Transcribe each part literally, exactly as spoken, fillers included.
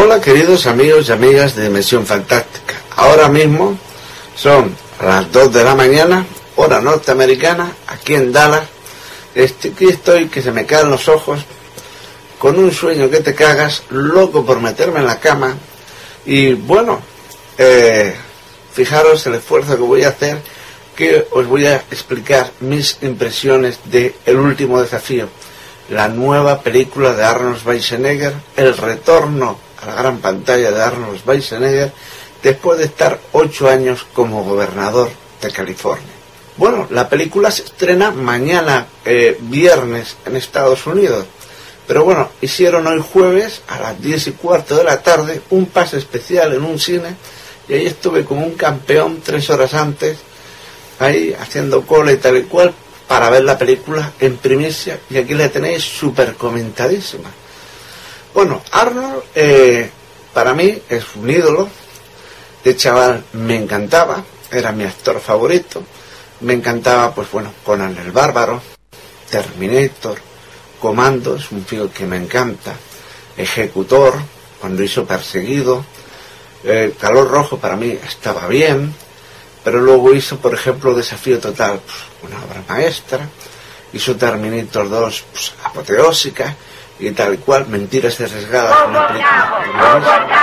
Hola queridos amigos y amigas de Dimensión Fantástica. Ahora mismo son las dos de la mañana, hora norteamericana, aquí en Dallas. Este, aquí estoy que se me caen los ojos, con un sueño que te cagas, loco por meterme en la cama. Y bueno, eh, fijaros el esfuerzo que voy a hacer, que os voy a explicar mis impresiones de El Último Desafío, la nueva película de Arnold Schwarzenegger, el retorno a la gran pantalla de Arnold Schwarzenegger después de estar ocho años como gobernador de California. Bueno, la película se estrena mañana eh, viernes en Estados Unidos, pero bueno, hicieron hoy jueves a las diez y cuarto de la tarde un pase especial en un cine, y ahí estuve como un campeón tres horas antes, ahí haciendo cola y tal y cual, para ver la película en primicia, y aquí la tenéis súper comentadísima. Bueno, Arnold, eh, para mí, es un ídolo. De chaval me encantaba, era mi actor favorito. Me encantaba, pues bueno, Conan el Bárbaro, Terminator, Comando, es un film que me encanta. Ejecutor, cuando hizo Perseguido. Eh, Calor Rojo para mí estaba bien, pero luego hizo, por ejemplo, Desafío Total, pues, una obra maestra. Hizo Terminator dos, pues, apoteósica, y tal y cual. Mentiras Arriesgadas, una película.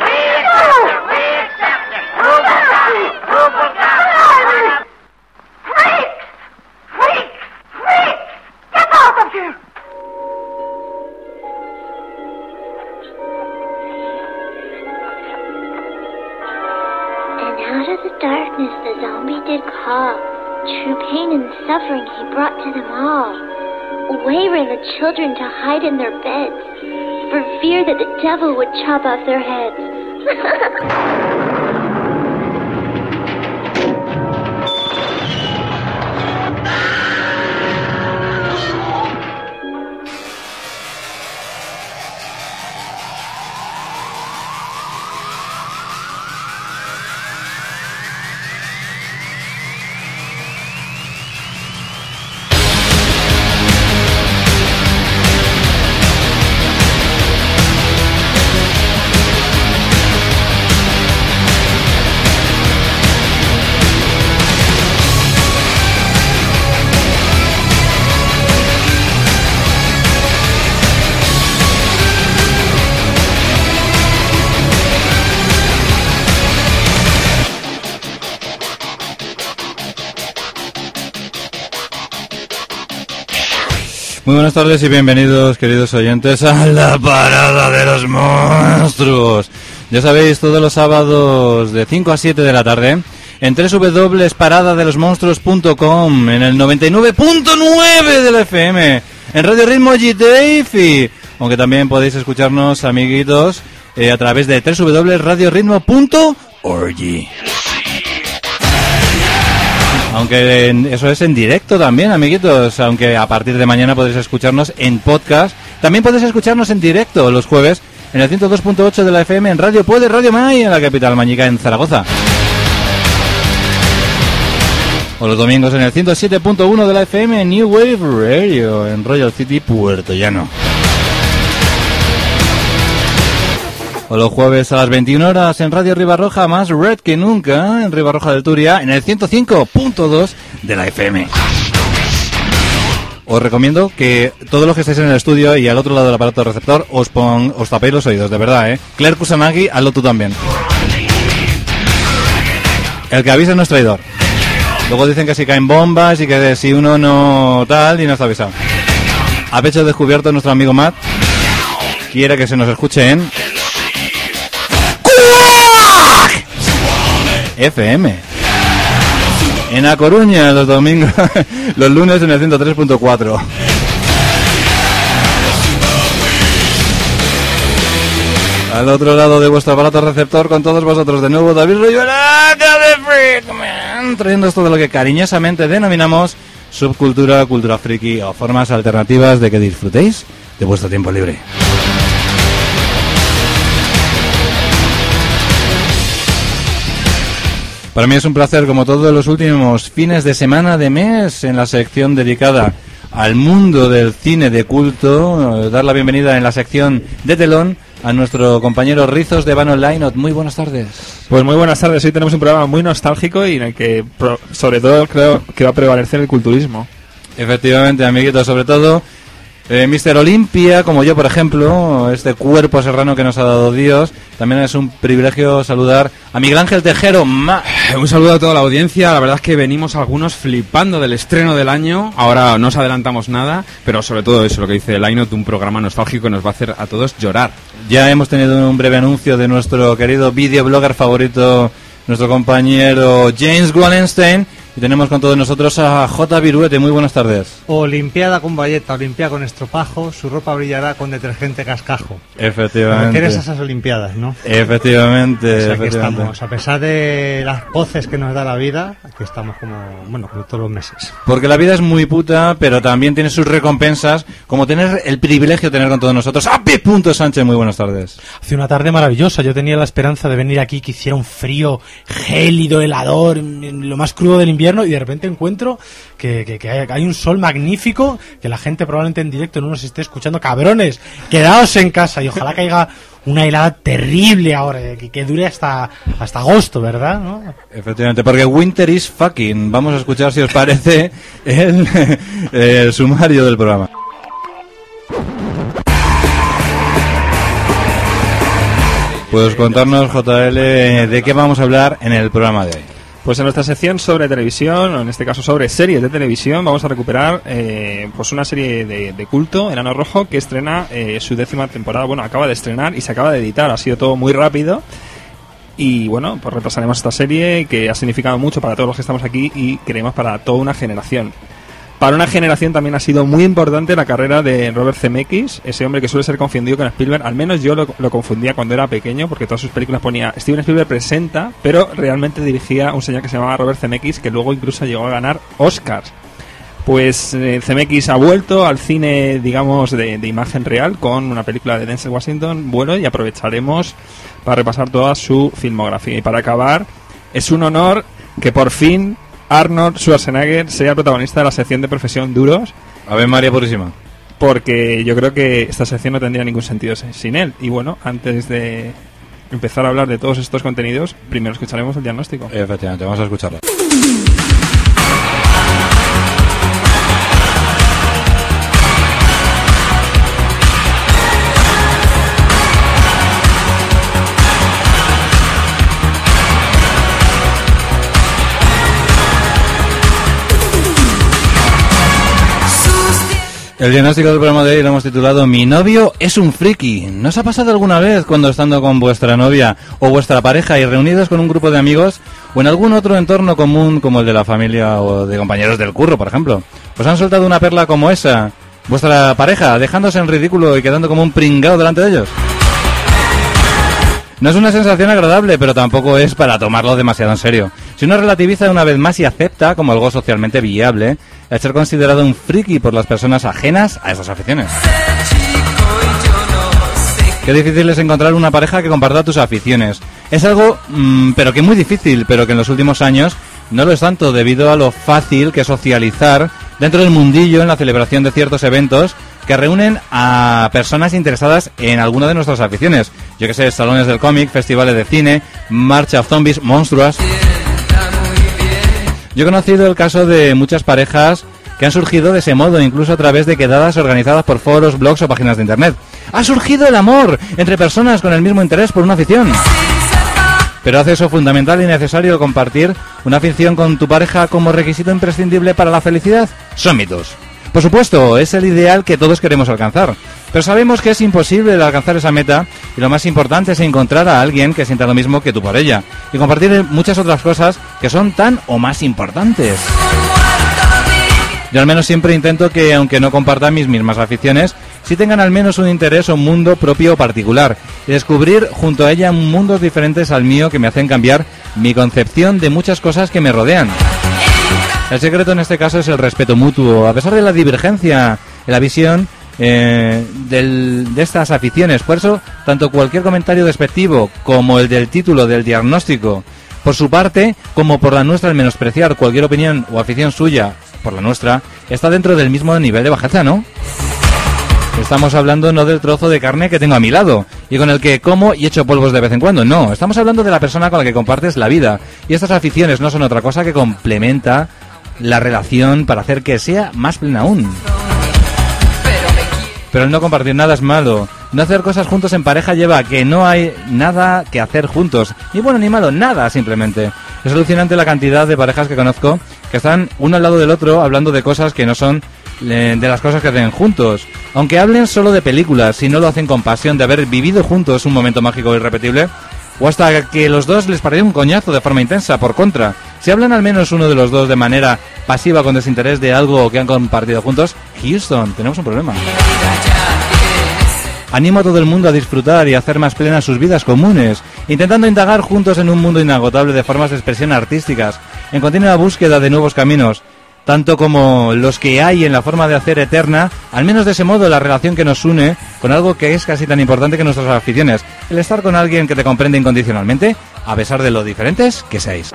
True pain and suffering he brought to them all. Away ran the children to hide in their beds, for fear that the devil would chop off their heads. Muy buenas tardes y bienvenidos, queridos oyentes, a la Parada de los Monstruos. Ya sabéis, todos los sábados de cinco a siete de la tarde en doble u doble u doble u punto parada de los monstruos punto com, en el noventa y nueve punto nueve de la F M, en Radio Ritmo G T I, aunque también podéis escucharnos, amiguitos, eh, a través de doble u doble u doble u punto radio ritmo punto org. Aunque en, eso es en directo también, amiguitos, aunque a partir de mañana podréis escucharnos en podcast. También podéis escucharnos en directo los jueves en el ciento dos punto ocho de la F M, en Radio Puede, Radio May, en la capital mañica, en Zaragoza. O los domingos en el ciento siete punto uno de la F M, en New Wave Radio, en Royal City, Puerto Llano. O los jueves a las veintiuna horas en Radio Ribarroja, más red que nunca, en Ribarroja del Turia, en el ciento cinco punto dos de la F M. Os recomiendo que todos los que estéis en el estudio y al otro lado del aparato receptor os, pon, os tapéis los oídos, de verdad, ¿eh? Claire Kusanagi, hazlo tú también. El que avisa no es traidor. Luego dicen que si caen bombas y que si uno no tal y no está avisado. A pecho descubierto, nuestro amigo Matt quiere que se nos escuche en F M. En A Coruña, los domingos, los lunes en el ciento tres punto cuatro. Al otro lado de vuestro aparato receptor, con todos vosotros de nuevo, David Rivera, de Freakman, trayendo esto de lo que cariñosamente denominamos subcultura, cultura friki o formas alternativas de que disfrutéis de vuestro tiempo libre. Para mí es un placer, como todos los últimos fines de semana de mes, en la sección dedicada al mundo del cine de culto, dar la bienvenida en la sección de telón a nuestro compañero Rizos de Van Online. Muy buenas tardes. Pues muy buenas tardes. Hoy tenemos un programa muy nostálgico y en el que, pro, sobre todo, creo que va a prevalecer el culturismo. Efectivamente, amiguitos, sobre todo eh, míster Olimpia, como yo, por ejemplo, este cuerpo serrano que nos ha dado Dios. También es un privilegio saludar a Miguel Ángel Tejero. Ma- un saludo a toda la audiencia. La verdad es que venimos algunos flipando del estreno del año. Ahora no os adelantamos nada, pero sobre todo eso, lo que dice Lainot, un programa nostálgico que nos va a hacer a todos llorar. Ya hemos tenido un breve anuncio de nuestro querido videoblogger favorito, nuestro compañero James Wallenstein. Y tenemos con todos nosotros a J. Viruete. Muy buenas tardes. Olimpiada con bayeta, olimpiada con estropajo, su ropa brillará con detergente cascajo. Efectivamente. ¿Quieres esas olimpiadas, no? Efectivamente. O sea, efectivamente. aquí estamos, a pesar de las voces que nos da la vida, aquí estamos como, bueno, como todos los meses. Porque la vida es muy puta, pero también tiene sus recompensas, como tener el privilegio de tener con todos nosotros a P. Sánchez. Muy buenas tardes. Hace una tarde maravillosa. Yo tenía la esperanza de venir aquí, que hiciera un frío gélido, helador, lo más crudo del invierno, y de repente encuentro que, que, que hay, hay un sol magnífico, que la gente probablemente en directo no nos esté escuchando. Cabrones, quedaos en casa y ojalá caiga una helada terrible ahora, que, que dure hasta hasta agosto, ¿verdad? ¿No? Efectivamente, porque winter is fucking. Vamos a escuchar, si os parece, el, el sumario del programa. Puedes contarnos, J L, de qué vamos a hablar en el programa de hoy. Pues en nuestra sección sobre televisión, o en este caso sobre series de televisión, vamos a recuperar eh, pues una serie de, de culto, Enano Rojo, que estrena eh, su décima temporada. Bueno, acaba de estrenar y se acaba de editar, ha sido todo muy rápido. Y bueno, pues repasaremos esta serie que ha significado mucho para todos los que estamos aquí y creemos para toda una generación. Para una generación también ha sido muy importante la carrera de Robert Zemeckis, ese hombre que suele ser confundido con Spielberg. Al menos yo lo, lo confundía cuando era pequeño, porque todas sus películas ponía Steven Spielberg presenta, pero realmente dirigía un señor que se llamaba Robert Zemeckis, que luego incluso llegó a ganar Oscars. Pues eh, Zemeckis ha vuelto al cine, digamos, de, de imagen real con una película de Denzel Washington, bueno, y aprovecharemos para repasar toda su filmografía. Y para acabar, es un honor que por fin Arnold Schwarzenegger sea el protagonista de la sección de Profesión Duros. Ave María Purísima. Porque yo creo que esta sección no tendría ningún sentido sin él. Y bueno, antes de empezar a hablar de todos estos contenidos, primero escucharemos el diagnóstico. Efectivamente, vamos a escucharlo. El diagnóstico del programa de hoy lo hemos titulado Mi novio es un friki. ¿No os ha pasado alguna vez cuando estando con vuestra novia o vuestra pareja y reunidos con un grupo de amigos o en algún otro entorno común como el de la familia o de compañeros del curro, por ejemplo, os han soltado una perla como esa, vuestra pareja, dejándose en ridículo y quedando como un pringao delante de ellos? No es una sensación agradable, pero tampoco es para tomarlo demasiado en serio. Si uno relativiza una vez más y acepta como algo socialmente viable el ser considerado un friki por las personas ajenas a esas aficiones. Qué difícil es encontrar una pareja que comparta tus aficiones. Es algo, mmm, pero que muy difícil, pero que en los últimos años no lo es tanto debido a lo fácil que es socializar dentro del mundillo en la celebración de ciertos eventos que reúnen a personas interesadas en alguna de nuestras aficiones. Yo que sé, salones del cómic, festivales de cine, marcha of zombies, monstruos. Yo he conocido el caso de muchas parejas que han surgido de ese modo, incluso a través de quedadas organizadas por foros, blogs o páginas de internet. Ha surgido el amor entre personas con el mismo interés por una afición. Pero ¿hace eso fundamental y necesario compartir una afición con tu pareja como requisito imprescindible para la felicidad? Son mitos. Por supuesto, es el ideal que todos queremos alcanzar, pero sabemos que es imposible alcanzar esa meta y lo más importante es encontrar a alguien que sienta lo mismo que tú por ella y compartir muchas otras cosas que son tan o más importantes. Yo al menos siempre intento que, aunque no compartan mis mismas aficiones, sí tengan al menos un interés o un mundo propio o particular y descubrir junto a ella mundos diferentes al mío que me hacen cambiar mi concepción de muchas cosas que me rodean. El secreto en este caso es el respeto mutuo, a pesar de la divergencia en la visión eh, del, de estas aficiones. Por eso, tanto cualquier comentario despectivo como el del título del diagnóstico, por su parte, como por la nuestra, el menospreciar cualquier opinión o afición suya por la nuestra, está dentro del mismo nivel de bajeza, ¿no? Estamos hablando no del trozo de carne que tengo a mi lado, y con el que como y echo polvos de vez en cuando. No, estamos hablando de la persona con la que compartes la vida. Y estas aficiones no son otra cosa que complementa la relación para hacer que sea más plena aún. Pero el no compartir nada es malo. No hacer cosas juntos en pareja lleva a que no hay nada que hacer juntos. Ni bueno ni malo, nada simplemente. Es alucinante la cantidad de parejas que conozco que están uno al lado del otro hablando de cosas que no son de las cosas que hacen juntos. Aunque hablen solo de películas, si no lo hacen con pasión de haber vivido juntos un momento mágico e irrepetible, o hasta que los dos les parece un coñazo de forma intensa. Por contra, si hablan al menos uno de los dos de manera pasiva con desinterés de algo que han compartido juntos, Houston, tenemos un problema. Animo a todo el mundo a disfrutar y a hacer más plenas sus vidas comunes, intentando indagar juntos en un mundo inagotable de formas de expresión artísticas, en continua búsqueda de nuevos caminos, tanto como los que hay en la forma de hacer eterna, al menos de ese modo, la relación que nos une con algo que es casi tan importante que nuestras aficiones, el estar con alguien que te comprende incondicionalmente, a pesar de lo diferentes que seáis.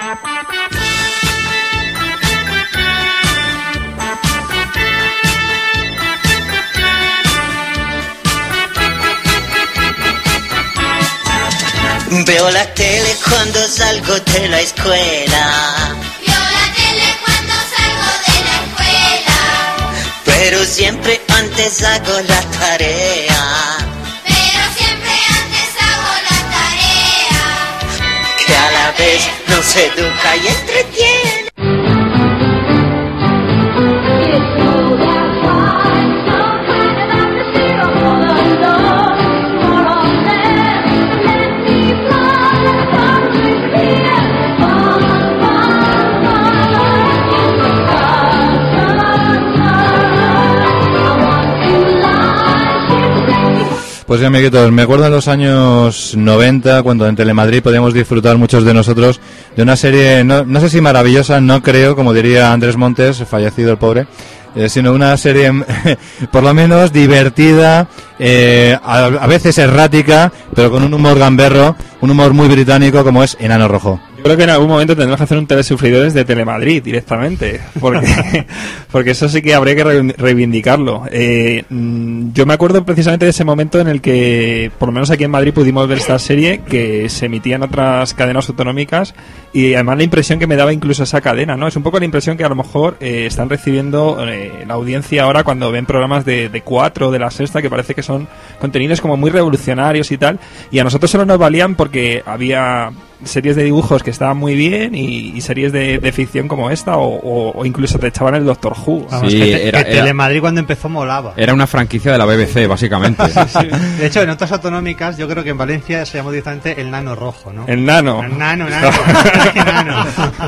Veo la tele cuando salgo de la escuela. Veo la tele cuando salgo de la escuela. Pero siempre antes hago la tarea. Pero siempre antes hago la tarea. Que a la vez nos educa y entretiene. Pues sí, amiguitos, me acuerdo en los años noventa, cuando en Telemadrid podíamos disfrutar muchos de nosotros de una serie, no, no sé si maravillosa, no creo, como diría Andrés Montes, fallecido el pobre, eh, sino una serie por lo menos divertida, eh, a, a veces errática, pero con un humor gamberro, un humor muy británico como es Enano Rojo. Yo creo que en algún momento tendremos que hacer un Telesufridores de Telemadrid directamente, porque porque eso sí que habría que reivindicarlo. Eh, yo me acuerdo precisamente de ese momento en el que, por lo menos aquí en Madrid, pudimos ver esta serie que se emitía en otras cadenas autonómicas, y además la impresión que me daba incluso esa cadena, ¿no? Es un poco la impresión que a lo mejor eh, están recibiendo eh, la audiencia ahora cuando ven programas de, de cuatro, de la Sexta, que parece que son contenidos como muy revolucionarios y tal, y a nosotros solo nos valían porque había series de dibujos que estaban muy bien y, y series de, de ficción como esta, o, o, o incluso te echaban el Doctor Who. Vamos, Sí, que, te, era- que era- Telemadrid cuando empezó molaba. Era una franquicia de la B B C, básicamente. De hecho, en otras autonómicas, yo creo que en Valencia se llamó directamente el Nano Rojo, ¿no? El Nano. El Nano, Nano. ¿Qué Nano?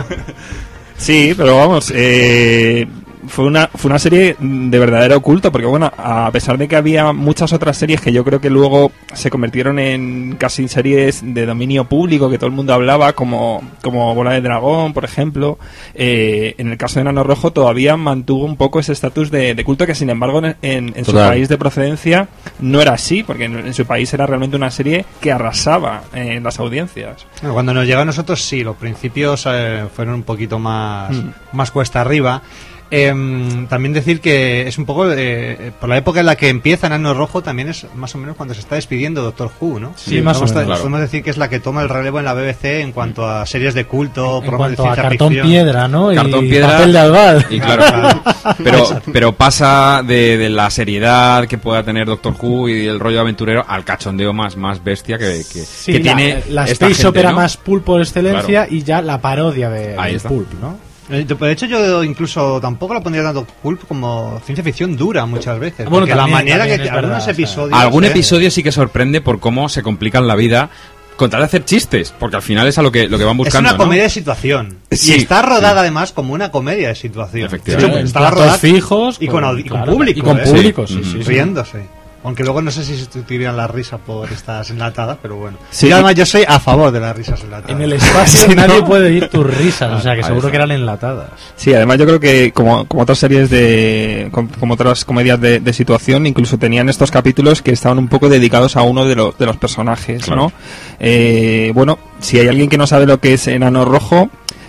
Sí, pero vamos, eh, fue una fue una serie de verdadero culto, porque bueno, a pesar de que había muchas otras series que yo creo que luego se convirtieron en casi series de dominio público, que todo el mundo hablaba, como, como Bola de Dragón, por ejemplo, eh, en el caso de Enano Rojo todavía mantuvo un poco ese estatus de, de culto, que sin embargo en, en, en su Total. país de procedencia no era así, porque en, en su país era realmente una serie que arrasaba en las audiencias. Bueno, cuando nos llegó a nosotros, sí, los principios eh, fueron un poquito más, Mm. más cuesta arriba. Em, también decir que es un poco eh, por la época en la que empieza Enano Rojo, también es más o menos cuando se está despidiendo Doctor Who, ¿no? Sí, más o Podemos- menos, claro. Podemos decir que es la que toma el relevo en la B B C en cuanto a series de culto, En programas de cuanto a ciencia cartón ficción. piedra, ¿no? Cartón y piedra papel de albal. Y claro, pero, pero pasa de, de la seriedad que pueda tener Doctor Who y el rollo aventurero al cachondeo más, más bestia que, que, Sí, que la, tiene la esta space gente, opera ¿no? más pulp por excelencia, Claro. y ya la parodia de, Ahí del está. pulp, ¿no? Eh, De hecho, yo incluso tampoco la pondría tanto pulp como ciencia ficción dura muchas veces. Bueno, porque la también, manera también que es algunos verdad, o sea, episodios. Algún eh, episodio sí que sorprende por cómo se complican la vida con tal de hacer chistes, porque al final es a lo que, lo que van Es buscando, una ¿no? comedia de situación. Sí, y está rodada sí. además como una comedia de situación. Efectivamente. De hecho, En estaba platos rodada fijos y con, audi- y con claro, público. y con ¿eh? público, sí, Sí. sí, sí. Riéndose. Aunque luego no sé si sustituirían la risa por estas enlatadas, pero bueno. Sí. Y además yo soy a favor de las risas enlatadas. En el espacio Sí, nadie ¿no? puede oír tus risas, o sea que Ahí seguro está. que eran enlatadas. Sí, además yo creo que como, como otras series de com- como otras comedias de, de situación, incluso tenían estos capítulos que estaban un poco dedicados a uno de, los de los personajes, Claro. ¿no? Eh, bueno, si hay alguien que no sabe lo que es Enano Rojo,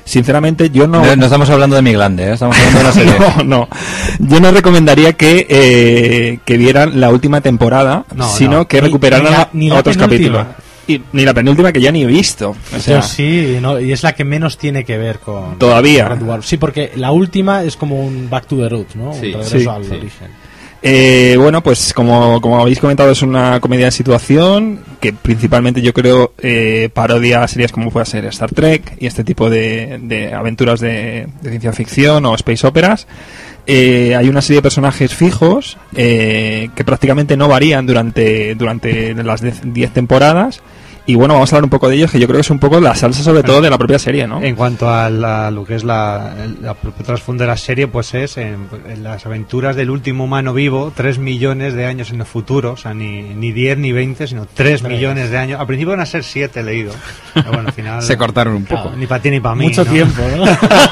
sinceramente yo no... No, no estamos hablando de Miglande, ¿eh? Estamos hablando de la serie. no, no. Yo no recomendaría que, eh, que vieran la última temporada, No, sino no. que Ni- recuperaran ni la- a- ni a la otros penúltima. capítulos. Y, ni la penúltima, que ya ni he visto. O sea, Yo sí, no, y es la que menos tiene que ver con Todavía. con Red Dwarf. Sí, porque la última es como un back to the roots, ¿no? Sí, Un regreso sí, al sí. origen. Eh, bueno, pues como, como habéis comentado, es una comedia de situación que principalmente yo creo eh, parodia series como puede ser Star Trek y este tipo de, de aventuras de, de ciencia ficción o space operas. Eh, hay una serie de personajes fijos eh, que prácticamente no varían durante, durante las diez temporadas. Y bueno, vamos a hablar un poco de ellos, que yo creo que es un poco la salsa sobre todo de la propia serie, ¿no? En cuanto a, la- a lo que es la, el la propio trasfondo de la serie, pues es en, en las aventuras del último humano vivo, tres millones de años en el futuro, o sea, ni, ni diez ni veinte, sino tres millones de años. Al principio van a ser siete, he leído. Pero bueno, al final... Se cortaron un poco. Claro, ni para ti ni para mí. Mucho ¿no? tiempo, ¿no?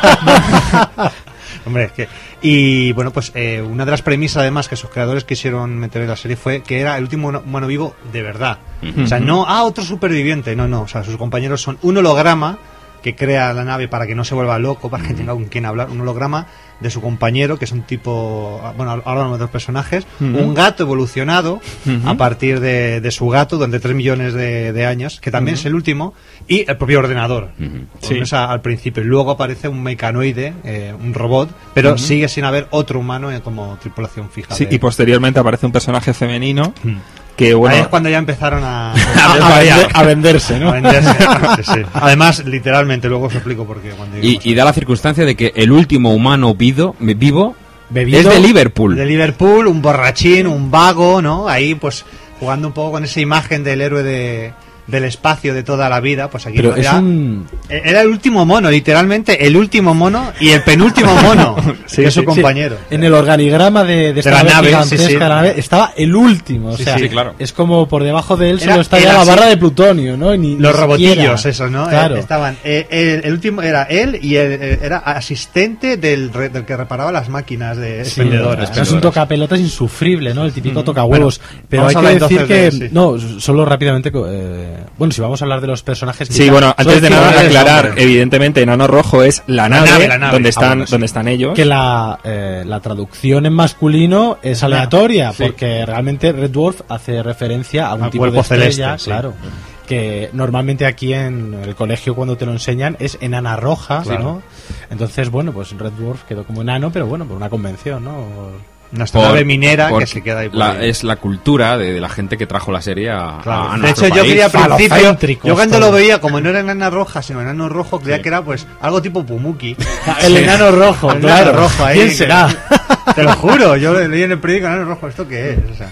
Hombre, es que... Y bueno, pues eh, una de las premisas además que sus creadores quisieron meter en la serie fue que era el último humano vivo de verdad. O sea, no, ah, otro superviviente, no, no. O sea, sus compañeros son un holograma que crea la nave para que no se vuelva loco, para que tenga con quien hablar, un holograma de su compañero, que es un tipo, bueno, ahora hablamos de dos personajes, Ujú. un gato evolucionado Ujú. a partir de, de su gato durante tres millones de, de años, que también Ujú. es el último, y el propio ordenador. Sí. Con esa al principio. Y luego aparece un mecanoide, eh, un robot, pero Ujú. sigue sin haber otro humano eh, como tripulación fija. Sí, de- y posteriormente aparece un personaje femenino Mm. que, bueno... Ahí es cuando ya empezaron a, a, vender- a venderse, ¿no? a venderse. Sí, sí. Además, literalmente, luego os explico por qué. Cuando Y, lleguemos y da la circunstancia de que el último humano vivo, vivo Bebido- es de Liverpool. de Liverpool, un borrachín, un vago, ¿no? Ahí, pues, jugando un poco con esa imagen del héroe de, del espacio de toda la vida, pues aquí Pero es era, un... era el último mono, literalmente el último mono y el penúltimo mono, Sí, que es su sí, compañero. En el organigrama de, de esta la nave nave, gigantesca sí, sí. de la nave estaba el último. O Sí, sea, sí, claro. es como por debajo de él Era- solo está ya era la así. barra de plutonio, ¿no? Y ni- Los ni robotillos, siquiera. eso, ¿no? Claro. Eh, estaban. eh, el, el último era él y el, eh, era asistente del, re- del que reparaba las máquinas de Sí, expendedoras. eso es un tocapelotas insufrible, ¿no? El típico tocahuevos. Pero vamos hay a que hablar decir que... entonces de- sí. No, solo rápidamente... eh, bueno, si vamos a hablar de los personajes... Sí, quizá- bueno, solo antes de decir nada que- aclarar, nombre. evidentemente Enano Rojo es la nave, nave, la nave. donde Ah, están, bueno, sí. donde están ellos. que la, eh, la traducción en masculino es aleatoria, sí. porque realmente Red Dwarf hace referencia a un Al tipo de cuerpo estrella, celeste, sí. claro. Que normalmente aquí en el colegio cuando te lo enseñan es enana roja, Claro. ¿no? Entonces, bueno, pues Red Dwarf quedó como enano, pero bueno, por una convención, ¿no? Nuestra Por- nave minera que porque se queda ahí por la- ahí. es la cultura de, de la gente que trajo la serie a, Claro. a De nuestro hecho, yo país. quería al principio, Falocéntricos yo cuando todos. lo veía, como no era enana roja, sino enano rojo, creía Sí. que era pues algo tipo Pumuki. El enano rojo, El claro. enano rojo ahí, ¿Quién que- será? Te lo juro, yo le- leí en el periódico enano rojo, ¿esto qué es? O sea,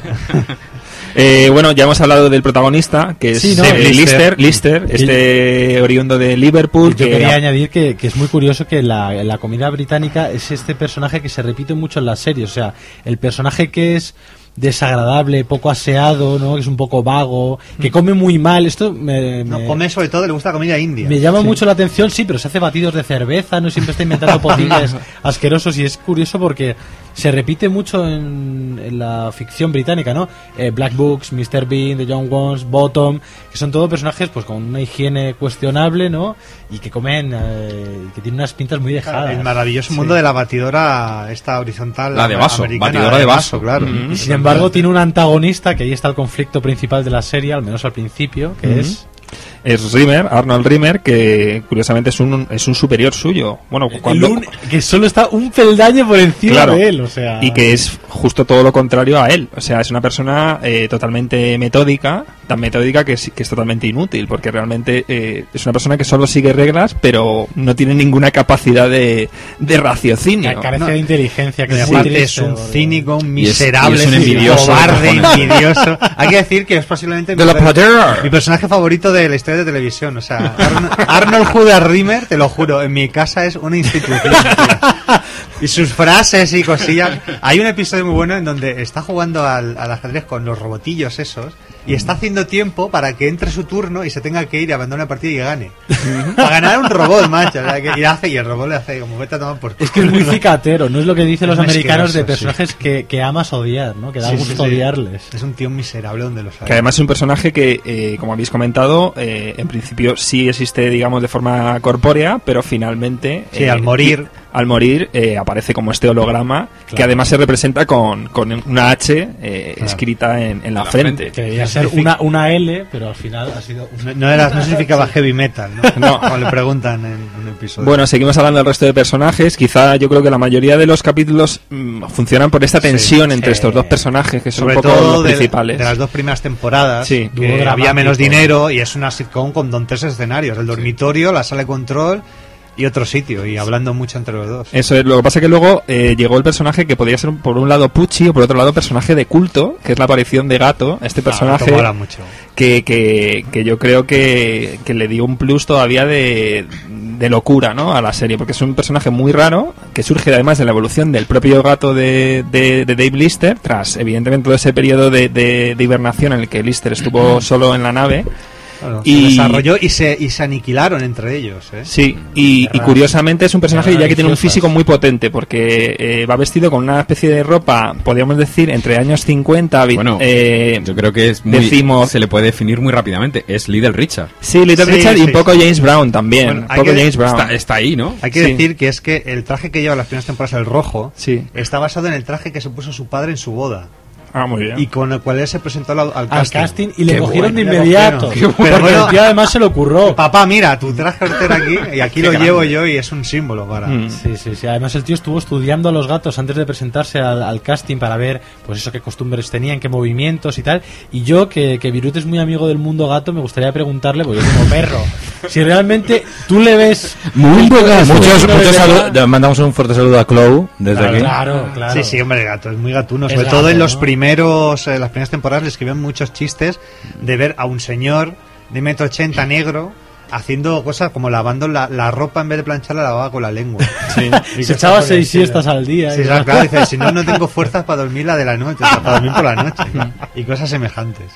Eh, bueno, ya hemos hablado del protagonista, que es Sí, ¿no? eh, Lister. Lister, Lister, este oriundo de Liverpool. Yo que quería añadir que, que es muy curioso que la, en la comida británica es este personaje que se repite mucho en las series. O sea, el personaje que es desagradable, poco aseado, ¿no? Que es un poco vago, que come muy mal. Esto me, no, me- come sobre todo, le gusta la comida india. me llama mucho la atención, sí, pero se hace batidos de cerveza, no siempre está inventando potines asquerosos y es curioso porque se repite mucho en, en la ficción británica, ¿no? Eh, Black Books, mister Bean, The Young Ones, Bottom, que son todos personajes pues con una higiene cuestionable, ¿no? Y que comen, eh, y que tienen unas pintas muy dejadas. El maravilloso mundo Sí. de la batidora, esta horizontal. La de vaso, americana, batidora la de vaso. claro. Mm. Y sin embargo tiene un antagonista, que ahí está el conflicto principal de la serie, al menos al principio, que Ujú. es... Es Rimmer, Arnold Rimmer, que curiosamente es un, es un superior suyo. Bueno, el cuando, un- que solo está un peldaño por encima Claro. de él, o sea... y que es justo todo lo contrario a él. O sea, es una persona eh, totalmente metódica, tan metódica que es, que es totalmente inútil, porque realmente eh, es una persona que solo sigue reglas, pero no tiene ninguna capacidad de, de raciocinio. Ca- carece No. de inteligencia, que Y es aparte muy es triste, un porque- cínico, un Y es- miserable, y es un envidioso cobarde, de cojones. envidioso. Hay que decir que es posiblemente De mi, la pradera. mi personaje favorito de la historia de televisión. O sea, Arno- Arnold Judas Rimmer, te lo juro, en mi casa es una institución. tío. Y sus frases y cosillas. Hay un episodio muy bueno en donde está jugando al, al ajedrez con los robotillos esos. y está haciendo tiempo para que entre su turno y se tenga que ir y abandone la partida y gane. Para ganar un robot, macho. O sea, que, y, hace, y el robot le hace como vete a tomar por... Es que es muy cicatero, no es lo que dicen los Es muy americanos de asqueroso, personajes sí. que, que amas odiar, ¿no? Que da Sí, gusto sí, sí. odiarles. Es un tío miserable donde lo sabe. Que además es un personaje que, eh, como habéis comentado, eh, en principio sí existe, digamos, de forma corpórea, pero finalmente... Sí, eh, al morir... Al morir eh, aparece como este holograma, Claro. que además se representa con, con una H eh, Claro. escrita en, en la, la frente. frente. Que debería ser una, una L, pero al final ha sido... No, no, era, no significaba heavy metal, ¿no? No. Como le preguntan en un episodio. Bueno, seguimos hablando del resto de personajes. Quizá yo creo que la mayoría de los capítulos mm, funcionan por esta tensión Sí, entre sí. estos dos personajes, que son sobre un poco todo los de, principales. de las dos primeras temporadas, Sí. que Dúo había dramático. menos dinero y es una sitcom con don tres escenarios, el dormitorio, la sala de control y otro sitio, y hablando mucho entre los dos. Eso es, lo que pasa que luego eh, llegó el personaje que podría ser por un lado Pucci o por otro lado personaje de culto, que es la aparición de Gato, este personaje Ah, mola mucho. que, que, que yo creo que, que le dio un plus todavía de, de locura, ¿no?, a la serie, porque es un personaje muy raro, que surge además de la evolución del propio Gato de, de, de Dave Lister, tras evidentemente todo ese periodo de, de, de hibernación en el que Lister estuvo solo en la nave. Claro, Y- se desarrolló y se, y se aniquilaron entre ellos, ¿eh? Sí, y, y curiosamente es un personaje Qué ya que tiene un deliciosas. físico muy potente, porque eh, va vestido con una especie de ropa, podríamos decir, entre años cincuenta, vi- Bueno, eh, yo creo que es muy, decimos- se le puede definir muy rápidamente. Es Little Richard. sí, Little Sí, Richard y un sí, poco sí. James Brown también, Bueno, un hay poco que- James Brown. Está, está ahí, ¿no? Hay que Sí. decir que es que el traje que lleva las primeras temporadas, el rojo, Sí. está basado en el traje que se puso su padre en su boda Ah, muy bien. y con el cual él se presentó al, al Al casting. casting y le Qué cogieron bueno, de le inmediato. cogieron. Porque Pero bueno, el tío además se lo ocurrió. papá, mira, tu traje ahorita era aquí y aquí Qué lo grande. llevo yo y es un símbolo para... Mm. Sí, sí, sí. Además el tío estuvo estudiando a los gatos antes de presentarse al, al casting para ver, pues eso, qué costumbres tenían, qué movimientos y tal. Y yo, que, que Virut es muy amigo del mundo gato, me gustaría preguntarle, porque yo como perro, si realmente tú le ves... Mundo gato. Muchos, Uno de muchos verdad. salu- mandamos un fuerte saludo a Chloe desde Claro, aquí. Claro, claro. Sí, sí, hombre, el gato, es muy gatuno. Es Sobre gato, todo en los ¿no? primeros, eh, las primeras temporadas le escribían muchos chistes de ver a un señor de metro ochenta negro haciendo cosas como lavando la, la ropa en vez de plancharla, la lavaba con la lengua. Sí. Y Se cosas echaba por el seis estilo. siestas al día. Sí, y- claro, claro, dice, si no, no tengo fuerzas para dormir la de la noche, o sea, para dormir por la noche. Y cosas semejantes.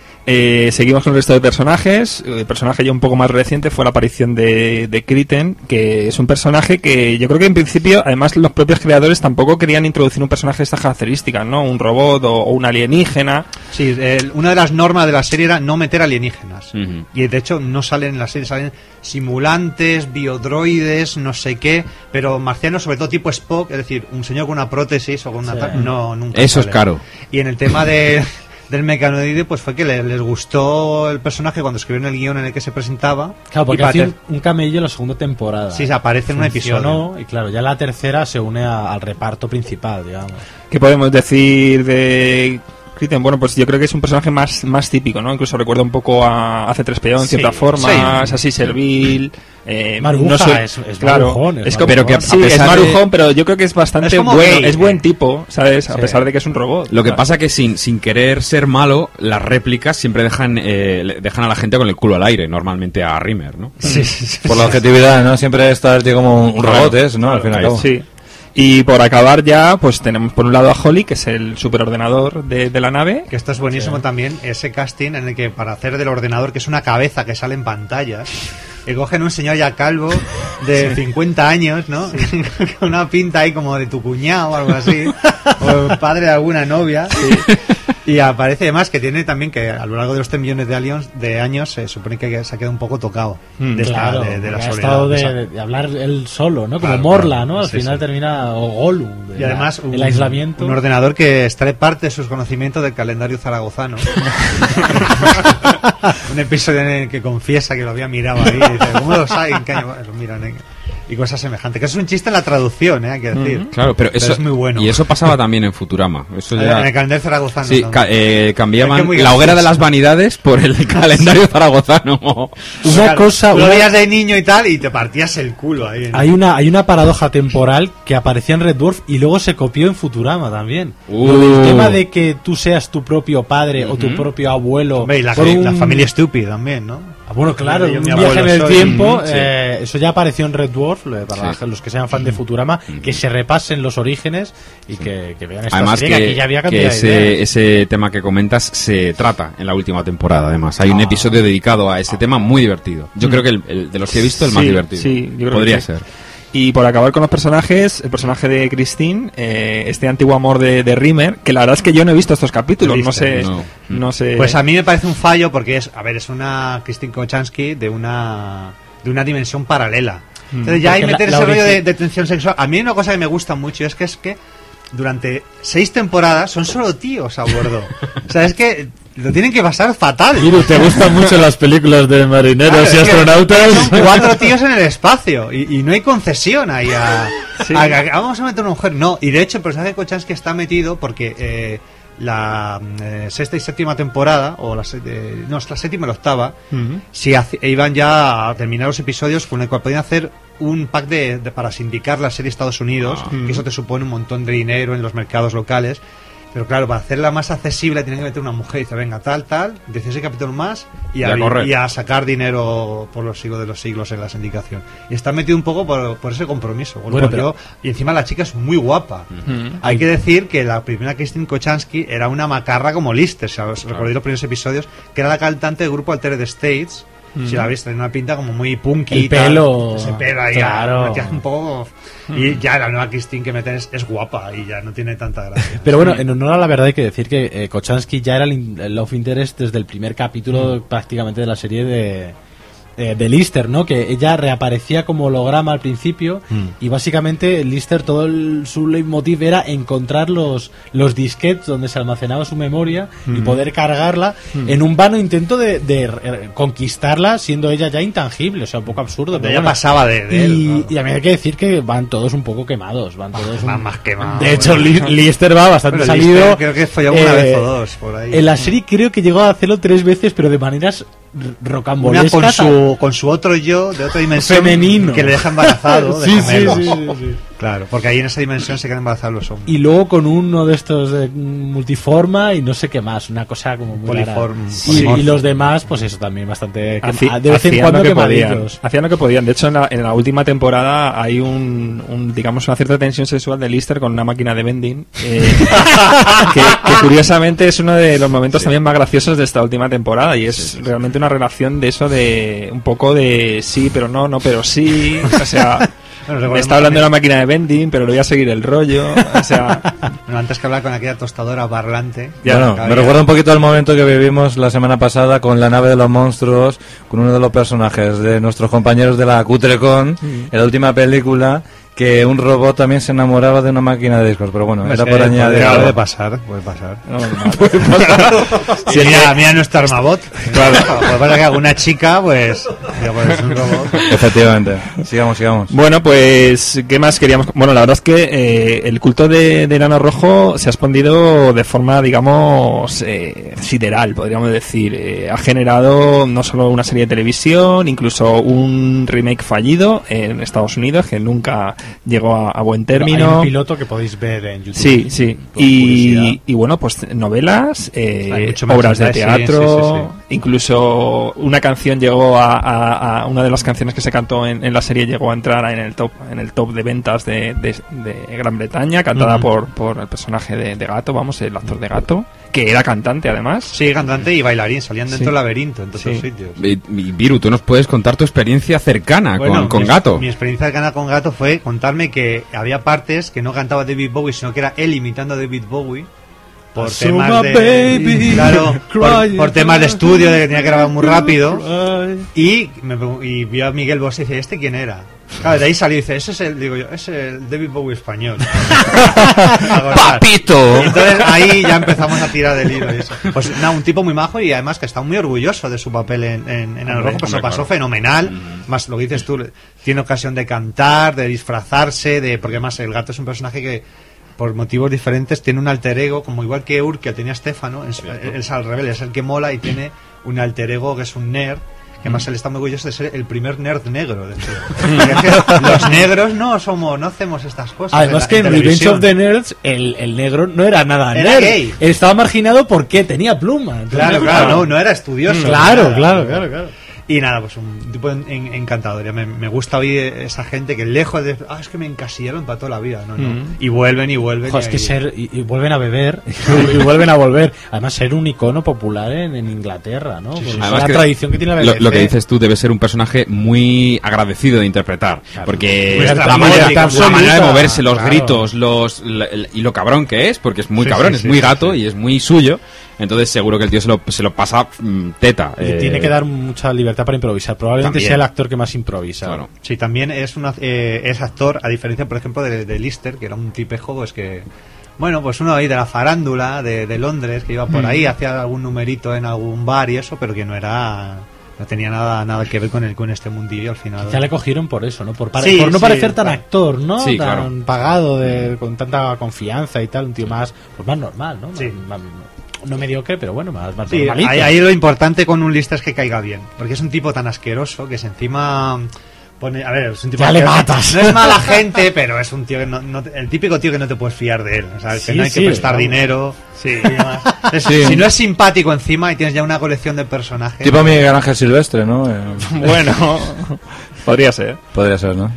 Eh, seguimos con el resto de personajes. El personaje ya un poco más reciente fue la aparición de, de Kritten, que es un personaje que yo creo que en principio, además los propios creadores tampoco querían introducir un personaje de estas características, ¿no? Un robot o, o un alienígena. Sí, el- una de las normas de la serie era no meter alienígenas. Ujú. Y de hecho no salen en la serie, salen simulantes, biodroides, no sé qué, pero marcianos sobre todo tipo Spock, es decir, un señor con una prótesis o con una... Sí. tal, no, nunca Eso es sale. caro. Y en el tema de, del mecanoide, pues fue que le- les gustó el personaje cuando escribieron el guión en el que se presentaba. Claro, porque y para hacía ter- un, un camello en la segunda temporada. Sí, se aparece en un Funcionó, episodio. y claro, ya la tercera se une a- al reparto principal, digamos. ¿Qué podemos decir de Kritten? Bueno, pues yo creo que es un personaje más, más típico, ¿no? Incluso recuerda un poco a, a C tres P O en Sí, cierta forma, sí. es así servil. Eh, Maruja, no sé, es- es claro, marujón, es es como- marujón. pero que sí, a es pesar de- marujón, pero yo creo que es bastante Es como bueno, gay. es buen tipo, ¿sabes? A Sí. pesar de que es un robot. Lo que Claro. pasa que sin, sin querer ser malo, las réplicas siempre dejan eh, le- dejan a la gente con el culo al aire, normalmente a Rimmer, ¿no? Sí, sí, sí. Por la objetividad, ¿no? Siempre estás tío, como un Claro, robot, ¿es? ¿no? Al fin y al cabo. Sí. Y por acabar ya, pues tenemos por un lado a Holly, que es el superordenador de, de la nave. Que esto es buenísimo también, ese casting en el que para hacer del ordenador, que es una cabeza que sale en pantallas, que cogen un señor ya calvo de cincuenta años, ¿no? Con una pinta ahí como de tu cuñado o algo así, o padre de alguna novia. Y aparece además que tiene también que a lo largo de los tres millones de, aliens, de años se supone que se ha quedado un poco tocado Mm, de, esta- Claro, de, de la porque ha soledad. estado de esa- de, de hablar él solo, ¿no? Como Claro, Morla, claro, ¿no? Al sí, final sí. termina, o Gollum. de Y la- además un, el aislamiento. un ordenador que extrae parte de sus conocimientos del calendario zaragozano. Un episodio en el que confiesa que lo había mirado ahí. Y dice, ¿cómo lo sabe? ¿En qué año? Lo miran, ¿eh? Y cosas semejantes. Que es un chiste en la traducción, ¿eh? Hay que decir. Claro, pero eso es muy bueno. Y eso pasaba también en Futurama. Eso ya- En el calendario zaragozano. Sí, también. ca- eh, Es que cambiaban muy la hoguera de gracioso. las vanidades por el calendario zaragozano. Una Claro, cosa... tú lo una- veías de niño y tal y te partías el culo ahí. ¿no? Hay una, hay una paradoja temporal que aparecía en Red Dwarf y luego se copió en Futurama también. Uh. Lo del tema de que tú seas tu propio padre o tu propio abuelo. Hombre, y la, por un- la familia estúpida también, ¿no? Ah, bueno, claro, Yo, un mi viaje en abuelo el soy- tiempo, sí. eh, eso ya apareció en Red Dwarf spin-off, lo de- para Sí. los que sean fan de Futurama, que se repasen los orígenes y que, que vean esta Además serie, que, aquí ya había que cantidad de ese, ideas. ese tema que comentas se trata en la última temporada, además. Hay un Ah. episodio dedicado a ese tema muy divertido. Yo creo que el, el de los que he visto, el más Sí, divertido. sí, yo creo que Podría sí. ser. Y por acabar con los personajes, el personaje de Christine, eh, este antiguo amor de, de Rimmer, que la verdad es que yo no he visto estos capítulos, no sé, No. no sé. Pues a mí me parece un fallo porque es, a ver, es una Christine Kochanski de una de una dimensión paralela. Entonces ya hay Porque meter la- ese la rollo origi- de, de tensión sexual. A mí hay una cosa que me gusta mucho es que es que durante seis temporadas son solo tíos a bordo. O sea, es que lo tienen que pasar fatal. Viru, ¿te gustan mucho las películas de marineros Claro, y es que astronautas? Son cuatro tíos en el espacio y, y no hay concesión ahí a, Sí. a- a- vamos a meter una mujer. No, y de hecho el personaje de Kochanski está metido porque eh, la eh, sexta y séptima temporada, o la, se- eh, no, es la séptima y la octava, Ujú. si hace- iban ya a terminar los episodios con el cual podían hacer un pack de, de- para sindicar la serie Estados Unidos, Ah. que eso te supone un montón de dinero en los mercados locales. Pero claro, para hacerla más accesible tienen que meter una mujer y dice, venga, tal, tal, dieciséis capítulos más y Y a, a correr. y a sacar dinero por los siglos de los siglos en la sindicación. Y está metido un poco por, por ese compromiso. Bueno, Bueno, pues pero- yo- y encima la chica es muy guapa. Ujú. Hay que decir que la primera Christine Kochanski era una macarra como Lister, si os recordáis los primeros episodios, que era la cantante del grupo Altered States. Si la viste, tenía una pinta como muy punky. El y tal, pelo, ese pelo ahí, claro. metía un poco. Y ya la nueva Christine que meten es, es guapa y ya no tiene tanta gracia. Pero bueno, en honor a la verdad hay que decir que eh, Kochanski ya era el, in- el love interest desde el primer capítulo Mm. prácticamente de la serie de, eh, de Lister, ¿no? Que ella reaparecía como holograma al principio Mm. y básicamente Lister todo el, su leitmotiv era encontrar los, los disquetes donde se almacenaba su memoria y Mm. poder cargarla en un vano intento de, de eh, conquistarla siendo ella ya intangible, o sea, un poco absurdo. Cuando pero ella bueno. pasaba de, de y, él, claro. y a mí hay que decir que van todos un poco quemados, van todos Van un- más quemados. De hecho, bueno. Li- Lister va bastante Bueno, salido. Lister creo que folló una Eh, vez o dos por ahí. En la serie creo que llegó a hacerlo tres veces, pero de maneras r- Una rocambolescas. con su, con su otro yo de otra dimensión Femenino. que le deja embarazado de Sí, sí, gemelos. sí, sí, sí. Claro, porque ahí en esa dimensión se quedan embarazados los hombres. Y luego con uno de estos de mm, multiforma y no sé qué más, una cosa como muy Poliform- rara. Y, polimorfo. y los demás, pues eso también bastante quema- Haci- de vez en hacían cuando lo que podían. quemaditos. Hacían lo que podían. De hecho, en la, en la última temporada hay un, un, digamos, una cierta tensión sexual de Lister con una máquina de vending, eh, que, que curiosamente es uno de los momentos también más graciosos de esta última temporada y es realmente una relación de eso de un poco de sí, pero no, no, pero sí. O sea, Bueno, me recordemos está hablando de que- una máquina de vending, pero le voy a seguir el rollo. O sea, Bueno, antes que hablar con aquella tostadora parlante. Ya, bueno, había- me recuerda un poquito al momento que vivimos la semana pasada con la nave de los monstruos, con uno de los personajes de nuestros compañeros de la Cutrecon, en la última película, que un robot también se enamoraba de una máquina de discos, pero bueno, Pues, era eh, por añadir puede, algo. puede pasar, puede pasar. no, normal. Sí, mira, mira nuestro Armabot. Claro. Pues pasa que alguna chica, pues, ya, pues es un robot. Efectivamente. Sigamos, sigamos. Bueno, pues, ¿qué más queríamos? Bueno, la verdad es que eh, el culto de, de Enano Rojo se ha expandido de forma, digamos, eh, sideral, podríamos decir. Eh, ha generado no solo una serie de televisión, incluso un remake fallido en Estados Unidos que nunca llegó a, a buen Hay término. un piloto que podéis ver en YouTube. Sí, sí. Por Y, curiosidad. y bueno, pues novelas, eh, Hay mucho obras de merchandising, teatro, sí, sí, incluso una canción llegó a, a- a- una de las canciones que se cantó en, en la serie llegó a entrar en el top en el top de ventas de, de- de Gran Bretaña, cantada Ujú. por, por el personaje de, de Gato, vamos, el actor de Gato, que era cantante además. Sí, cantante y bailarín, salían dentro Sí. del laberinto, en todos Sí. los sitios. Y, y, Viru, tú nos puedes contar tu experiencia cercana Bueno, con, con mi- Gato. Mi experiencia cercana con Gato fue contarme que había partes que no cantaba David Bowie, sino que era él imitando a David Bowie. Por Asuma, temas de, baby, claro, por, crying, por temas de estudio, de que tenía que grabar muy rápido. Ay. Y, me, pregun- y vio a Miguel Bosé y dice, ¿este quién era? Claro, de ahí salió y dice, ese es el, digo yo, ese es el David Bowie español. ¡Papito! Y entonces ahí ya empezamos a tirar del hilo y eso. Pues nada, un tipo muy majo y además que está muy orgulloso de su papel en, en, en El Rojo, pues lo hombre, pasó claro. fenomenal. Más lo que dices tú, tiene ocasión de cantar, de disfrazarse, de porque además el gato es un personaje que por motivos diferentes tiene un alter ego, como igual que Ur que tenía Stefano, es, es al revés, es el que mola y tiene un alter ego que es un nerd. Que además él está muy orgulloso de ser el primer nerd negro. De hecho. Porque es que los negros no somos, no hacemos estas cosas. Además la- que en Revenge televisión. of the Nerds el, el negro no era nada Era nerd. gay. Él estaba marginado porque tenía pluma. Entonces, Claro, claro, no, no era estudioso. Claro, nada. claro, claro, claro. Y nada, pues un tipo en, en, encantador. Me, me gusta oír esa gente que lejos de... Ah, es que me encasillaron para toda la vida. No, no. Mm. Y vuelven y vuelven. Ojo, y es que ahí- ser y, y vuelven a beber y vuelven a volver. Además, ser un icono popular en, en Inglaterra, ¿no? Porque es Además una que tradición que tiene la B lo, B C. lo que dices tú debe ser un personaje muy agradecido de interpretar, Claro. porque Muy la estrambólico, manera, la absoluta. manera de moverse, los Claro. gritos, los la- el- y lo cabrón que es, porque es muy Sí, cabrón, sí, es sí, muy sí, gato sí. y es muy suyo. Entonces seguro que el tío se lo, se lo pasa mm, teta. Y eh, tiene que dar mucha libertad para improvisar. Probablemente también. sea el actor que más improvisa. Claro. Sí, también es, una, eh, es actor, a diferencia, por ejemplo, de, de Lister, que era un tipejo, pues que... Bueno, pues uno ahí de la farándula de, de Londres, que iba por ahí, hacía algún numerito en algún bar y eso, pero que no era... No tenía nada nada que ver con el con este mundillo al final. Ya le cogieron por eso, ¿no? Por, pare- Sí, por no sí, parecer tan claro. actor, ¿no? Sí, tan claro. pagado, de, con tanta confianza y tal. Un tío más, pues más normal, ¿no? Sí. Más- más- no mediocre, pero bueno, más, más Sí, normalito. ahí, ahí lo importante con un Lister es que caiga bien, porque es un tipo tan asqueroso que se encima pone, a ver, es un tipo Ya le asqueroso. matas. No es mala gente, pero es un tío que no, no- el típico tío que no te puedes fiar de él, o sea, que Sí, no hay sí, que prestar vamos. dinero. Sí. Es- Sí. Si no es simpático encima y tienes ya una colección de personajes. Tipo Miguel Ángel Silvestre, ¿no? Eh, Bueno, podría ser. podría ser, ¿no?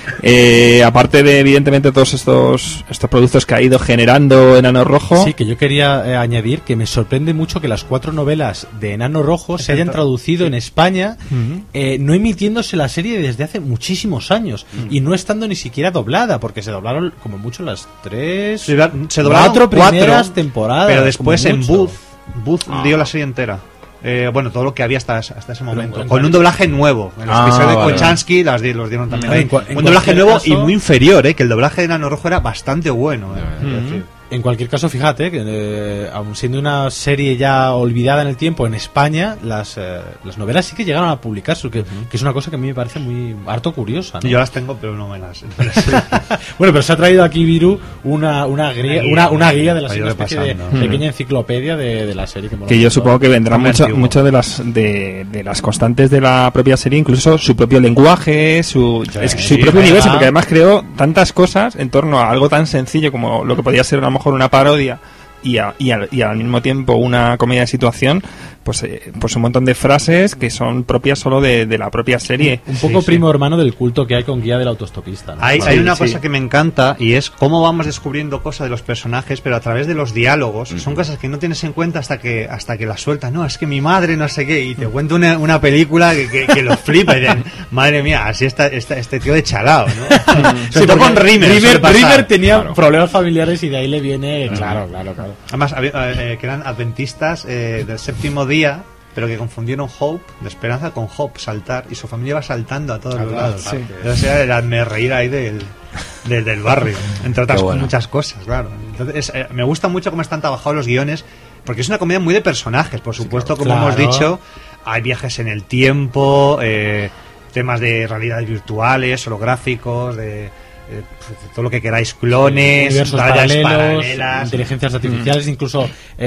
Eh, aparte de, evidentemente, todos estos estos productos que ha ido generando Enano Rojo. Sí, que yo quería eh, añadir que me sorprende mucho que las cuatro novelas de Enano Rojo se hayan traducido en España, eh, no emitiéndose la serie desde hace muchísimos años y no estando ni siquiera doblada, porque se doblaron como mucho las tres, Se, se doblaron cuatro primeras cuatro, temporadas. pero después como en mucho. Booth, Booth Ah. dio la serie entera. Eh, bueno, todo lo que había hasta, hasta ese momento. en Con cual- un doblaje nuevo. En los Ah, episodios de vale, Kochansky las di- los dieron también Ah, ahí. en cua- en Un doblaje cualquier nuevo y caso- muy inferior, eh, que el doblaje de Enano Rojo era bastante bueno. eh, quiero decir. En cualquier caso, fíjate que eh, aun siendo una serie ya olvidada en el tiempo en España, las, eh, las novelas sí que llegaron a publicarse, que, que es una cosa que a mí me parece muy harto curiosa, ¿no? Yo las tengo, pero no me las. Bueno, pero se ha traído aquí Viru una, una, guía, una, una guía de la Para ir una especie de repasando. pequeña enciclopedia de, de la serie. Que, mola Que yo mucho. supongo que vendrán Muy mucho, antiguo. mucho de las de, de las constantes de la propia serie, incluso su propio lenguaje, su, es- su sí, propio verdad. universo, porque además creó tantas cosas en torno a algo tan sencillo como lo que podía ser a lo mejor una parodia y, a- y, al, y al mismo tiempo una comedia de situación, pues, eh, pues un montón de frases que son propias solo de, de la propia serie. Un poco Sí, primo hermano del culto que hay con Guía del Autostopista, ¿no? Hay, Vale. hay una sí. cosa que me encanta y es cómo vamos descubriendo cosas de los personajes, pero a través de los diálogos. Son cosas que no tienes en cuenta hasta que hasta que las sueltas. No, es que mi madre no sé qué. Y te cuento una, una película que, que, que lo flipa. Y dicen, madre mía, así está, está este tío de chalao, ¿no? Sobre todo con Rimmer. suele Rimmer, pasar. Rimmer tenía Claro. problemas familiares y de ahí le viene... Claro, claro, claro. Además, había- eh, que eran adventistas eh, del séptimo día, pero que confundieron Hope, de esperanza, con Hope, saltar, y su familia va saltando a todos los lados. sí. Entonces era el hazme reír ahí del, del, del barrio, entre otras Qué bueno. muchas cosas, claro. Entonces, es, eh, me gusta mucho cómo están trabajados los guiones, porque es una comedia muy de personajes, por supuesto, como Claro. hemos dicho, hay viajes en el tiempo, eh, temas de realidades virtuales, holográficos, de... eh, de todo lo que queráis, clones, Universos batallas paralelos, paralelas. inteligencias artificiales, incluso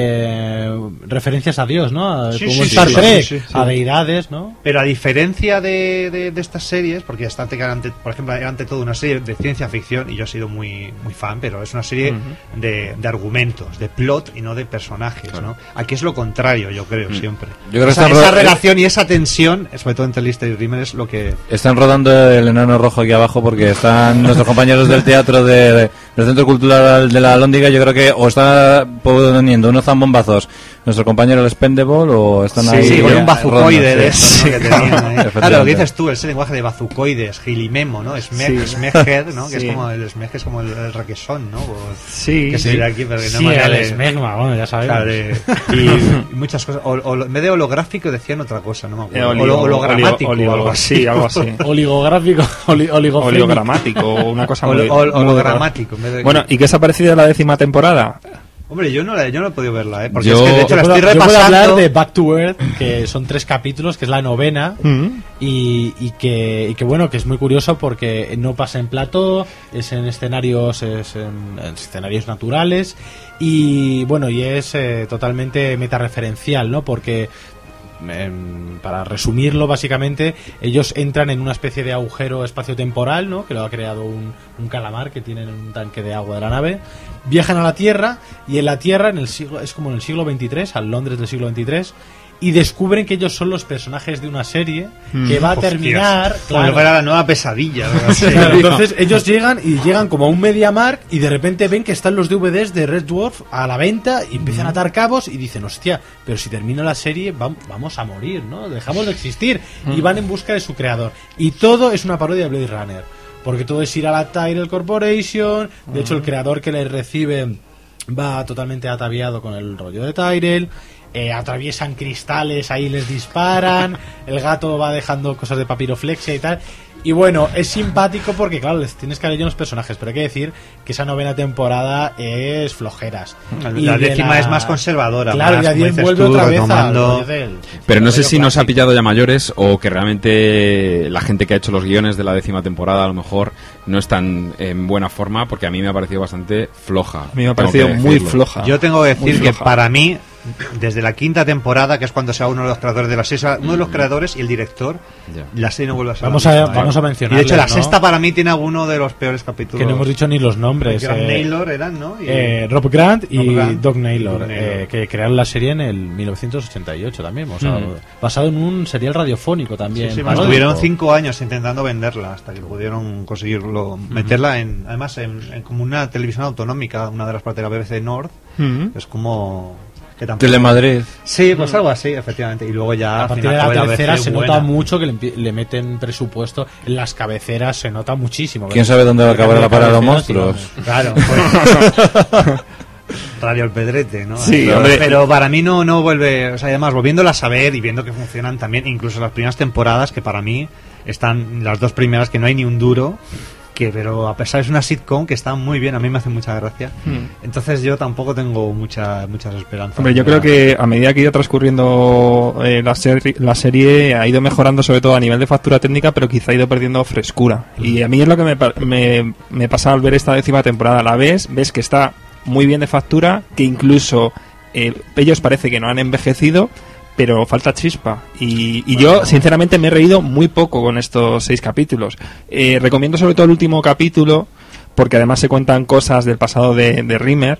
eh, referencias a Dios, ¿no? A- Sí, como sí, en sí, Star sí, Trek, sí, sí, sí. a deidades, ¿no? Pero a diferencia de, de, de estas series, porque Star Trek era ante, por ejemplo, era ante todo una serie de ciencia ficción, y yo he sido muy, muy fan, pero es una serie de, de argumentos, de plot y no de personajes, ¿no? Aquí es lo contrario, yo creo, siempre. Yo creo que esa, está esa ro- relación y esa tensión, sobre todo entre Lister y Rimmer, es lo que... Están rodando el Enano Rojo aquí abajo porque están nuestros compañeros del teatro de, de- del Centro Cultural de la Alhóndiga. Yo creo que o están poniendo unos zambombazos nuestro compañero el Spendable o están Sí, ahí sí, con eh, un bazucoide rodando, de sí. estos, ¿no? que tenían ahí. Claro, lo que Efectivamente. dices tú, ese lenguaje de bazucoides, gilimemo, ¿no? Smeg, Sí. Smeghead, ¿no? Que Sí. es como el Smeg es como el, el requesón, ¿no? O- Sí, que se sí. dirá aquí, pero que no Sí, manera el de- Smegma, bueno, ya sabemos. Claro, de- y, y muchas cosas. O, o- en vez de holográfico decían otra cosa, no me Eh, acuerdo. oli- Holo- hologramático oli- o algo oli- así. sí, algo así. Oligográfico, oli, oligofrénico. Oleogramático o una cosa Holo- muy, hol- muy hologramático. en vez de- Bueno, ¿y qué os ha parecido la décima temporada? Hombre, yo no, la, yo no he podido verla, ¿eh? Porque Yo- es que de hecho Yo la puedo, estoy yo puedo repasando. hablar de Back to Earth, que son tres capítulos, que es la novena, Mm. y, y que, y que bueno, que es muy curioso porque no pasa en plató, es en escenarios, es en, en escenarios naturales, y bueno, y es eh, totalmente metareferencial, ¿no? Porque em, para resumirlo básicamente, ellos entran en una especie de agujero espaciotemporal, ¿no? Que lo ha creado un, un calamar que tiene en un tanque de agua de la nave, viajan a la Tierra, y en la Tierra, en el siglo, es como en el siglo veintitrés, al Londres del siglo veintitrés, y descubren que ellos son los personajes de una serie que va a Hostias. terminar. Como que era la nueva pesadilla. ¿verdad? Sí. Claro, entonces ellos llegan y llegan como a un MediaMarkt y de repente ven que están los D V Ds de Red Dwarf a la venta y empiezan a atar cabos y dicen, hostia, pero si termina la serie vam- vamos a morir, ¿no? Dejamos de existir. Y van en busca de su creador. Y todo es una parodia de Blade Runner. Porque todo es ir a la Tyrell Corporation. De hecho, el creador que les recibe va totalmente ataviado con el rollo de Tyrell. Eh, atraviesan cristales, ahí les disparan. El gato va dejando cosas de papiroflexia y tal. Y bueno, es simpático porque, claro, les tienes que leer los personajes, pero hay que decir que esa novena temporada es flojeras. La, Y la de décima la- es más conservadora. Claro, más, y a como diez dices vuelve tú, otra vez al retomando- rollo del- Pero no del sé rollo si nos ha clásico. pillado ya mayores o que realmente la gente que ha hecho los guiones de la décima temporada a lo mejor no están en buena forma, porque a mí me ha parecido bastante floja. A mí me ha tengo parecido que muy decirlo. floja. Yo tengo que Muy decir que floja. para mí, desde la quinta temporada, que es cuando se va uno de los creadores de la serie, uno de los creadores y el director, Ya. la serie no vuelve a ser Vamos la a, misma, ¿eh? vamos a Y de mencionarles, hecho, la ¿no? sexta para mí tiene alguno de los peores capítulos. Que no hemos dicho ni los nombres. Grant eh, Naylor eran, ¿no? Y- eh, Rob Grant y Rob Grant. Doug Naylor, Doug Naylor. eh, que crearon la serie en el mil novecientos ochenta y ocho también, o sea, Mm. basado en un serial radiofónico también. Sí, sí, paródico. estuvieron cinco años intentando venderla hasta que pudieron conseguirlo, meterla en, además en, en como una televisión autonómica, una de las partes de la B B C North, Mm. es como que tampoco- Telemadrid. Sí, pues algo así, efectivamente, y luego ya A al partir final de la acaba B B C tercera se buena. nota mucho que le, empie- le meten presupuesto. En las cabeceras se nota muchísimo. ¿Quién sabe dónde va a acabar la parada de los Cabeceras, monstruos? Claro, pues, Radio El Pedrete, ¿no? Sí, pero, hombre. pero para mí no, no vuelve, o sea, además volviéndolas a ver y viendo que funcionan también, incluso las primeras temporadas, que para mí están las dos primeras que no hay ni un duro, que pero a pesar es una sitcom que está muy bien, a mí me hace mucha gracia. Entonces yo tampoco tengo mucha, muchas esperanzas. Hombre, yo creo que a medida que ha ido transcurriendo eh, la, serie, la serie ha ido mejorando sobre todo a nivel de factura técnica, pero quizá ha ido perdiendo frescura. Y a mí es lo que me, pa- me, me pasa al ver esta décima temporada. La ves, ves que está muy bien de factura, que incluso eh, ellos parece que no han envejecido, pero falta chispa. Y, y yo, sinceramente, me he reído muy poco con estos seis capítulos. Eh, recomiendo sobre todo el último capítulo, porque además se cuentan cosas del pasado de, de Rimmer,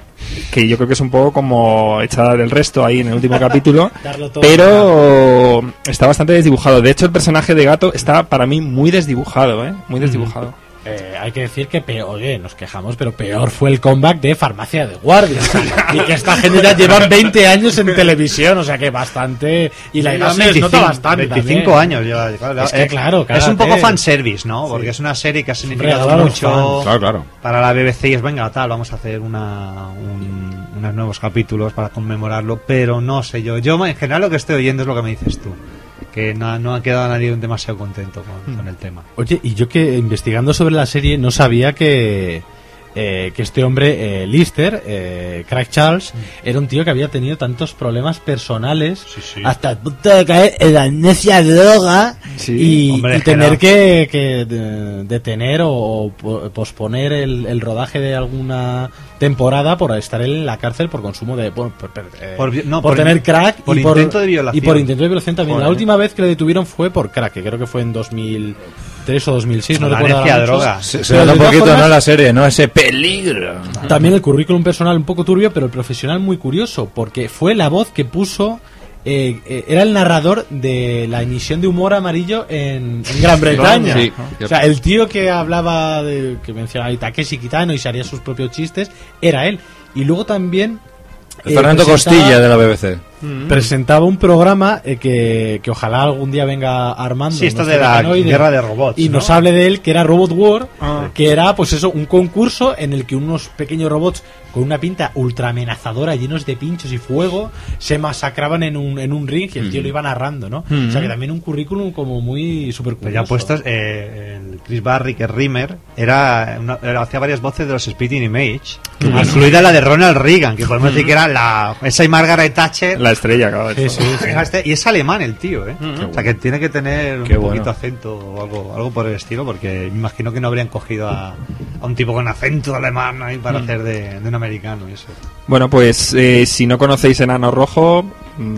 que yo creo que es un poco como echar el resto ahí en el último capítulo, Darlo todo. pero está bastante desdibujado. De hecho, el personaje de Gato está para mí muy desdibujado, ¿eh? Muy desdibujado. Eh, hay que decir que peor, oye, nos quejamos, pero peor fue el comeback de Farmacia de Guardia. O sea, y que esta gente ya llevan veinte años en televisión, o sea que bastante. Y la edad se les nota bastante. veinticinco también. años lleva, claro, Es que, eh, claro, es un poco cállate. fanservice, ¿no? Porque es una serie que ha significado Hombre, mucho claro, Claro, claro. para la B B C y es, venga, tal, vamos a hacer una, un- unos nuevos capítulos para conmemorarlo, pero no sé yo. Yo en general lo que estoy oyendo es lo que me dices tú, que no, no ha quedado nadie demasiado contento con, con el tema. Oye, y yo que investigando sobre la serie no sabía que, eh, que este hombre, eh, Lister, eh, Craig Charles, era un tío que había tenido tantos problemas personales Sí, sí. hasta el punto de caer en la amnesia droga Sí, y, hombre, y es que tener no. que, que de- detener o, o po- posponer el, el rodaje de alguna temporada por estar él en la cárcel por consumo de por, por- por, eh, Por vi- no, por por- tener crack por y intento de violación. y por intento de violación también. Joder. La última vez que le detuvieron fue por crack, que creo que fue en dos mil tres o dos mil seis, no La recuerdo. alergia a ahora mucho. drogas. Se, se Pero nota de un todas poquito, formas, ¿no? La serie, ¿no? Ese peligro. También el currículum personal un poco turbio, pero el profesional muy curioso, porque fue la voz que puso, eh, eh, era el narrador de la emisión de humor amarillo en, en Gran Bretaña. Sí, o sea, el tío que hablaba, de, que mencionaba Takeshi Kitano y se haría sus propios chistes, era él. Y luego también... eh, Fernando presentaba- Costilla de la B B C. presentaba un programa eh, que, que ojalá algún día venga Armando, Sí, esto nuestro de la mecanoide, guerra de robots, y ¿no? nos hable de él, que era Robot War, Ah. que era pues eso, un concurso en el que unos pequeños robots con una pinta ultra amenazadora, llenos de pinchos y fuego, se masacraban en un, en un ring y el tío lo iba narrando, ¿no? O sea que también un currículum como muy super Pero ya puestos, eh, el Chris Barry, que es Rimmer, era, una- era- hacía varias voces de los Spitting Image, incluida la de Ronald Reagan, que podemos decir que era la esa y Margaret Thatcher. La estrella, claro. Sí, sí, sí. Este- y es alemán el tío, ¿eh? O sea que tiene que tener Qué un bueno. poquito acento o algo, algo por el estilo, porque me imagino que no habrían cogido a, a un tipo con acento alemán ahí para hacer de, de un americano y eso. Bueno, pues eh, si no conocéis Enano Rojo, mm,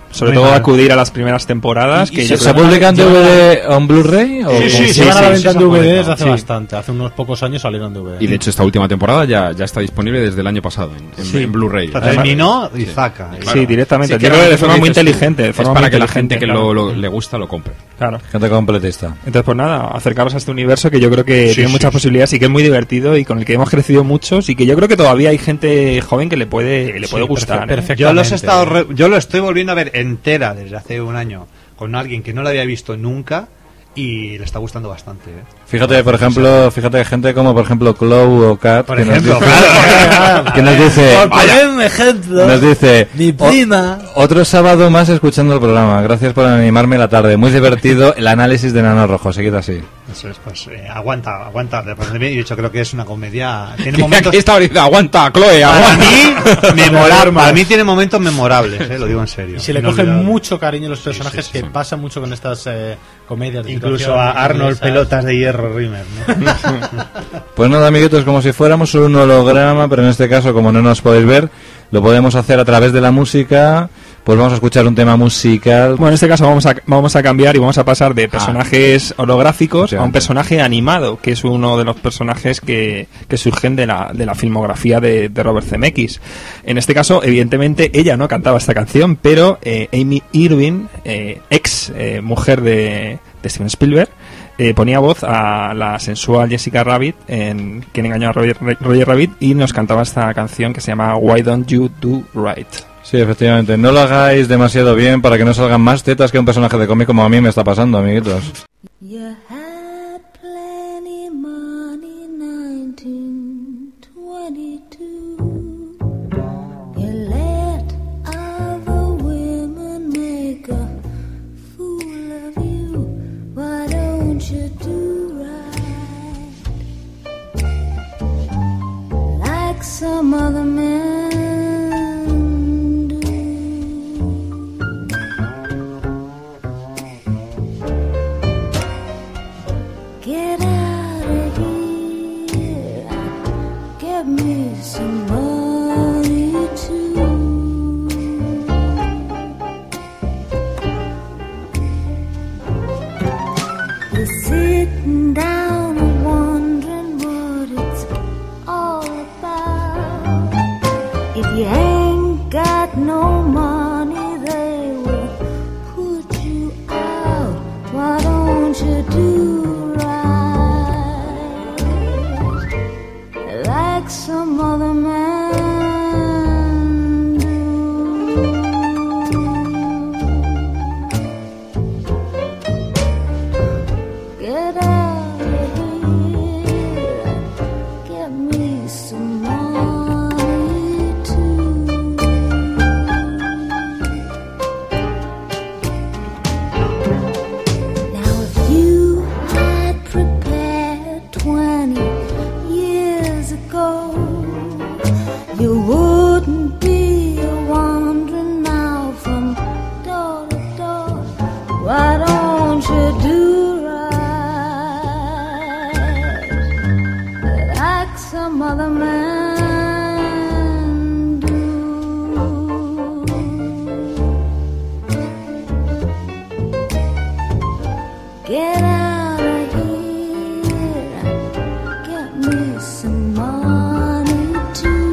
sobre Muy todo mal. acudir a las primeras temporadas. Y- que y yo ¿Se, creo- ¿Se publica en D V D o en Blu-ray? o Sí, cómo? sí, Se van a la venta en sí, D V D sí, desde hace sí. bastante. Hace unos pocos años salieron D V D. Y de hecho esta última temporada ya, ya está disponible desde el año pasado en, en, Sí. en Blu-ray. O sea, Además, terminó y zaca. Sí, directamente. Sí, yo creo que de realmente forma lo muy dices tú. inteligente. de Es forma para muy que la gente inteligente, que claro. lo, lo- le gusta lo compre. Claro. Gente completista. Entonces, pues nada, acercaros a este universo que yo creo que Sí, tiene sí, muchas sí. posibilidades y que es muy divertido y con el que hemos crecido muchos y que yo creo que todavía hay gente joven que le puede, le puede Sí, gustar. perfe- ¿eh? perfecto. Yo los he Perfectamente. estado re- yo lo estoy volviendo a ver entera desde hace un año con alguien que no la había visto nunca y le está gustando bastante. ¿eh? Fíjate, por ejemplo, fíjate gente como, por ejemplo, Clow o Kat, Por que nos ejemplo, dice- claro. que nos dice, Por poner un ejemplo, nos dice, mi prima. "O- otro sábado más escuchando el programa. Gracias por animarme la tarde. Muy divertido el análisis de Nano Rojo. Seguid así. Eso es, pues eh, aguanta, aguanta. De parece bien, y de hecho creo que es una comedia. Tiene Aquí momentos. estaba diciendo, aguanta, Chloe, Para aguanta. mí, memorable. Para mí tiene momentos memorables, eh, lo digo en serio. Y se le coge Inolvidable. mucho cariño a los personajes sí, sí, que sí. pasa mucho con estas eh, comedias. de Incluso situación, a Arnold esas- Pelotas de Hierro Rimmer, ¿no? Pues nada, amiguitos, como si fuéramos un holograma, pero en este caso, como no nos podéis ver, lo podemos hacer a través de la música. Pues vamos a escuchar un tema musical. Bueno, en este caso vamos a, vamos a cambiar y vamos a pasar de personajes holográficos a un Efectivamente. personaje animado, que es uno de los personajes que, que surgen de la, de la filmografía de, de Robert Zemeckis. En este caso, evidentemente, ella no cantaba esta canción, pero eh, Amy Irving, eh, ex eh, mujer de, de Steven Spielberg, eh, ponía voz a la sensual Jessica Rabbit en Quien engañó a Roger, Roger Rabbit y nos cantaba esta canción que se llama Why Don't You Do Right. Sí, efectivamente. No lo hagáis demasiado bien para que no salgan más tetas que un personaje de cómic como a mí me está pasando, amiguitos. You had plenty money, nineteen twenty-two. You let other women make a fool of you. Why don't you do right like some other men do? Get out of here, give me some money too. You're sitting down and wondering what it's all about. If you ain't got no money, they will put you out. Why don't you do right like some other man do? Get out of here, get me some money too. Now if you had prepared twenty years ago, you wouldn't be wandering now from door to door. Why don't you do right like some other man do? Get out of here, get me some money too.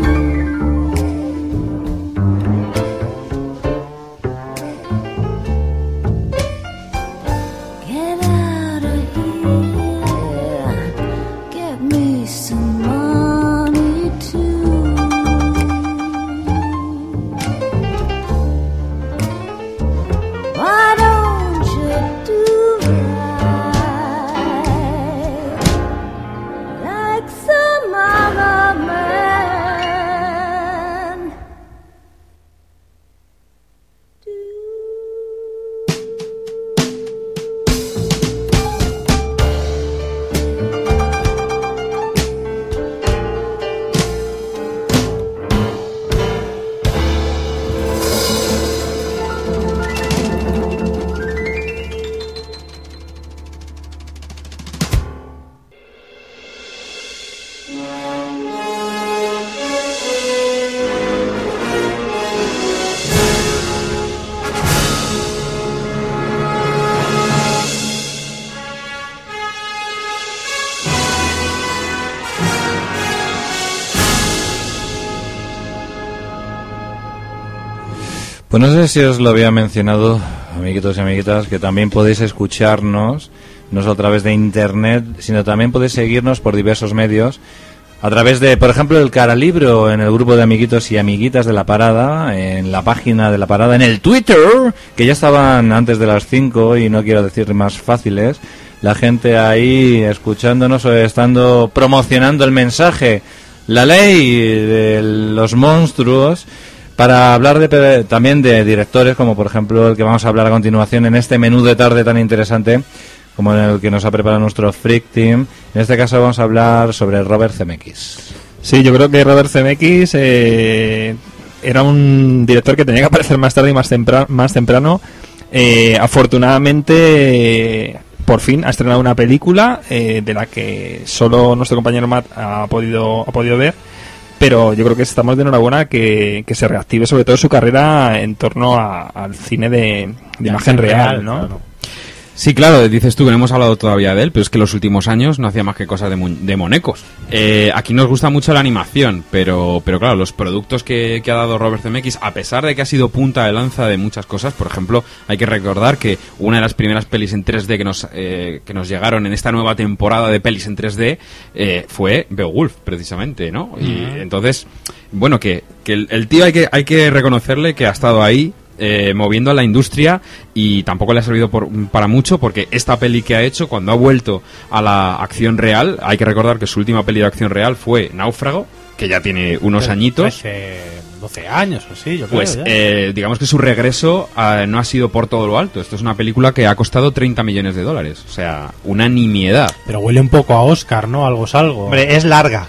Get out of here, get me some money too. Why don't you do right like some other man do? Pues no sé si os lo había mencionado, amiguitos y amiguitas, que también podéis escucharnos, no solo a través de internet, sino también podéis seguirnos por diversos medios, a través de, por ejemplo, el Caralibro, en el grupo de amiguitos y amiguitas de La Parada, en la página de La Parada, en el Twitter, que ya estaban antes de las cinco y no quiero decir más fáciles, la gente ahí escuchándonos o estando promocionando el mensaje, la ley de los monstruos, para hablar de, también de directores, como por ejemplo el que vamos a hablar a continuación en este menú de tarde tan interesante, como en el que nos ha preparado nuestro Freak Team. En este caso vamos a hablar sobre Robert Zemeckis. Sí, yo creo que Robert Zemeckis eh, era un director que tenía que aparecer más tarde y más temprano. Más temprano. Eh, afortunadamente, eh, por fin ha estrenado una película eh, de la que solo nuestro compañero Matt ha podido, ha podido ver. Pero yo creo que estamos de enhorabuena que, que se reactive sobre todo su carrera en torno a, al cine de, de imagen real, real, ¿no? Claro. Sí, claro, dices tú que no hemos hablado todavía de él, pero es que los últimos años no hacía más que cosas de, mu- de monecos. Eh, aquí nos gusta mucho la animación, pero pero claro, los productos que, que ha dado Robert Zemeckis, a pesar de que ha sido punta de lanza de muchas cosas, por ejemplo, hay que recordar que una de las primeras pelis en tres D que nos eh, que nos llegaron en esta nueva temporada de pelis en tres D eh, fue Beowulf, precisamente, ¿no? Y uh-huh. entonces, bueno, que, que el, el tío hay que hay que reconocerle que ha estado ahí, Eh, moviendo a la industria, y tampoco le ha servido por, para mucho, porque esta peli que ha hecho, cuando ha vuelto a la acción real, hay que recordar que su última peli de acción real fue Náufrago, que ya tiene unos añitos, trece, doce años o así, yo creo. Pues eh, digamos que su regreso eh, no ha sido por todo lo alto. Esto es una película que ha costado treinta millones de dólares, o sea, una nimiedad. Pero huele un poco a Oscar, ¿no? Algo es algo. Hombre, es larga.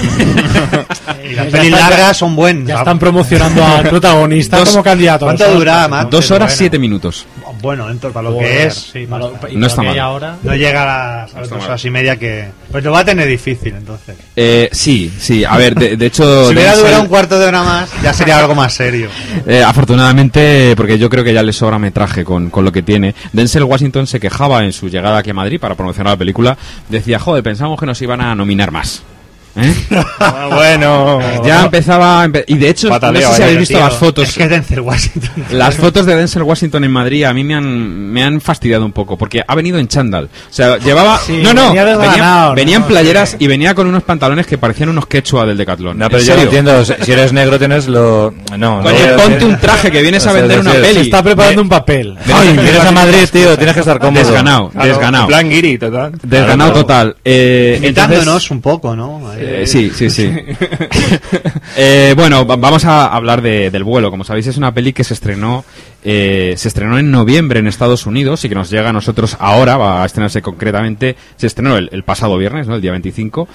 Y las pelis largas son buenas. Ya están promocionando al protagonista Dos, como candidato. ¿Cuánto dura, Matt? Dos horas, bueno. siete minutos. Bueno, entonces, para lo Joder, que es, sí, no, lo, no está mal. Ahora... No llega a las, a las dos horas y media que... Pues lo va a tener difícil, entonces. Eh, sí, sí. A ver, de, de hecho... Si hubiera Denzel, durado un cuarto de hora más, ya sería algo más serio. Eh, afortunadamente, porque yo creo que ya le sobra metraje con, con lo que tiene. Denzel Washington se quejaba en su llegada aquí a Madrid para promocionar la película. Decía, joder, pensamos que nos iban a nominar más. ¿Eh? Ah, bueno, ya empezaba empe- y de hecho Pataleo, no sé si eh, habéis visto tío, las fotos, es que es Denzel Washington. las fotos de Denzel Washington en Madrid a mí me han me han fastidiado un poco, porque ha venido en chándal, o sea, llevaba sí, no no venía venía, ¿no? venía en no, playeras sí. y venía con unos pantalones que parecían unos quechua del Decathlon. No, pero ¿En yo no serio? entiendo, si eres negro tienes lo... No, Oye, no, ponte un traje que vienes a vender una Se peli. Se está preparando un papel. Ay, vienes a Madrid, tío, tienes que estar cómodo. Desganado, Claro, desganado. en plan guiri, total. Desganado Claro, total. Eh, Imitándonos entonces- un poco, ¿no? Eh, sí, sí, sí. eh, bueno, va- vamos a hablar de, del vuelo. Como sabéis, es una peli que se estrenó eh, se estrenó en noviembre en Estados Unidos y que nos llega a nosotros ahora, va a estrenarse concretamente, se estrenó el, el pasado viernes, ¿no? El día veinticinco.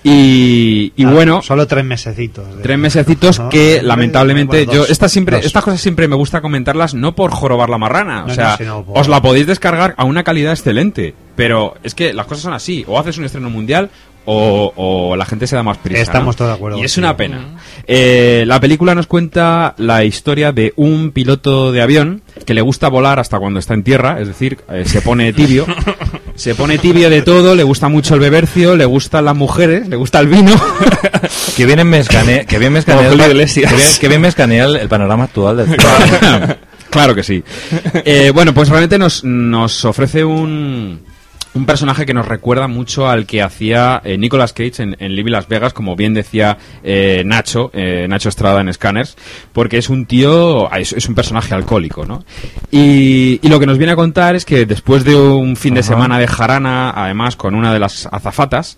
Y, y Ah, bueno... Solo tres mesecitos. de- Tres mesecitos ¿no? que Bueno, lamentablemente bueno, yo dos, estas siempre dos. estas cosas siempre me gusta comentarlas, no por jorobar la marrana, o No, sea, no, sino por- os la podéis descargar a una calidad excelente, pero es que las cosas son así, o haces un estreno mundial o, o la gente se da más prisa. Estamos ¿no? todos de acuerdo Y es contigo. una pena. Eh, la película nos cuenta la historia de un piloto de avión que le gusta volar hasta cuando está en tierra, es decir, eh, se pone tibio. Se pone tibio de todo, le gusta mucho el bebercio, le gustan las mujeres, le gusta el vino. Que bien me escanea, que bien me escanea, Como el, Julio Iglesias. que bien, que bien me escanea el, el panorama actual del cine. Claro que sí. Eh, bueno, pues realmente nos, nos ofrece un, un personaje que nos recuerda mucho al que hacía eh, Nicolas Cage en, en Libby Las Vegas, como bien decía eh, Nacho, eh, Nacho Estrada en Scanners, porque es un tío, es, es un personaje alcohólico, ¿no? Y, y lo que nos viene a contar es que después de un fin de Ajá. semana de jarana, además con una de las azafatas,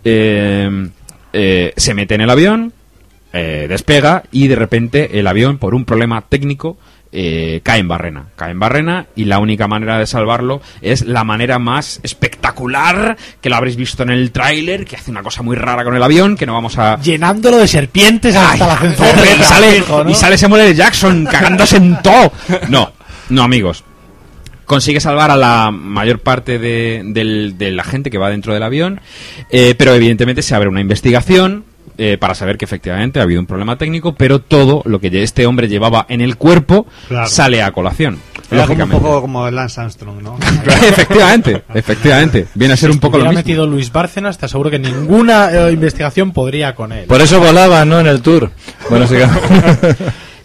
eh, eh, se mete en el avión, eh, despega y de repente el avión, por un problema técnico, eh, cae en barrena. Cae en barrena y la única manera de salvarlo es la manera más espectacular, que lo habréis visto en el tráiler, que hace una cosa muy rara con el avión, que no vamos a... Llenándolo de serpientes hasta la Corre, cencerra. y sale, Hijo, ¿no? y sale Samuel L. Jackson cagándose en todo. No, no, amigos. Consigue salvar a la mayor parte de, del- de la gente que va dentro del avión, eh, pero evidentemente se abre una investigación eh, para saber que efectivamente ha habido un problema técnico, pero todo lo que este hombre llevaba en el cuerpo Claro. sale a colación. Era como un Lógicamente. poco como Lance Armstrong, ¿no? efectivamente, efectivamente. Viene a ser un poco lo Si hubiera mismo. metido Luis Bárcenas, te aseguro que ninguna eh, investigación podría con él. Por eso volaba, ¿no? En el tour. Bueno, sigamos.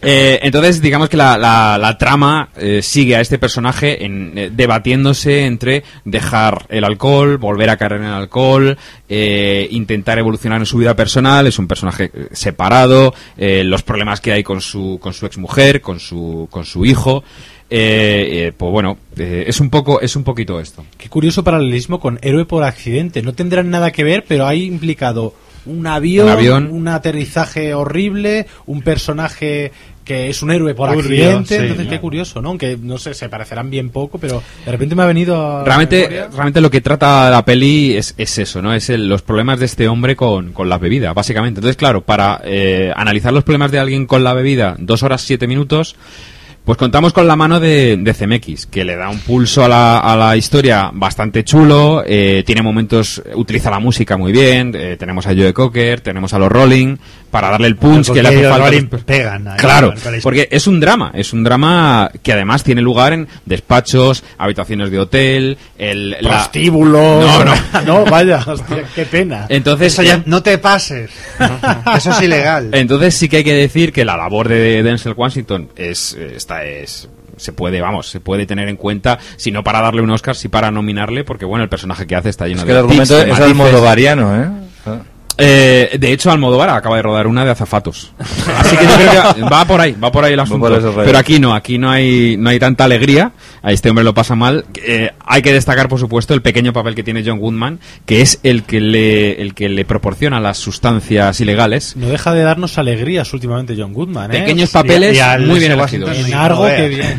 Eh, entonces, digamos que la, la, la trama eh, sigue a este personaje en, eh, debatiéndose entre dejar el alcohol, volver a caer en el alcohol, eh, intentar evolucionar en su vida personal. Es un personaje separado, eh, los problemas que hay con su con su exmujer, con su con su hijo. Eh, eh, pues bueno, eh, es un poco es un poquito esto. Qué curioso paralelismo con Héroe por accidente. No tendrán nada que ver, pero hay implicado un avión, un avión, un aterrizaje horrible, un personaje que es un héroe por Un accidente. río, sí, Entonces, claro. qué curioso, ¿no? Aunque, no sé, se parecerán bien poco, pero de repente me ha venido a Realmente, memoria. realmente lo que trata la peli es, es eso, ¿no? Es el- los problemas de este hombre con, con la bebida, básicamente. Entonces, claro, para eh, analizar los problemas de alguien con la bebida, dos horas siete minutos, pues contamos con la mano de, de C M X, que le da un pulso a la, a la historia bastante chulo, eh, tiene momentos, utiliza la música muy bien, eh, tenemos a Joe Cocker, tenemos a los Rolling, para darle el punch que le hace Porque falta. Rolling pegan ahí, Claro, con la historia. porque es un drama, es un drama que además tiene lugar en despachos, habitaciones de hotel, el... la- Prostíbulo. No, no. no, vaya, hostia, qué pena. Entonces, Eso ya, no te pases. Eso es ilegal. entonces sí que hay que decir que la labor de Denzel Washington es esta es se puede, vamos, se puede tener en cuenta, si no para darle un Oscar, si para nominarle, porque bueno, el personaje que hace está lleno Es de que el argumento tics, de es matices. almodovariano, ¿eh? Ah. Eh, de hecho, Almodóvar acaba de rodar una de azafatos. Así que yo creo que va por ahí, va por ahí el asunto. por esos rayos. Pero aquí no, aquí no hay no hay tanta alegría. A este hombre lo pasa mal. Eh, hay que destacar, por supuesto, el pequeño papel que tiene John Goodman, que es el que le el que le proporciona las sustancias ilegales. No deja de darnos alegrías últimamente John Goodman, ¿eh? Pequeños papeles Y- y al muy bien Washington elegidos. En no Argo, veas. qué bien.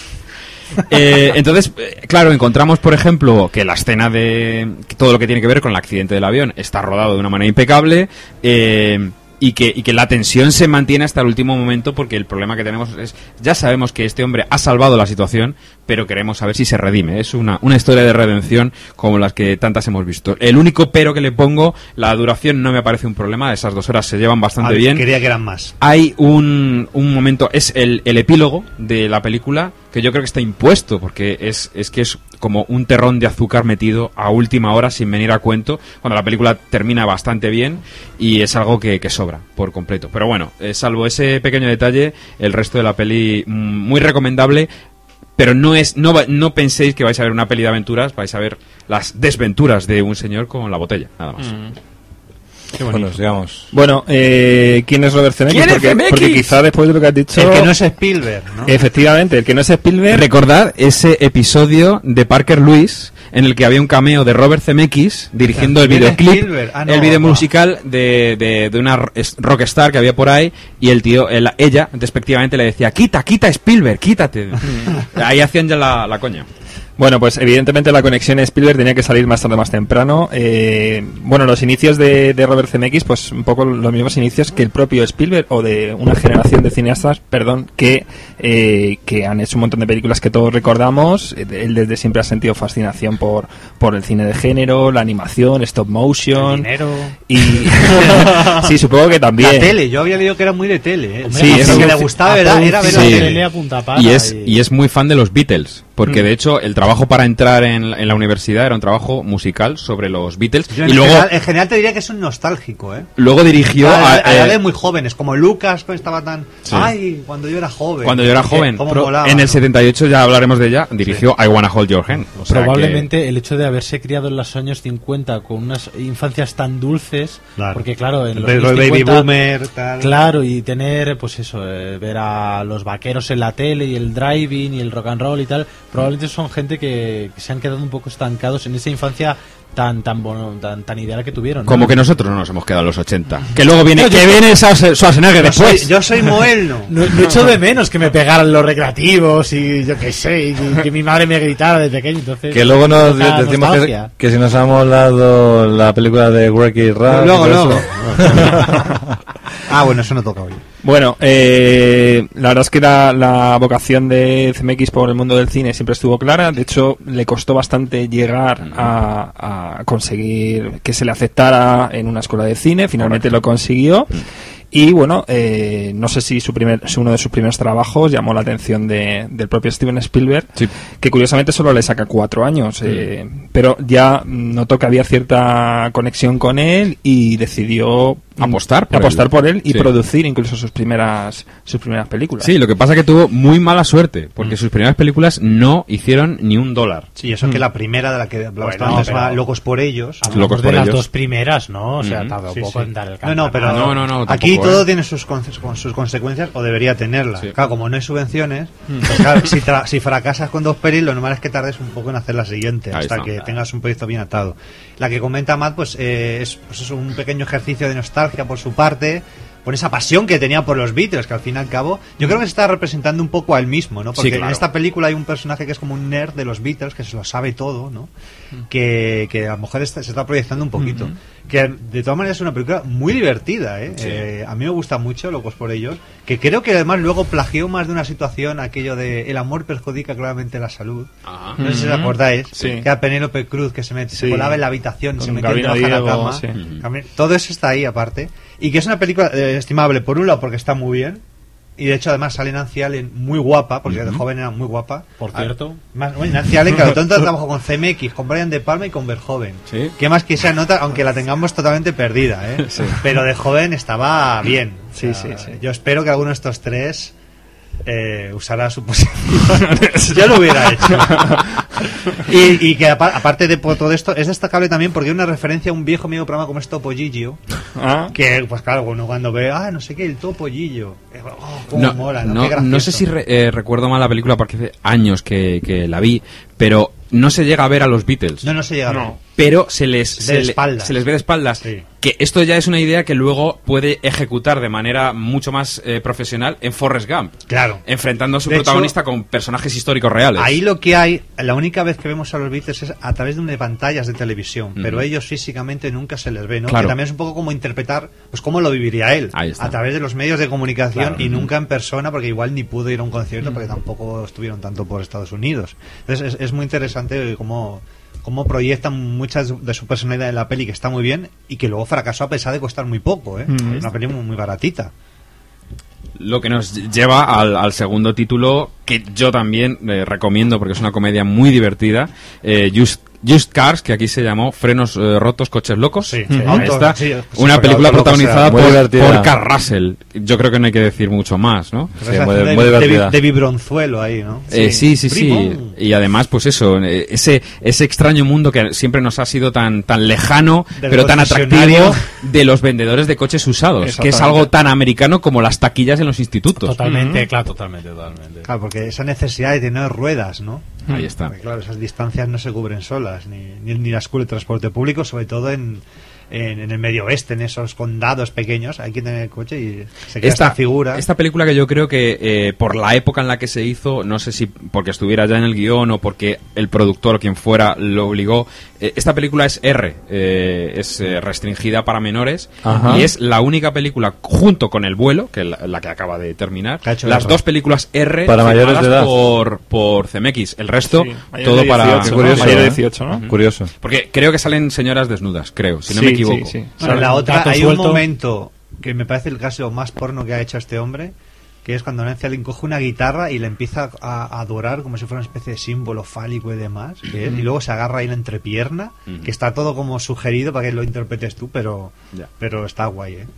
Eh, entonces, eh, claro, encontramos, por ejemplo, que la escena de que todo lo que tiene que ver con el accidente del avión está rodado de una manera impecable, eh, y que, y que la tensión se mantiene hasta el último momento, porque el problema que tenemos es, ya sabemos que este hombre ha salvado la situación, pero queremos saber si se redime. Es una, una historia de redención como las que tantas hemos visto. El único pero que le pongo, la duración no me parece un problema, esas dos horas se llevan bastante Ah, bien. Quería que eran más. Hay un, un momento, es el, el epílogo de la película, que yo creo que está impuesto, porque es, es que es como un terrón de azúcar metido a última hora sin venir a cuento, cuando la película termina bastante bien, y es algo que, que sobra por completo. Pero bueno, eh, salvo ese pequeño detalle, el resto de la peli mm, muy recomendable. Pero no es no va- no penséis que vais a ver una peli de aventuras, vais a ver las desventuras de un señor con la botella, nada más. Bueno, sigamos. Bueno, eh, ¿quién es Robert Zemeckis? ¿Quién es porque, Zemeckis? porque quizá después de lo que has dicho... El que no es Spielberg, ¿no? Efectivamente, el que no es Spielberg... Recordad ese episodio de Parker Lewis en el que había un cameo de Robert Zemeckis dirigiendo el ¿Quién es videoclip, Spielberg? Ah, no, el video no. musical de, de, de una ro- es- rockstar que había por ahí, y el tío, el- ella, despectivamente le decía, quita, quita Spielberg, quítate. Ahí hacían ya la, la coña. Bueno, pues evidentemente la conexión Spielberg tenía que salir más tarde o más temprano. Eh, bueno, los inicios de, de Robert Zemeckis, pues un poco los mismos inicios que el propio Spielberg, o de una generación de cineastas, perdón, que, eh, que han hecho un montón de películas que todos recordamos. Eh, Él desde siempre ha sentido fascinación por, por el cine de género, la animación, stop motion. Dinero. Y sí, supongo que también. La tele, yo había leído que era muy de tele. ¿eh? Hombre, Sí, Lo eso- que le gustaba era, era ver la Sí. tele. a punta pala Y es, y es muy fan de los Beatles, porque de hecho el trabajo para entrar en, la- en la universidad era un trabajo musical sobre los Beatles, Yo y en, luego, general, en general te diría que es un nostálgico, ¿eh? luego dirigió a, a, a edades eh, muy jóvenes, como Lucas, pues estaba tan... Sí. Ay, cuando yo era joven. cuando yo era Que- joven, cómo pro- molaba, en el ¿no? setenta y ocho ya hablaremos de ella, dirigió I Wanna Hold Your Hand. O sea Probablemente el hecho de haberse criado en los años cincuenta con unas infancias tan dulces, Claro. porque claro, en los El años baby cincuenta, boomer, tal. claro, y tener, pues eso, eh, ver a los vaqueros en la tele y el driving y el rock and roll y tal, probablemente son gente que, que se han quedado un poco estancados en esa infancia tan tan bueno, tan tan ideal que tuvieron, ¿no? como que nosotros no nos hemos quedado en los ochenta. Que luego viene, que viene Schwarze- Schwarzenegger Yo soy, después. yo soy Moelno. No, no echo de menos que me pegaran los recreativos y yo qué sé, y que, que mi madre me gritara de pequeño, entonces... Que luego nos esa decimos que, nostalgia. que si nos ha molado la película de Wreck-It Ralph. Luego, y todo luego. eso. Ah, bueno, eso no toca hoy. Bueno, eh, la verdad es que la, la vocación de Zemeckis por el mundo del cine siempre estuvo clara. De hecho, le costó bastante llegar a, a conseguir que se le aceptara en una escuela de cine. Finalmente lo consiguió. Y bueno, eh, no sé si su primer, si uno de sus primeros trabajos llamó la atención de, del propio Steven Spielberg, Sí. que curiosamente solo le saca cuatro años, eh, pero ya notó que había cierta conexión con él y decidió apostar por apostar él. por él y Sí. producir incluso sus primeras sus primeras películas. Sí, lo que pasa es que tuvo muy mala suerte, porque sus primeras películas no hicieron ni un dólar. Sí, eso que la primera de la que hablabas Bueno, antes, pero- va Locos por ellos. Hablamos Locos de por las ellos. dos primeras, ¿no? O sea, Ujú. tardó Sí, poco sí. en dar el No, no, pero No, no, no, aquí tampoco, todo ¿eh? tiene sus, conse- con sus consecuencias, o debería tenerlas. Sí. Claro, como no hay subvenciones, pues claro, si, tra- si fracasas con dos pelis, lo normal es que tardes un poco en hacer la siguiente, Ahí hasta está. que tengas un proyecto bien atado. La que comenta Matt, pues, eh, es, pues es un pequeño ejercicio de nostalgia por su parte, por esa pasión que tenía por los Beatles, que al fin y al cabo, yo creo que se está representando un poco a él mismo, ¿no? Porque Sí, claro. en esta película hay un personaje que es como un nerd de los Beatles, que se lo sabe todo, ¿no? Que, que a lo mejor está- se está proyectando un poquito. Que de todas maneras es una película muy divertida, ¿eh? Eh, a mí me gusta mucho, Locos por ellos, que creo que además luego plagió más de una situación, aquello de el amor perjudica claramente la salud. Ajá. No sé si os Ujú. acordáis, Sí. que a Penélope Cruz que se, met- se Sí. colaba en la habitación, Con se metía Gabino debajo de la Diego, cama. sí. También- todo eso está ahí aparte. Y que es una película eh, estimable, por un lado porque está muy bien, y de hecho además sale Nancy Allen muy guapa, porque de joven era muy guapa. Por cierto. Más, bueno, Nancy Allen, claro, tonto trabajó con C M X, con Brian De Palma y con Verhoeven. Sí. ¿Qué más que esa nota, aunque la tengamos totalmente perdida, ¿eh? Pero de joven estaba bien. Sí, O sea, sí, sí. Yo espero que alguno de estos tres eh, usara su posición. Yo lo hubiera hecho. y, y que apa- aparte de por todo esto, es destacable también porque hay una referencia a un viejo amigo programa como es Topo Gigio. Ah, Que, pues claro, uno cuando ve, ah, no sé qué, el Topo Gigio. Eh, Oh, cómo No, mola, ¿no? no, Qué gracioso. no sé si re- eh, recuerdo mal la película porque hace años que, que la vi, pero no se llega a ver a los Beatles. No, no se llega a ver. No. Pero se les, De se, le- espaldas. se les ve de espaldas. Sí. Que esto ya es una idea que luego puede ejecutar de manera mucho más eh, profesional en Forrest Gump. Claro. Enfrentando a su De protagonista con personajes históricos reales. Ahí lo que hay, la única vez que vemos a los Beatles es a través de una de pantallas de televisión, Ujú. pero ellos físicamente nunca se les ve, ¿no? Claro. Que también es un poco como interpretar, pues cómo lo viviría él, Ahí está. a través de los medios de comunicación Claro. y Ujú. nunca en persona, porque igual ni pudo ir a un concierto, porque tampoco estuvieron tanto por Estados Unidos. Entonces es, es muy interesante cómo, cómo proyectan muchas de su personalidad en la peli, que está muy bien, y que luego fracasó a pesar de costar muy poco, ¿eh? Mm. Una peli muy, muy baratita. Lo que nos lleva al, al segundo título, que yo también eh, recomiendo porque es una comedia muy divertida, eh, Just, Just Cars, que aquí se llamó Frenos eh, Rotos, Coches Locos. Sí, Ahí sí. Autos, está. sí, sí, Una porque película Autos Locos protagonizada era muy por, divertida. por Carl Russell. Yo creo que no hay que decir mucho más, ¿no? Pues Sí, esa muy- acción de, muy de, divertida. de vibronzuelo ahí, ¿no? Eh, sí, sí, sí. Bribón. Y además, pues eso, eh, ese ese extraño mundo que siempre nos ha sido tan tan lejano, Del pero tan concesionario. atractivo, de los vendedores de coches usados, que es Exactamente. algo tan americano como las taquillas en los institutos. Totalmente, claro, totalmente, totalmente. Claro, porque esa necesidad de tener ruedas, ¿no? Ahí está. Porque, claro, esas distancias no se cubren solas, ni, ni, ni la escuela de transporte público, sobre todo en, en, en el medio oeste, en esos condados pequeños, hay que tener el coche y se crea esta, figura. Esta película que yo creo que eh, por la época en la que se hizo, no sé si porque estuviera ya en el guión o porque el productor o quien fuera lo obligó, eh, esta película es R, eh, es eh, restringida para menores Ajá. y es la única película junto con El vuelo, que es la, la que acaba de terminar, Que ha hecho las R. dos películas R Para mayores firmadas de edad. por, por C M X, el resto Sí, mayor todo de para... dieciocho, Qué ¿no? curioso, Mayor de ¿eh? dieciocho, ¿no? Curioso. Porque creo que salen señoras desnudas, creo, si no Sí, me equivoco. sí, sí. Bueno, en la otra Gato hay suelto. un momento que me parece el caso más porno que ha hecho este hombre, que es cuando Nancy Allen coge una guitarra y la empieza a a adorar como si fuera una especie de símbolo fálico y demás, que es, y luego se agarra ahí la entrepierna, Ujú. que está todo como sugerido para que lo interpretes tú, pero Ya. pero está guay, ¿eh?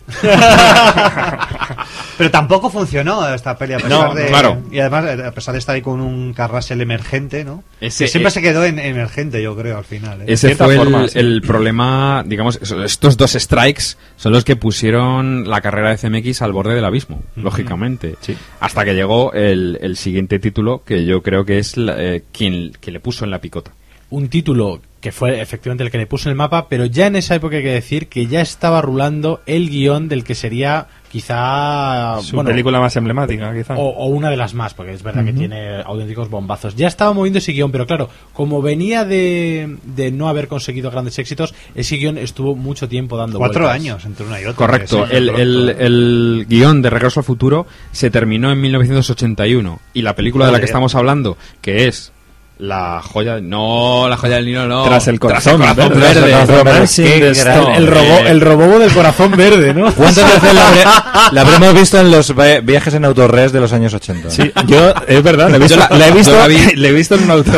Pero tampoco funcionó esta peli a pesar No, de claro. y además a pesar de estar ahí con un Carrasel emergente, ¿no? Ese- que siempre eh, se quedó en emergente, yo creo, al final, ¿eh? Ese cierta fue forma, el, sí. el problema, digamos, eso- estos dos strikes son los que pusieron la carrera de C M X al borde del abismo, lógicamente. Sí. Hasta que llegó el, el siguiente título, que yo creo que es la- eh, quien, quien le puso en la picota. Un título que fue efectivamente el que le puso en el mapa, pero ya en esa época hay que decir que ya estaba rulando el guión del que sería quizá Su bueno, película más emblemática, quizá. o, o una de las más, porque es verdad que tiene auténticos bombazos. Ya estaba moviendo ese guión, pero claro, como venía de, de no haber conseguido grandes éxitos, ese guión estuvo mucho tiempo dando Cuatro vueltas. años entre una y otra. Correcto, Sí, el, pronto. el, el guión de Regreso al Futuro se terminó en mil novecientos ochenta y uno y la película de la que Joder. estamos hablando, que es la joya... No, la joya del Nilo no. Tras el corazón, Tras el corazón verde. verde. Tras el corazón Qué verde. gran- El, robo, el robobo del corazón verde, ¿no? ¿Cuántas veces la, habré- la habremos visto en los vi- viajes en autorres de los años ochenta? Sí, yo, es verdad, la he visto, Yo la- la he visto, yo la vi- la he visto en un auto.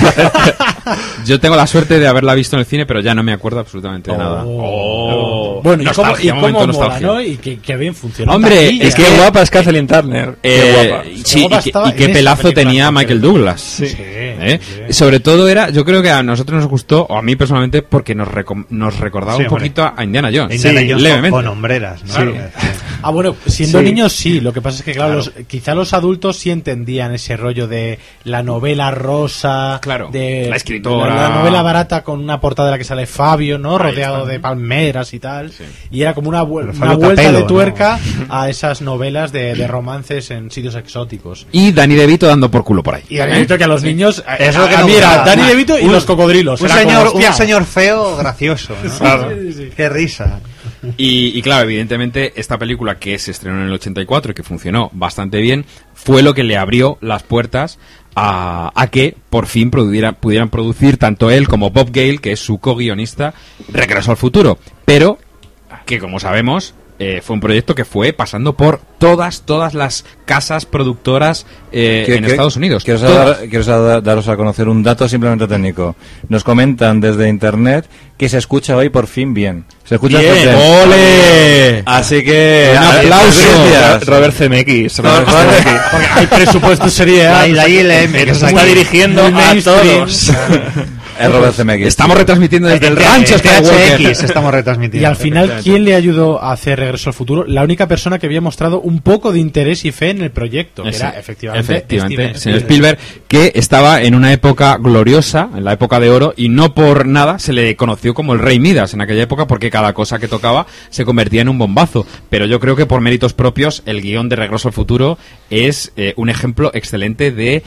Yo tengo la suerte de haberla visto en el cine, pero ya no me acuerdo absolutamente de nada. Oh. Bueno, ¿y cómo, Nostalgia, y un cómo momento mola, nostalgia. ¿no? Y que, que bien funciona. Hombre, Taquilla. es Qué que- guapa es Kathleen Turner. Qué Eh, guapa. sí, guapa y, qué- estaba y qué en esa pelazo película tenía en Michael concreto. Douglas. Sí, ¿eh? sí. Sobre todo era, yo creo que a nosotros nos gustó, o a mí personalmente, porque nos, recom- nos recordaba Sí, un hombre. poquito a Indiana Jones. Indiana Jones con- levemente. con hombreras, ¿no? Claro. Ah, bueno, siendo Sí. niños sí, lo que pasa es que, claro, Claro. Los, quizá los adultos sí entendían ese rollo de la novela rosa, Claro, de la escritora. La, la novela barata con una portada en la que sale Fabio, ¿no? Ahí Rodeado está. de palmeras y tal. Y era como una, vu- Pero una Fabio vuelta Capello, de ¿no? tuerca a esas novelas de, de romances en sitios exóticos. Y Danny DeVito dando por culo por ahí. Y Danny DeVito que a los niños... Eso es lo que a nos mí era gustaba. Danny DeVito y Un- los cocodrilos. Un Era como, señor, hostia. un señor feo gracioso, ¿no? Claro. Sí, sí. Qué risa. Y, y claro, evidentemente, esta película que se estrenó en el ochenta y cuatro y que funcionó bastante bien, fue lo que le abrió las puertas a, a que por fin produciera- pudieran producir tanto él como Bob Gale, que es su co-guionista, Regreso al Futuro. Pero, que como sabemos, eh, fue un proyecto que fue pasando por todas, todas las casas productoras eh, Que- en que- Estados Unidos. Quiero, Todas. dar- quiero dar- daros a conocer un dato simplemente técnico. Nos comentan desde internet que se escucha hoy por fin bien. Se escucha ¡Bien! fuerte. ¡Ole! Así que... Un a- aplauso. gracias. Robert Zemeckis. Robert No, no, Zemeckis. Porque hay presupuesto serie A. Ahí, de ahí el M, que Que es se está aquí. dirigiendo Muy a mainstream. todos. Es Robert Zemeckis. Estamos retransmitiendo desde el En rancho T H Skywalker. X estamos retransmitiendo. Y al final, ¿quién le ayudó a hacer Regreso al Futuro? La única persona que había mostrado un poco de interés y fe en el proyecto, que Ese- era efectivamente, efectivamente, Steven señor Spielberg, que estaba en una época gloriosa, en la época de oro, y no por nada se le conoció como el Rey Midas en aquella época, porque cada cosa que tocaba se convertía en un bombazo. Pero yo creo que por méritos propios, el guión de Regreso al Futuro es eh, un ejemplo excelente de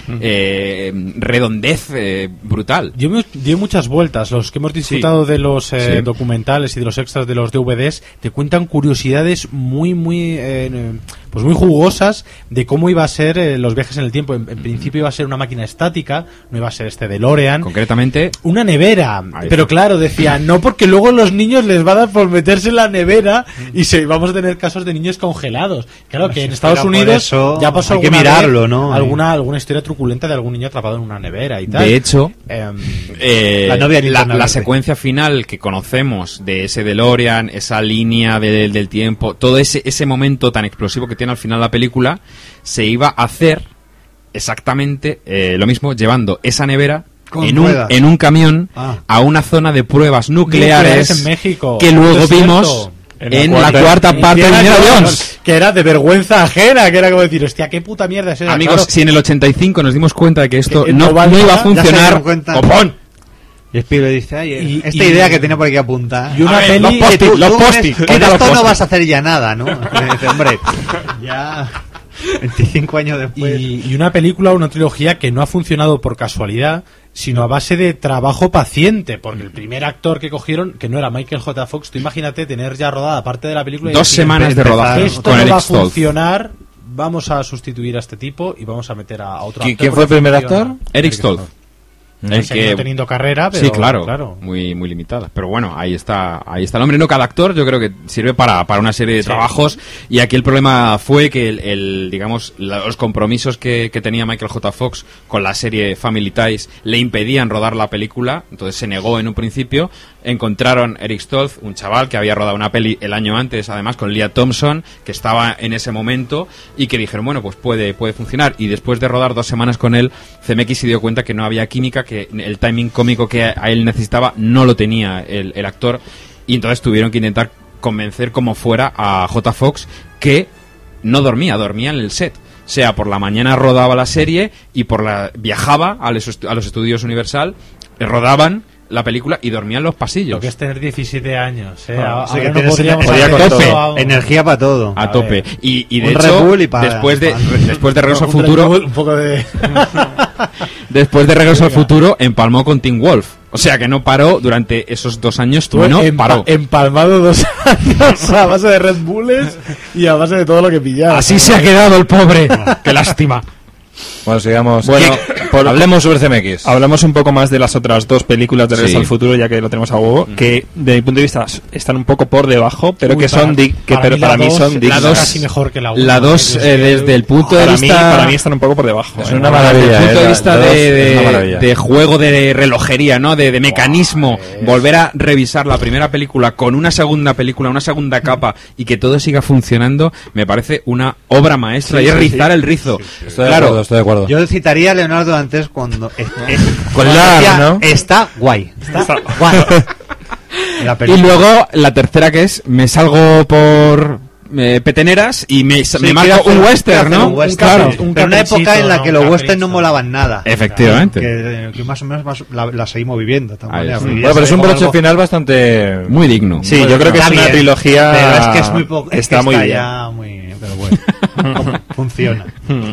eh, redondez eh, brutal. Yo me dio muchas vueltas. Los que hemos disfrutado de los eh, Sí. documentales y de los extras de los D V Ds te cuentan curiosidades muy, muy, eh, pues muy jugosas de cómo iba a ser eh, los viajes en el tiempo. En, en principio iba a ser una máquina estática, no iba a ser este DeLorean. Concretamente, Una nevera, Ahí pero está. claro, decía, no porque luego los niños les va a dar por meterse en la nevera y se, vamos a tener casos de niños congelados. Claro que en Estados pero por Unidos eso ya pasó hay que alguna mirarlo, vez ¿no? alguna, alguna historia truculenta de algún niño atrapado en una nevera y tal. de hecho, Em, Eh, La novia la, linterna la verde. secuencia final que conocemos de ese DeLorean, esa línea de- del tiempo, todo ese, ese momento tan explosivo que tiene al final la película, se iba a hacer exactamente eh, lo mismo, llevando esa nevera Con en un, ruedas. en un camión Ah. a una zona de pruebas nucleares, Nucleares en México, que en un luego desierto. vimos En en, la la cuarta- cuarta parte de Indiana Indiana Jones, Jones. que era de vergüenza ajena, que era como decir, hostia, qué puta mierda es esa. Amigos, Claro, si en el ochenta y cinco nos dimos cuenta de que esto Que no, no vale no iba a nada, ya se funcionar, dieron cuenta. ¡copón! Y Spielberg dice, ay, Y- esta y- idea que tenía por aquí apuntada. y una A ver, peli... los post-it, Tú- los tú post-it, con esto- quita con los esto no post-it. vas a hacer ya nada, ¿no? Y dice, hombre, ya veinticinco años después. Y, y una película, una trilogía que no ha funcionado por casualidad, sino a base de trabajo paciente, porque el primer actor que cogieron, que no era Michael J. Fox, tú imagínate tener ya rodada parte de la película y Dos decir, semanas de empezar rodaje esto con no Eric va a Stoltz. funcionar, vamos a sustituir a este tipo y vamos a meter a, a otro ¿Qui- actor. quién fue el porque primer funciona. actor? Eric Stoltz. El Seguido que teniendo carrera, pero sí, claro, claro. muy muy limitada. Pero bueno, ahí está, ahí está el hombre. No, cada actor yo creo que sirve para, para una serie de trabajos. Y aquí el problema fue que el, el, digamos, la- los compromisos que, que tenía Michael J. Fox con la serie Family Ties le impedían rodar la película. Entonces se negó en un principio. Encontraron Eric Stoltz, un chaval que había rodado una peli el año antes, además con Leah Thompson, que estaba en ese momento y que dijeron, bueno, pues puede, puede funcionar. Y después de rodar dos semanas con él, Zemeckis se dio cuenta que no había química, que el timing cómico que a él necesitaba no lo tenía el, el actor, y entonces tuvieron que intentar convencer como fuera a J. Fox, que no dormía, dormía en el set. O sea, por la mañana rodaba la serie y por la viajaba a los, estu- a los estudios Universal, eh, rodaban la película y dormía en los pasillos. Lo que es tener diecisiete años, ¿eh? Ah, Ahora o sea, que no tienes podríamos energía hacer con eso, tope. vamos. Energía para todo. A, A tope. ver. Y, y de Un hecho, Red Bull y para- después de para- después de Regreso al Un Futuro, Red Bull, un poco de... después de Regreso al Futuro, empalmó con Teen Wolf. O sea que no paró durante esos dos años, Estuve no empa- paró. empalmado dos años a base de Red Bulls y a base de todo lo que pillaba. Así se ha quedado el pobre. Qué lástima. Bueno, sigamos. Bueno, por- Hablemos sobre C M X. Hablamos un poco más de las otras dos películas de Regreso Sí. al Futuro, ya que lo tenemos a huevo, que de mi punto de vista están un poco por debajo, pero Uy, que para- son di- que para pero mí la para mí dos- son la dignas. dos casi mejor que la uno. La dos, ¿no? eh, desde el punto de para mí, vista... para mí están un poco por debajo. Es eh. una Desde maravilla. el punto eh, de la- vista la dos de, es una de, maravilla. de juego de relojería, ¿no? De, de mecanismo, volver a revisar la primera película con una segunda película, una segunda capa y que todo siga funcionando, me parece una obra maestra Sí, y es sí, rizar sí. el rizo. Estoy de Claro, acuerdo, estoy de acuerdo. Yo citaría a Leonardo antes cuando... eh, eh, Con cuando Lars, decía, ¿no? Está guay. Está Está- guay. La y película. luego la tercera que es, me salgo por eh, peteneras y me, Sí, me quiero marco hacer- un quiero western, hacer ¿no? un western, Claro. sí. Pero una caprichito, época en la ¿no? que Un los capricho. western no molaban nada. Efectivamente. Que, que más o menos más la, la seguimos viviendo. de todas Ahí maneras, sí. porque ya Bueno, pero es se un ve como broche algo- final bastante... Muy digno. Sí, Muy yo creo que Está es una bien, trilogía. pero es que es muy poco, es está que muy está bien. ya muy, pero bueno, funciona.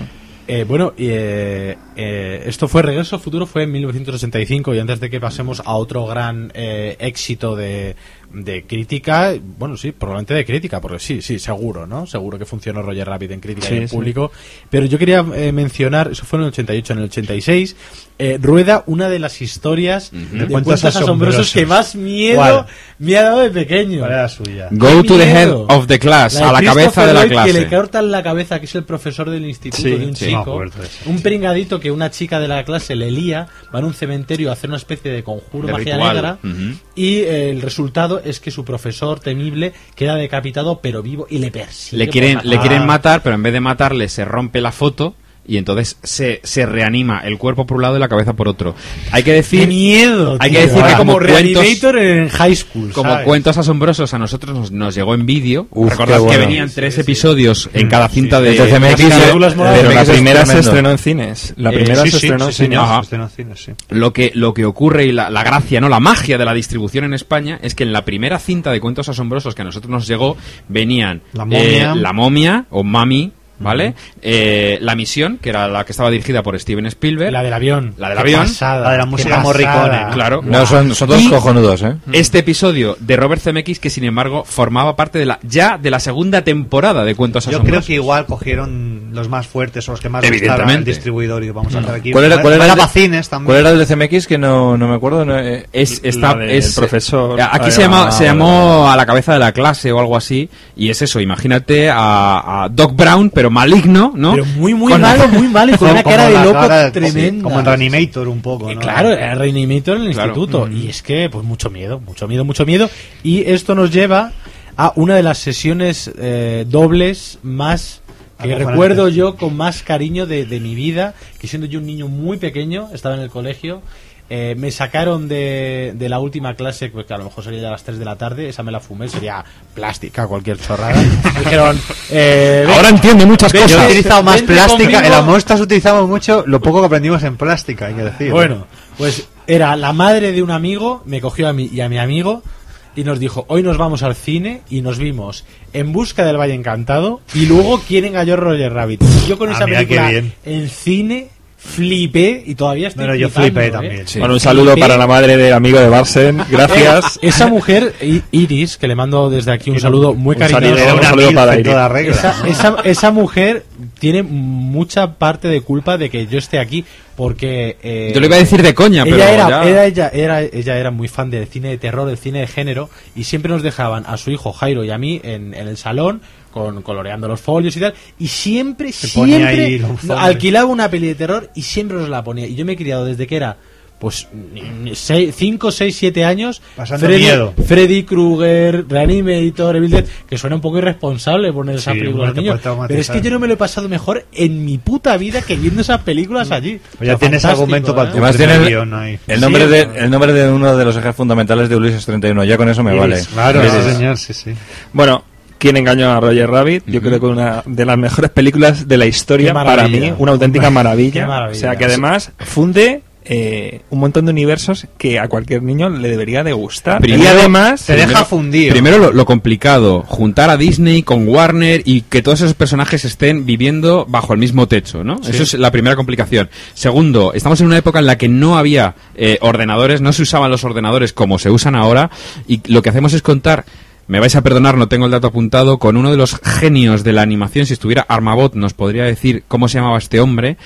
Eh, bueno, y, eh, eh, esto fue Regreso al Futuro, fue en mil novecientos ochenta y cinco, y antes de que pasemos a otro gran eh, éxito de, de crítica, bueno, sí, probablemente de crítica, porque sí, sí, seguro, ¿no? Seguro que funcionó Roger Rabbit en crítica Sí, y en sí. público, pero yo quería eh, mencionar, eso fue en el ochenta y ocho, en el ochenta y seis, eh, rueda una de las historias de Cuentos cuentos asombrosos asombrosos. que más miedo ¿Cuál? me ha dado de pequeño. ¿Cuál era la suya? Go ¡Qué to the head miedo! of the class, La de a la cabeza Christopher de la Lloyd, clase. que le cortan la cabeza, que es el profesor del instituto Sí, de un sí. No me chico. acuerdo de eso. Un pringadito que una chica de la clase le lía, va a un cementerio a hacer una especie de conjuro, De magia ritual. negra, Ujú. y eh, el resultado es que su profesor temible queda decapitado pero vivo y le persigue. Le quieren, por le matar. quieren matar, pero en vez de matarle se rompe la foto y entonces se, se reanima el cuerpo por un lado y la cabeza por otro. Hay que ¡Qué decir, miedo! hay tío! que decir que Era como como cuentos- Reanimator en high school, como ¿sabes? cuentos asombrosos a nosotros nos, nos llegó en vídeo. Uf, Recordad qué bueno. que venían tres episodios en cada cinta de, El de C M X, de- eh, películas moladas. Pero la Eso es primera se tremendo. estrenó en cines. La Eh, primera Sí, se sí, estrenó sí, en señor, cines. Ajá. se estrenó en cine, sí. Lo que, lo que ocurre y la, la gracia, ¿no? La magia de la distribución en España es que en la primera cinta de cuentos asombrosos que a nosotros nos llegó venían La momia. eh, la momia o Mami, ¿vale? Eh, la misión, que era la que estaba dirigida por Steven Spielberg. La del avión. La del Qué avión. pasada, La de la qué música pasada. Morricone. Claro. No, son, son todos Y- cojonudos, ¿eh? Este episodio de Robert Zemeckis que sin embargo formaba parte de la ya de la segunda temporada de Cuentos Yo creo Asombrosos. que igual cogieron los más fuertes o los que más gustaron Evidentemente. el distribuidor y vamos a hacer aquí. ¿Cuál era, cuál era el para de- cines también. ¿Cuál era el de C M X? Que no, no me acuerdo. no, eh, Es, está, La del es, profesor. Aquí Ah, se, llama, ah, se llamó A la cabeza de la clase o algo así. Y es eso, imagínate a, a Doc Brown, pero maligno, ¿no? Pero muy, muy Con- malo, muy malo, y con una Como cara de la loco cara- tremenda. Como en Reanimator un poco, Eh, ¿no? Claro, era Reanimator en el Claro. instituto. Y es que, pues mucho miedo, mucho miedo, mucho miedo. Y esto nos lleva a una de las sesiones eh, dobles más que Acojonante. recuerdo yo con más cariño de, de mi vida, que siendo yo un niño muy pequeño, estaba en el colegio. Eh, me sacaron de, de la última clase, pues que a lo mejor sería ya a las tres de la tarde, esa me la fumé, sería plástica, cualquier chorrada. Me dijeron, eh, ven- Ahora entiendo muchas ven- Yo he cosas. utilizado más vente plástica. conmigo. En las muestras utilizamos mucho lo poco que aprendimos en plástica, hay que decir. Bueno, pues era la madre de un amigo, me cogió a mí y a mi amigo y nos dijo, hoy nos vamos al cine, y nos vimos En busca del Valle Encantado y luego Quién engañó a Roger Rabbit. Y yo con Ah, esa mira qué película bien. en cine flipé y todavía estoy Bueno, yo flipando, flipé ¿eh? también. Sí. Bueno, un saludo Flipé. para la madre del amigo de Barsen. Gracias. Eh, esa mujer, I- Iris, que le mando desde aquí un saludo muy un saludo. cariñoso. Era Un una saludo milf para en Iris. toda regla. Esa, esa, esa mujer tiene mucha parte de culpa de que yo esté aquí, porque eh, Yo le iba a decir de coña, pero ella era, ya- era- ella, era, ella era muy fan del cine de terror, del cine de género, y siempre nos dejaban a su hijo Jairo y a mí en, en el salón con coloreando los folios y tal, y siempre, ponía siempre ahí los folios. alquilaba una peli de terror y siempre nos la ponía. Y yo me he criado desde que era pues cinco, seis, siete años Pasando Freddy, miedo. Freddy Krueger, Reanimator, Evil Dead, que suena un poco irresponsable poner esas Sí, películas a bueno, los te niños, puede traumatizar. pero es que yo no me lo he pasado mejor en mi puta vida que viendo esas películas allí. Pues ya O sea, tienes fantástico, argumento ¿eh? para tu Además primer tiene el- guión ahí. El nombre, Sí, de, pero- el nombre de uno de los ejes fundamentales de Ulises treinta y uno. Ya con eso me vale. Iris, Claro, Iris. sí, señor, sí, sí. Bueno, ¿Quién engañó a Roger Rabbit? Yo creo que una de las mejores películas de la historia Qué para maravilla. mí, una auténtica maravilla. Qué maravilla. O sea, que además funde eh, un montón de universos que a cualquier niño le debería de gustar. Primero- y además Te deja fundido. Primero lo, lo complicado, juntar a Disney con Warner y que todos esos personajes estén viviendo bajo el mismo techo, ¿no? Eso es la primera complicación. Segundo, estamos en una época en la que no había eh, ordenadores, no se usaban los ordenadores como se usan ahora, y lo que hacemos es contar, me vais a perdonar, no tengo el dato apuntado, con uno de los genios de la animación. Si estuviera Armabot nos podría decir cómo se llamaba este hombre,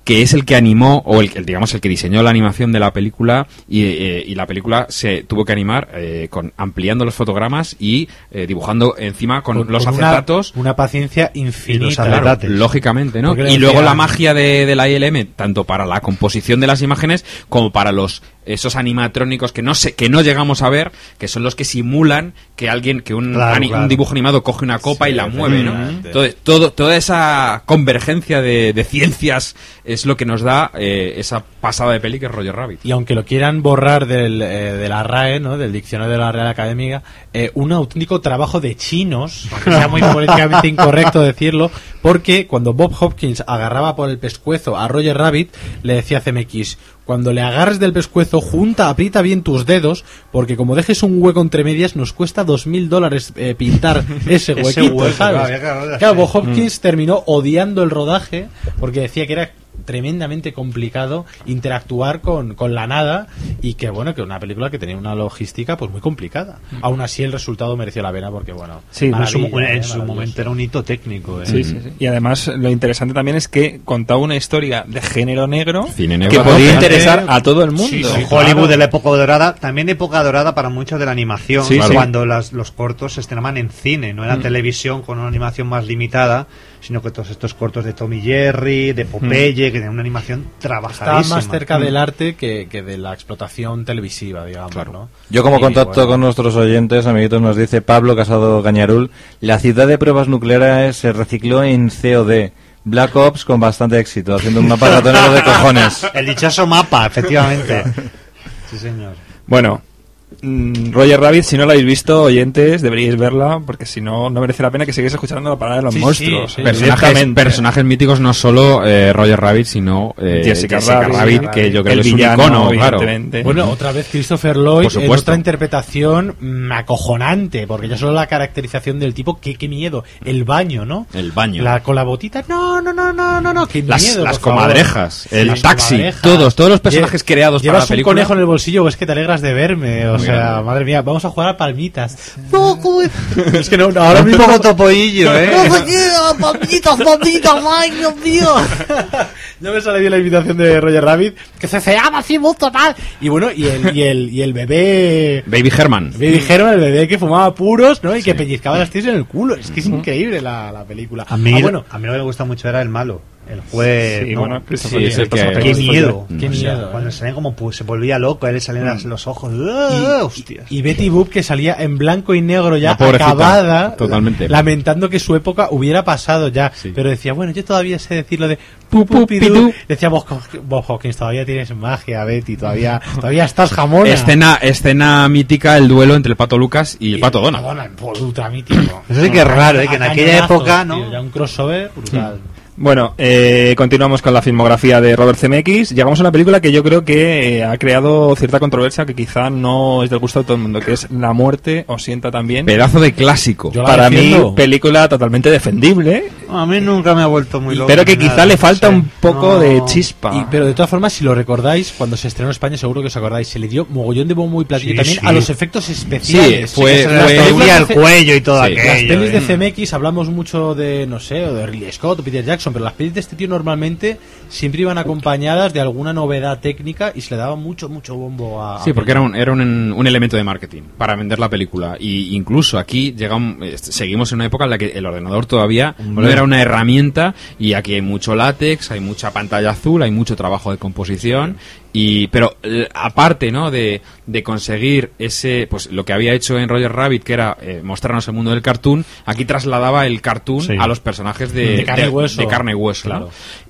que es el que animó, o el, el digamos el que diseñó la animación de la película, y, eh, y la película se tuvo que animar eh, con ampliando los fotogramas y eh, dibujando encima con, con los con acetatos. Una, una paciencia infinita. Claro, lógicamente, ¿no? Porque Y luego decía- la magia de, de la I L M, tanto para la composición de las imágenes como para los esos animatrónicos que no sé, que no llegamos a ver, que son los que simulan que alguien, que un, Claro, ani- claro. un dibujo animado coge una copa Sí, y la mueve, ¿no? efectivamente. Entonces, todo, toda esa convergencia de, de ciencias es lo que nos da eh, esa pasada de peli que es Roger Rabbit. Y aunque lo quieran borrar del, eh, de la R A E, ¿no? Del diccionario de la Real Academia, eh, un auténtico trabajo de chinos, aunque sea muy políticamente incorrecto decirlo, porque cuando Bob Hopkins agarraba por el pescuezo a Roger Rabbit, le decía a C M X: cuando le agarres del pescuezo, junta, aprieta bien tus dedos, porque como dejes un hueco entre medias, nos cuesta dos mil dólares eh, pintar ese Ese huequito, hueco, ¿sabes? claro, claro, Claro, Bob sí. Hopkins terminó odiando el rodaje porque decía que era tremendamente complicado interactuar con, con la nada, y que bueno, que una película que tenía una logística pues muy complicada. Aún así el resultado mereció la pena porque bueno, Sí, En su, maravilla, en eh, su maravilloso. momento era un hito técnico. ¿eh? Sí, sí, sí. Y además lo interesante también es que contaba una historia de género negro Cine negro. que podía Bastante- interesar a todo el mundo. Sí, sí, claro. Hollywood de la época dorada, también época dorada para muchos de la animación, Sí, sí. cuando las- los cortos se estrenaban en cine, no en la televisión con una animación más limitada, sino que todos estos cortos de Tom y Jerry, de Popeye, que tenían una animación trabajadísima. Estaba más cerca Mm. del arte que, que de la explotación televisiva, digamos, ¿no? Yo como Y, contacto bueno, con nuestros oyentes, amiguitos, nos dice Pablo Casado Gañarul, la ciudad de pruebas nucleares se recicló en C O D. Black Ops con bastante éxito, haciendo un mapa ratonero de cojones. El dichoso mapa, efectivamente. Sí, señor. Bueno, mm, Roger Rabbit, si no la habéis visto, oyentes, deberíais verla, porque si no, no merece la pena que sigáis escuchando la parada de los Sí, monstruos. sí, sí. Personajes, Directamente. personajes míticos, no solo eh, Roger Rabbit, sino eh, Jessica Jessica, Rabbit, Rabbit, Rabbit, que yo creo el que es un villano, icono, claro. evidentemente. Bueno, otra vez Christopher Lloyd Por en supuesto. otra interpretación mm, acojonante, porque ya solo la caracterización del tipo, qué, qué miedo. El baño, ¿no? El baño. La, con la botita, no, no, no, no, no, no, qué Las, miedo. las por favor. comadrejas, el Las taxi, comadrejas. todos, todos los personajes Lle- creados para Llevas la película. un conejo en el bolsillo, o es que te alegras de verme, o Muy sea, grande. madre mía, vamos a jugar a palmitas. No, joder. Es que no, no, ahora Un mismo poco topoillo, ¿eh? ¡No se queda! ¡Palmitas, palmitas! ¡Ay, Dios mío! Ya me sale bien la invitación de Roger Rabbit, que se ceaba así muy total. Y bueno, y el, y el, y el bebé... Baby Herman. Me dijeron el bebé que fumaba puros, ¿no? Y que pellizcaba las tías en el culo. Es que es increíble la, la película. A mí, Ah, bueno, a mí lo que me gusta mucho era el malo, el juez. Sí, ¿no? bueno, Christopher Sí, Lee, es el el personaje que- Qué de Christopher miedo. Lee. Qué O sea, miedo, cuando eh. salían como pues, se volvía loco, a él le salían las- los ojos. ¡Ah! hostias. y Betty Boop, que salía en blanco y negro ya, La pobrecita, acabada, totalmente. lamentando que su época hubiera pasado ya. Sí. Pero decía, bueno, yo todavía sé decir lo de pu, pu, pidú. Decía Bob, Bob Hawkins, todavía tienes magia, Betty, todavía, todavía estás jamona. Escena, escena mítica, el duelo entre el Pato Lucas y el Pato Donald. Donald, pues, ultra mítico. Eso sí que es raro, ¿eh? Que en A aquella cañonazos, época, ¿no? tío, ya un crossover brutal. Bueno, eh, continuamos con la filmografía de Robert Zemeckis. Llegamos a una película que yo creo que eh, ha creado cierta controversia, que quizá no es del gusto de todo el mundo, que es La muerte os sienta también. Pedazo de clásico. Yo la Para defiendo. mí, película totalmente defendible, A mí nunca me ha vuelto muy loco. pero que ni quizá nada, le falta no sé. un poco No. de chispa. Y, pero de todas formas, si lo recordáis, cuando se estrenó en España, seguro que os acordáis, se le dio mogollón de bombo y platillo Sí, también sí. a los efectos especiales. Sí, fue- Se le fue- torcía el cuello y todo Sí. aquello. Las pelis de ¿eh? C M X hablamos mucho de, no sé, o de Ridley Scott o Peter Jackson, pero las pelis de este tío normalmente siempre iban acompañadas de alguna novedad técnica y se le daba mucho, mucho bombo a... Sí, a porque era un, era un, un elemento de marketing para vender la película. Y incluso aquí llega un- eh, seguimos en una época en la que el ordenador todavía no era una herramienta, y aquí hay mucho látex, hay mucha pantalla azul, hay mucho trabajo de composición. Y, pero eh, aparte, ¿no? De, de conseguir ese, pues lo que había hecho en Roger Rabbit, que era eh, mostrarnos el mundo del cartoon, aquí trasladaba el cartoon Sí. a los personajes de, De carne y hueso. de carne y hueso, ¿no? Claro.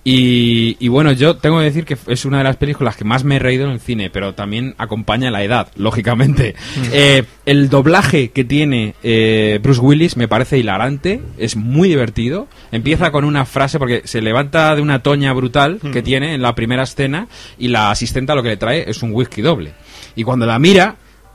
Y, y bueno, yo tengo que decir que es una de las películas que más me he reído en el cine, pero también acompaña la edad, lógicamente. Eh, el doblaje que tiene eh, Bruce Willis me parece hilarante, es muy divertido. Empieza con una frase, porque se levanta de una toña brutal que tiene en la primera escena, y la asistenta lo que le trae es un whisky doble. Y cuando la mira,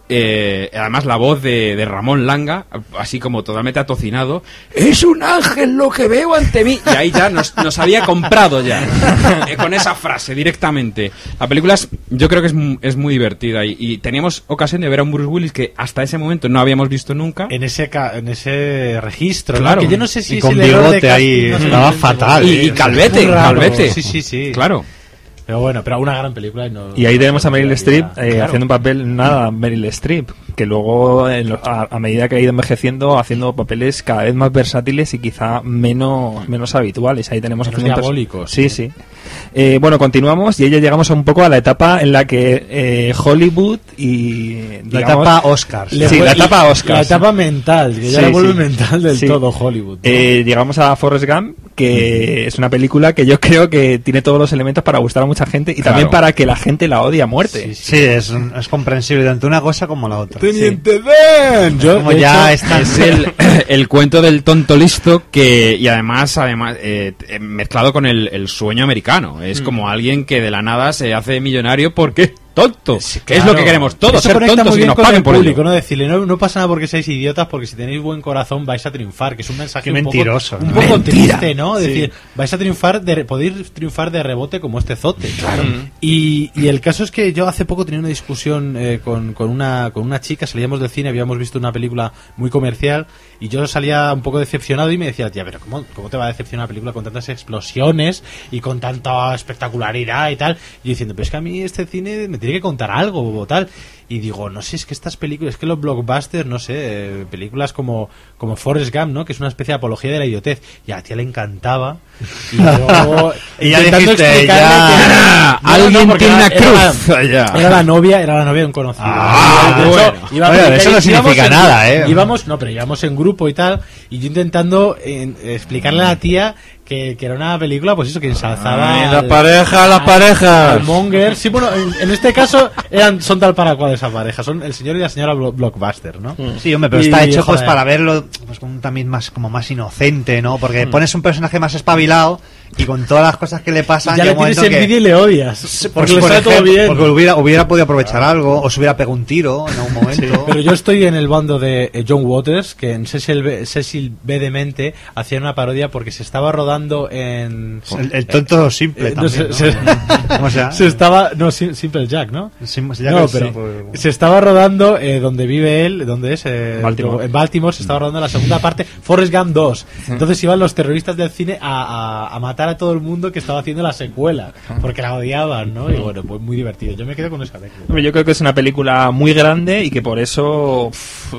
Eh, además la voz de, de Ramón Langa, así como totalmente atocinado, es un ángel lo que veo ante mí, y ahí ya nos, nos había comprado ya eh, con esa frase directamente. La película es, yo creo que es, es muy divertida y, y teníamos ocasión de ver a un Bruce Willis que hasta ese momento no habíamos visto nunca en ese ca en ese registro, claro, ¿no? Que yo no sé si y es con el error bigote de ahí casting, no estaba sé, fatal, y, y calvete, calvete, sí, sí, sí, claro. Pero bueno, pero una gran película. Y, no, y ahí no tenemos a Meryl Streep eh, claro. haciendo un papel, nada, Meryl Streep, que luego en lo- a, a medida que ha ido envejeciendo haciendo papeles cada vez más versátiles y quizá menos menos habituales. Ahí tenemos Menos haciendo un pers- diabólicos, Sí, sí. sí. Eh, bueno, continuamos y ya llegamos a un poco a la etapa en la que eh, Hollywood y La digamos, etapa Oscars. Le Sí, fue- la etapa Oscars. La etapa mental, que ya Sí, le vuelve sí. mental del Sí. todo Hollywood, ¿no? Eh, llegamos a Forrest Gump, que es una película que yo creo que tiene todos los elementos para gustar a mucha gente y Claro. también para que la gente la odie a muerte. Sí, es, es comprensible tanto una cosa como la otra. Teniente Dan. Yo, Como de ya hecho, está Es el, el cuento del tonto listo que y además además eh, eh, mezclado con el, el sueño americano. Es como alguien que de la nada se hace millonario porque tonto. Sí, Que es claro. lo que queremos todos, Eso ser conecta tontos muy y que bien nos con paguen el por público, ello. ¿no? Decirle, no, no pasa nada porque seáis idiotas, porque si tenéis buen corazón vais a triunfar, que es un mensaje Qué un mentiroso, poco, ¿no? un poco Mentira. triste, ¿no? Sí. Decir, vais a triunfar, de, podéis triunfar de rebote como este zote. Claro. Y, y el caso es que yo hace poco tenía una discusión eh, con, con, una, con una chica, salíamos del cine, habíamos visto una película muy comercial y yo salía un poco decepcionado y me decía, tía, pero ¿cómo, cómo te va a decepcionar una película con tantas explosiones y con tanta espectacularidad y tal? Y yo diciendo, pero es que a mí este cine me tiene que contar algo o tal. Y digo, no sé, es que estas películas, es que los blockbusters, no sé, eh, películas como, como Forrest Gump, ¿no? Que es una especie de apología de la idiotez. Y a la tía le encantaba. Y yo, Y ya intentando dijiste, explicarle ya. que- Ah, No, no, alguien porque tiene era- una era cruz la- allá. Era la novia, era la novia de un conocido. Ah, De hecho, bueno. íbamos- Bueno, eso no íbamos significa en- nada, ¿eh? Íbamos, no, pero íbamos en grupo y tal, y yo intentando eh, explicarle a la tía que, que era una película, pues eso, que ensalzaba... Ay, las al- parejas, las al- parejas. al Monger. Sí, bueno, en, en este caso eran, son tal para cual esa pareja, son el señor y la señora Blo- Blockbuster, ¿no? Sí, hombre, pero Y, está hecho pues joder. para verlo pues con un también más como más inocente, ¿no? Porque pones un personaje más espabilado y con todas las cosas que le pasan Ya llega le un tienes momento que- envidia y le odias. Porque le por sale todo ejemplo, bien. Porque hubiera, hubiera podido aprovechar algo o se hubiera pegado un tiro en algún momento. Pero yo estoy en el bando de eh, John Waters, que en Cecil B, Cecil B. Demente hacía una parodia porque se estaba rodando en... el, el tonto simple Eh, no, también, se, ¿no? se- ¿Cómo se llama? se estaba... No, Sim- Simple Jack, ¿no? Sim- ya No, que pero sí, pues- se estaba rodando eh, donde vive él, ¿dónde es? Eh, Baltimore. En Baltimore se estaba rodando la segunda parte, Forrest Gump dos. Entonces iban los terroristas del cine a, a, a matar a todo el mundo que estaba haciendo la secuela, porque la odiaban, ¿no? Y bueno, pues muy divertido. Yo me quedo con esa anécdota. Hombre, yo creo que es una película muy grande y que por eso uf,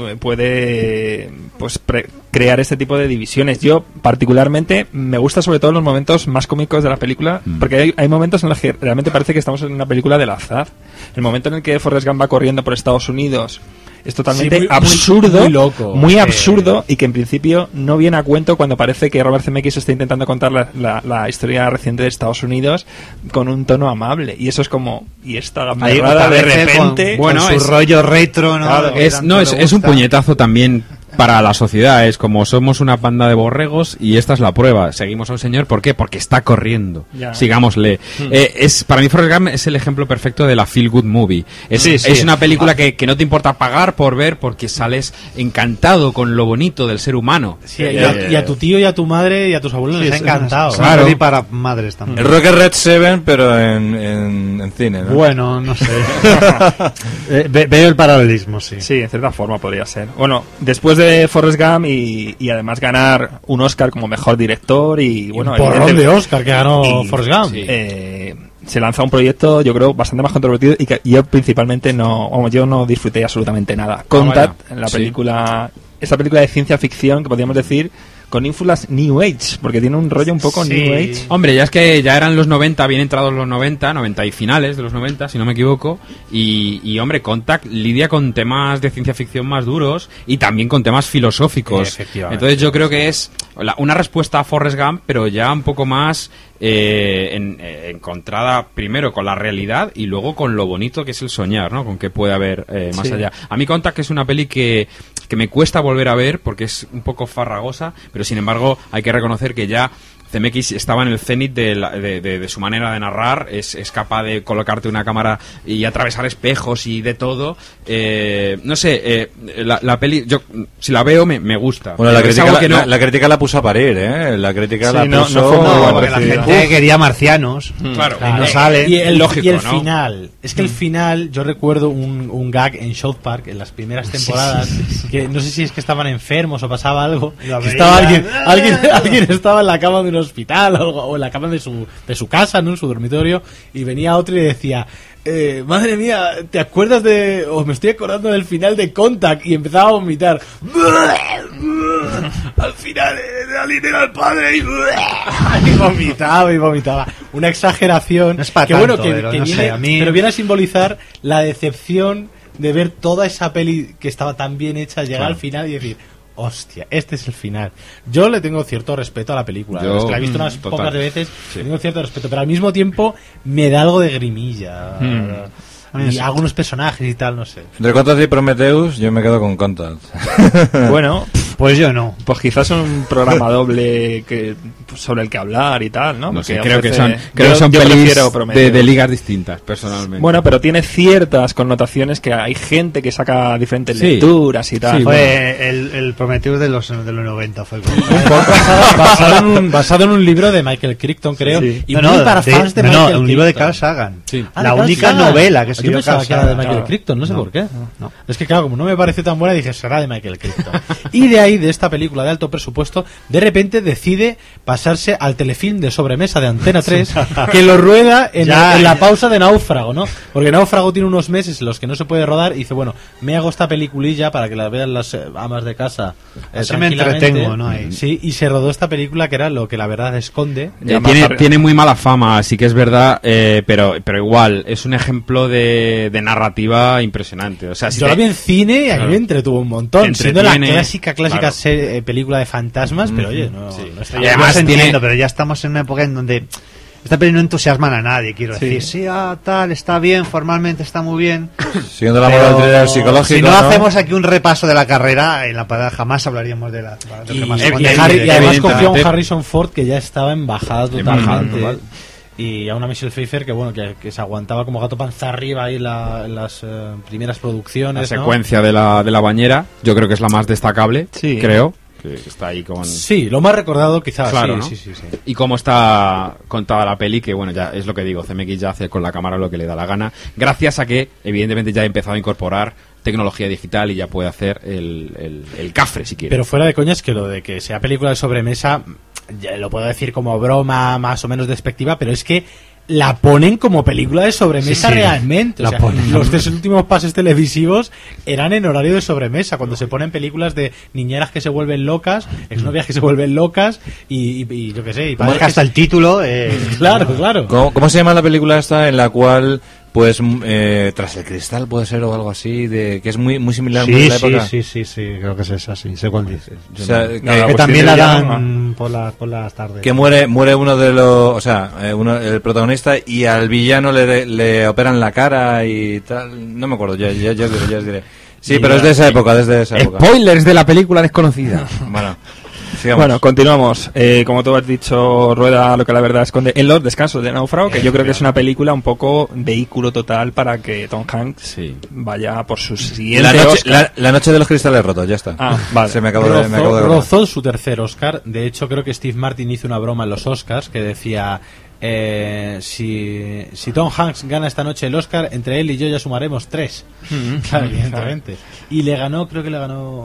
puede pues pre- crear este tipo de divisiones. Yo particularmente me gusta sobre todo los momentos más cómicos de la película, porque hay, hay momentos en los que realmente parece que estamos en una película del azar. El momento en el que Forrest Gump va corriendo por Estados Unidos es totalmente Sí, muy- muy- absurdo, muy loco. muy Sí. absurdo y que en principio no viene a cuento cuando parece que Robert Zemeckis está intentando contar la, la- la historia reciente de Estados Unidos con un tono amable. Y eso es como, y esta Ahí gamberrada otra de vez, eh, repente... con, bueno, con su es- rollo retro, ¿no? Claro, Que Es, tanto no, es, le es un gusta. puñetazo también para la sociedad. Es como somos una panda de borregos y esta es la prueba. Seguimos a un señor, ¿por qué? Porque está corriendo. Ya. Sigámosle. Eh, es, para mí Forrest Gump es el ejemplo perfecto de la feel good movie. Es, Sí, sí. es una película que, que no te importa pagar por ver porque sales encantado con lo bonito del ser humano. Sí, y, a, y a tu tío y a tu madre y a tus abuelos Sí, les ha es una- encantado. es una Claro. peli para madres también. El Rocket Red Seven, pero en, en, en cine, ¿no? Bueno, no sé. Eh, ve- veo el paralelismo, sí. Sí, en cierta forma podría ser. Bueno, después de Forrest Gump y, y además ganar un Oscar como mejor director y bueno, Un porrón evidente- de Oscar que ganó y- Forrest Gump. sí. eh, se lanza un proyecto, yo creo, bastante más controvertido y que yo principalmente no, vamos, yo no disfruté absolutamente nada. Contact, vaya. la Sí. película, esta película de ciencia ficción que podríamos decir con ínfulas New Age, porque tiene un rollo un poco Sí. New Age. Hombre, ya es que ya eran los noventa, bien entrados los noventa, noventa y finales de los noventa, si no me equivoco. Y, y, hombre, Contact lidia con temas de ciencia ficción más duros y también con temas filosóficos. Efectivamente. Entonces yo creo que es la- una respuesta a Forrest Gump, pero ya un poco más eh, en- eh, encontrada primero con la realidad y luego con lo bonito que es el soñar, ¿no? Con qué puede haber eh, más Sí. allá. A mí Contact es una peli que, que me cuesta volver a ver porque es un poco farragosa, pero sin embargo hay que reconocer que ya Zemeckis estaba en el cenit de, la- de, de- de su manera de narrar, es, es capaz de colocarte una cámara y atravesar espejos y de todo. Eh, no sé, eh, la, la peli, yo si la veo me, me gusta. Bueno, la Pero es crítica algo la, que no- la- la crítica la puso a parir, ¿eh? La crítica Sí, la no- puso... no fue muy No, buena porque la recibida. gente quería marcianos. Claro, Y no eh, sale. Y el, Lógico, y el ¿no? final. Es que el final, yo recuerdo un, un gag en South Park en las primeras temporadas, que no sé si es que estaban enfermos o pasaba algo. Lo Que estaba veían. alguien, alguien, alguien estaba en la cama de un hospital o, algo, o en la cama de su, de su casa, ¿no? En su dormitorio, y venía otro y decía, eh, madre mía, ¿te acuerdas de...? O me estoy acordando del final de Contact, y empezaba a vomitar. Al final eh, alinea al padre y, y vomitaba y vomitaba. Una exageración No es pa' que bueno tanto, que, pero que no viene, sé, a mí- pero viene a simbolizar la decepción de ver toda esa peli que estaba tan bien hecha llegar Claro. al final y decir, hostia, este es el final. Yo le tengo cierto respeto a la película. Yo, es que la he visto mm, unas total. pocas de veces, Sí. le tengo cierto respeto, pero al mismo tiempo me da algo de grimilla. Mm. Y algunos personajes y tal, no sé. Entre Contact y Prometheus, yo me quedo con Contact. Bueno, Pues yo no. pues quizás un programa doble que pues, sobre el que hablar y tal, ¿no? No sé, Porque creo que ofrece- son, creo yo- que son yo pelis prefiero Prometheus. de, de ligas distintas, personalmente. Bueno, pero tiene ciertas connotaciones que hay gente que saca diferentes Sí. lecturas y tal. Sí, Fue el, el Prometheus de los, de los noventa. Fue como- basado, basado en un, basado en un libro de Michael Crichton, creo. Sí. Y no, muy no, para de- fans de no, Michael no, un libro de Carl Crichton. Sagan. Sí. Ah, La de Carl única Sagan. novela que Yo escribió pensaba Carl que era de Sagan. Michael Claro. Crichton, no sé No, por qué. no. Es que claro, como no me pareció tan buena, dije, será de Michael Crichton. Y de ahí, de esta película de alto presupuesto, de repente decide pasarse al telefilm de sobremesa de Antena tres, que lo rueda en, Ya, en la ya. pausa de Náufrago, ¿no? Porque Náufrago tiene unos meses en los que no se puede rodar y dice, bueno, me hago esta peliculilla para que la vean las eh, amas de casa. eh, Así me tranquilamente. entretengo, ¿no? Ahí. Sí, y se rodó esta película que era Lo que la verdad esconde. Eh, Ya tiene, más- tiene muy mala fama, sí que es verdad, eh, pero, pero igual, es un ejemplo de, de narrativa impresionante. O sea, si Yo te- la vi en cine y a mí Claro. me entretuvo un montón, Te siendo la entretiene, clásica, clásica claro. se- eh, película de fantasmas, pero oye, no, no está Y mal. además tiene- entiendo, pero ya estamos en una época en donde esta peli no entusiasman a nadie, quiero Sí. decir. Sí, ah, tal, está bien, formalmente está muy bien. Siguiendo la moda del Pero thriller psicológico, si no, hacemos aquí un repaso de la carrera, en la parada jamás hablaríamos de la de lo que más Y, se y cuenta. Harry- y además evidentemente. cogió a un Harrison Ford que ya estaba en bajada bajada totalmente. total. Y a una Michelle Pfeiffer que bueno que, que se aguantaba como gato panza arriba ahí en, la- en las eh, primeras La producciones, ¿no? secuencia de la, de la bañera, yo creo que es la más destacable, Sí. creo. Que está ahí con... Sí, lo más recordado quizás. Claro, sí, ¿no? sí, sí, sí. Y cómo está contada la peli, que bueno, ya es lo que digo, Zemeckis ya hace con la cámara lo que le da la gana, gracias a que evidentemente ya ha empezado a incorporar tecnología digital y ya puede hacer el, el, el cafre si quiere. Pero fuera de coñas que lo de que sea película de sobremesa, ya lo puedo decir como broma más o menos despectiva, pero es que la ponen como película de sobremesa Sí, sí. realmente. O La sea, ponen. los tres últimos pases televisivos eran en horario de sobremesa, cuando se ponen películas de niñeras que se vuelven locas, exnovias que se vuelven locas y, y- y yo qué sé. Y Es padres que hasta que el título. Eh, se- Claro, claro. ¿Cómo, cómo se llama la película esta en la cual, pues, m- eh, Tras el cristal puede ser o algo así, de que es muy muy similar muy de Sí, la sí, época? sí, sí, sí, creo que es esa, sí, sé cuál dices. O sea, que, No, la Que también la cuestión de dan por, la, por las tardes. que muere muere uno de los, o sea, eh, uno, el protagonista, y al villano le, le operan la cara y tal. No me acuerdo, ya, ya, ya os diré, ya os diré. Sí, pero es de esa época, desde esa época. Spoilers de la película desconocida. Bueno, sigamos. Bueno, continuamos. Eh, como tú has dicho, rueda Lo que la verdad esconde en los descansos de Náufrago, que yo creo que es una película un poco vehículo total para que Tom Hanks Sí. vaya por su siguiente la, noche, Oscar. la, la noche de los cristales rotos, ya está. Ah, vale. Se me acabó de, me acabo de Rozó, acordar. rozó su tercer Oscar. De hecho, creo que Steve Martin hizo una broma en los Oscars que decía: eh, si, si Tom Hanks gana esta noche el Oscar, entre él y yo ya sumaremos tres. Claro, evidentemente. Y le ganó, creo que le ganó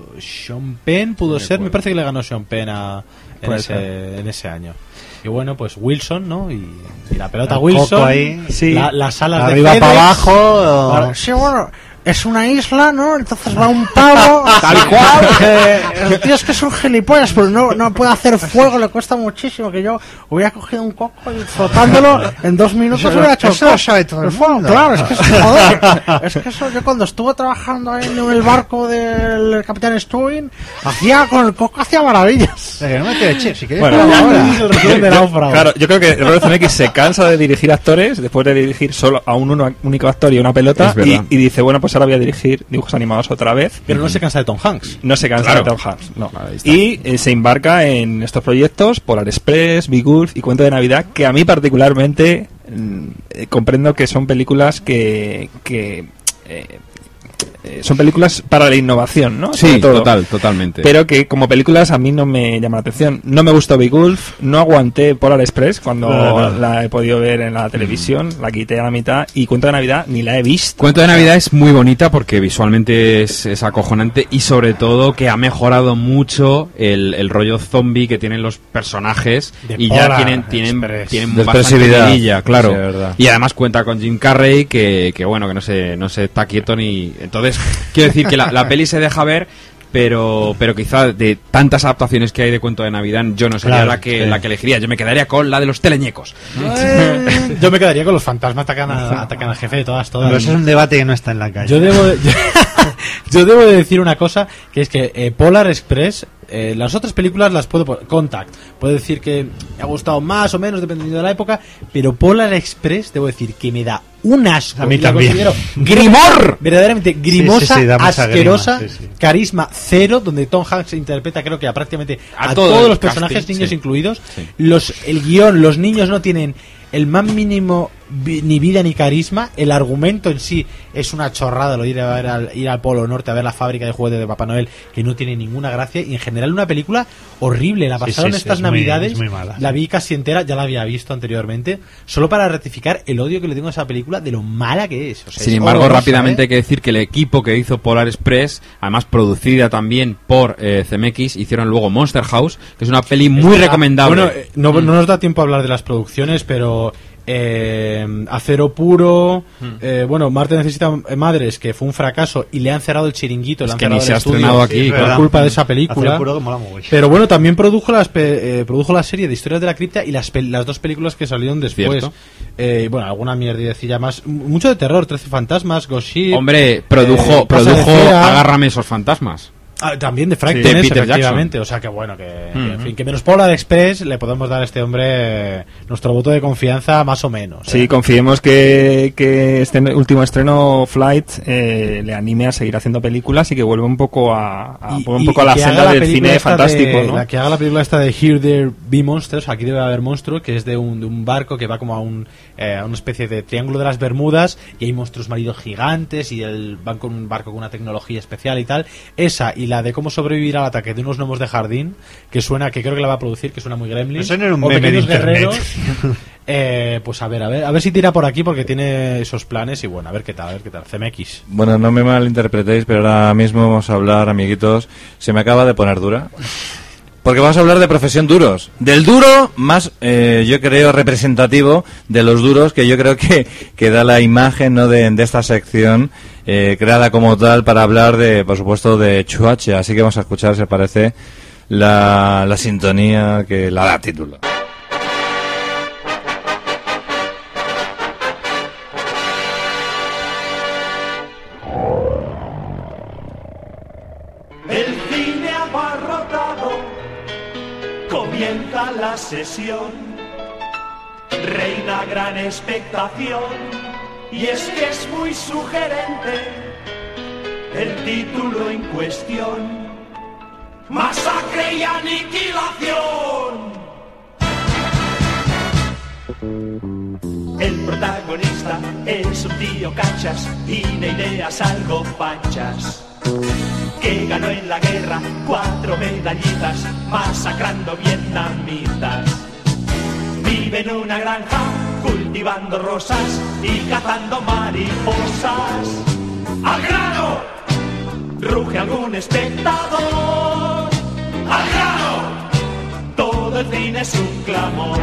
Sean Penn, pudo ser. Me parece que le ganó Sean Penn a- en, Puede ese, en ese año. Y bueno, pues Wilson, ¿no? Y, y la pelota El Wilson. coco ahí. Sí. la- las alas Arriba de para FedEx. abajo. o- Para- Sí, bueno, es una isla, ¿no? Entonces va un pavo, tal y cual. Que el tío es que es un gilipollas, pero no, no puede hacer fuego, le cuesta muchísimo. Que yo hubiera cogido un coco y frotándolo en dos minutos Eso- hubiera hecho el eso lo coco. sabe todo el El fuego, mundo. claro, es que eso, joder, es que eso yo cuando estuve trabajando ahí en el barco del Capitán Stewin, hacía con el coco hacía maravillas. O sea, que no me te eche, si quieres. Bueno, pero ahora. el resumen de Náufrago. Claro, yo creo que Robert Zemeckis se cansa de dirigir actores después de dirigir solo a un uno- único actor y una pelota Es verdad. y, y dice, bueno, pues pues ahora voy a dirigir dibujos animados otra vez. Pero no se cansa de Tom Hanks. No se cansa Claro. de Tom Hanks, no. Ahí está. Y eh, se embarca en estos proyectos, Polar Express, Big Wolf y Cuento de Navidad, que a mí particularmente mm, eh, comprendo que son películas que... que eh, eh, son películas para la innovación, ¿no? Sí, Sobre todo. total, totalmente. Pero que como películas a mí no me llama la atención. No me gustó Big Wolf, no aguanté Polar Express cuando No, no, no. la he podido ver en la televisión, la quité a la mitad, y Cuento de Navidad ni la he visto. Cuento de Navidad es muy bonita porque visualmente es, es acojonante y sobre todo que ha mejorado mucho el, el rollo zombie que tienen los personajes De y ya Polar tienen tienen, Express. tienen De bastante expresividad. vidilla, claro. Sí, es verdad. Y además cuenta con Jim Carrey que, que bueno, que no se, no se está quieto ni... Entonces, quiero decir que la, la peli se deja ver, pero pero quizá de tantas adaptaciones que hay de Cuento de Navidad yo no sería Claro, la que sí. la que elegiría. Yo me quedaría con la de los teleñecos. Eh, Yo me quedaría con los fantasmas atacan, a- atacan al jefe de todas, todas. Pero eso es un debate que no está en la calle. Yo debo de, yo debo de decir una cosa, que es que eh, Polar Express, eh, las otras películas las puedo poner, Contact, puedo decir que me ha gustado más o menos dependiendo de la época, pero Polar Express debo decir que me da un asco. A mí y la también. considero ¡Grimor! verdaderamente grimosa, Sí, sí, sí, da mucha asquerosa, grima, sí, sí. carisma cero, donde Tom Hanks interpreta creo que a prácticamente A a, todo todos el los personajes, casting, niños sí. incluidos. Sí. Los, el guión, los niños no tienen el más mínimo vi- ni vida ni carisma. El argumento en sí es una chorrada, lo de ir a ver al, ir al Polo Norte a ver la fábrica de juguetes de Papá Noel, que no tiene ninguna gracia, y en general una película horrible. La Sí, pasaron sí, sí, estas es muy- navidades, es muy mala, la sí. vi casi entera, ya la había visto anteriormente, solo para rectificar el odio que le tengo a esa película de lo mala que es. O sea, Sin es embargo, horrorosa, rápidamente ¿eh? hay que decir que el equipo que hizo Polar Express, además producida también por eh, C M X, hicieron luego Monster House, que es una peli muy Está- recomendable. Bueno, eh, no, no nos da tiempo a hablar de las producciones, pero eh, Acero Puro, eh, bueno, Marte necesita madres, que fue un fracaso y le han cerrado el chiringuito, le Es han que cerrado ni el se ha estudio estrenado aquí, Sí, es por verdad. culpa de esa película. Hacer puro que mola mogollón. Pero bueno, también produjo las pe- eh, produjo la serie de Historias de la Cripta y las, pel- las dos películas que salieron después. Cierto. Eh, bueno, alguna mierdecilla más. M- Mucho de terror, trece fantasmas, Ghost Ship. Hombre, produjo, eh, Casa de produjo Cera. Agárrame esos fantasmas. Ah, también de Frank Sí, Tennis, de Peter efectivamente. O sea que bueno, que, que, en Ujú. fin, que menos Polar Express le podemos dar a este hombre eh, nuestro voto de confianza más o menos. Sí, ¿eh? confiemos que, que este último estreno, Flight, eh, le anime a seguir haciendo películas y que vuelva un poco a, a, Y- vuelva un y- poco a la que haga senda la del película cine esta fantástico, de- ¿no? la que haga la película esta de Here There Be Monsters, aquí debe haber monstruos, que es de un, de un barco que va como a, un, eh, a una especie de triángulo de las Bermudas y hay monstruos maridos gigantes y el, van con un barco con una tecnología especial y tal. Esa y la de cómo sobrevivir al ataque de unos gnomos de jardín, que suena, que creo que la va a producir, que suena muy Gremlin. Eso no era un o meme de Pequeños internet. Guerreros. Eh, pues a ver, a ver, a ver si tira por aquí porque tiene esos planes y bueno, a ver qué tal, a ver qué tal. C M X. Bueno, no me malinterpretéis, pero ahora mismo vamos a hablar, amiguitos, se me acaba de poner dura. Porque vamos a hablar de profesión duros. Del duro más, eh, yo creo, representativo de los duros, que yo creo que, que da la imagen, ¿no?, de, de esta sección, eh, creada como tal para hablar de, por supuesto, de Chuache. Así que vamos a escuchar, si parece, la, la sintonía que la da título. El cine abarrotado, comienza la sesión, reina gran expectación, y es que es muy sugerente el título en cuestión: Masacre y aniquilación. El protagonista es un tío cachas y de ideas algo fachas, que ganó en la guerra cuatro medallitas, masacrando vietnamitas. Vive en una granja, cultivando rosas y cazando mariposas. ¡Al grano! Ruge algún espectador. ¡Al grano! Todo el cine es un clamor.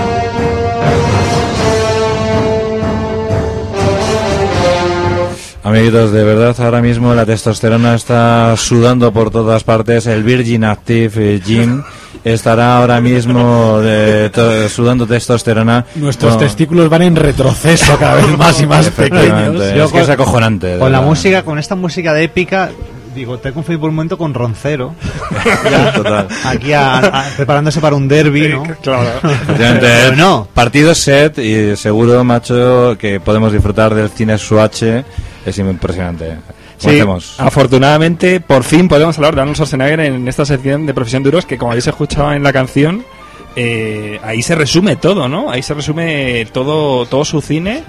A Amiguitos, de verdad, ahora mismo la testosterona está sudando por todas partes. El Virgin Active eh, Gym estará ahora mismo de, to, sudando testosterona. Nuestros no. testículos van en retroceso cada vez más y más pequeños. Es que es acojonante. Con la música, con esta música de épica, digo, te he confundido por un momento con Roncero. Ya, total. Aquí a, a, preparándose para un derbi, ¿no? Claro. Efectivamente, no. Partido set y seguro, macho, que podemos disfrutar del cine Swatch. Es impresionante. Sí, afortunadamente, por fin podemos hablar de Arnold Schwarzenegger en esta sección de Profesión Duros, que como habéis escuchado en la canción, eh, ahí se resume todo, ¿no? Ahí se resume todo, todo su cine.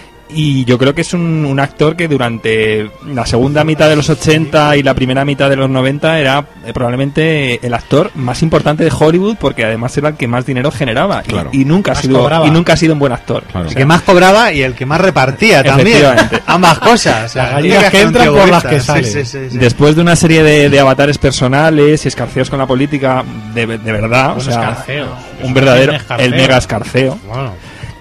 Y yo creo que es un, un actor que durante la segunda mitad de los ochenta y la primera mitad de los noventa era eh, probablemente el actor más importante de Hollywood, porque además era el que más dinero generaba. Claro. y, y nunca ha sido cobraba. y nunca ha sido un buen actor. Claro. El que más cobraba y el que más repartía también. Ambas cosas. O sea, las que entran por las que salen. Sí, sí, sí, sí. Después de una serie de, de avatares personales y escarceos con la política, de, de verdad, o sea, escarceo. un verdadero, el mega escarceo. Bueno.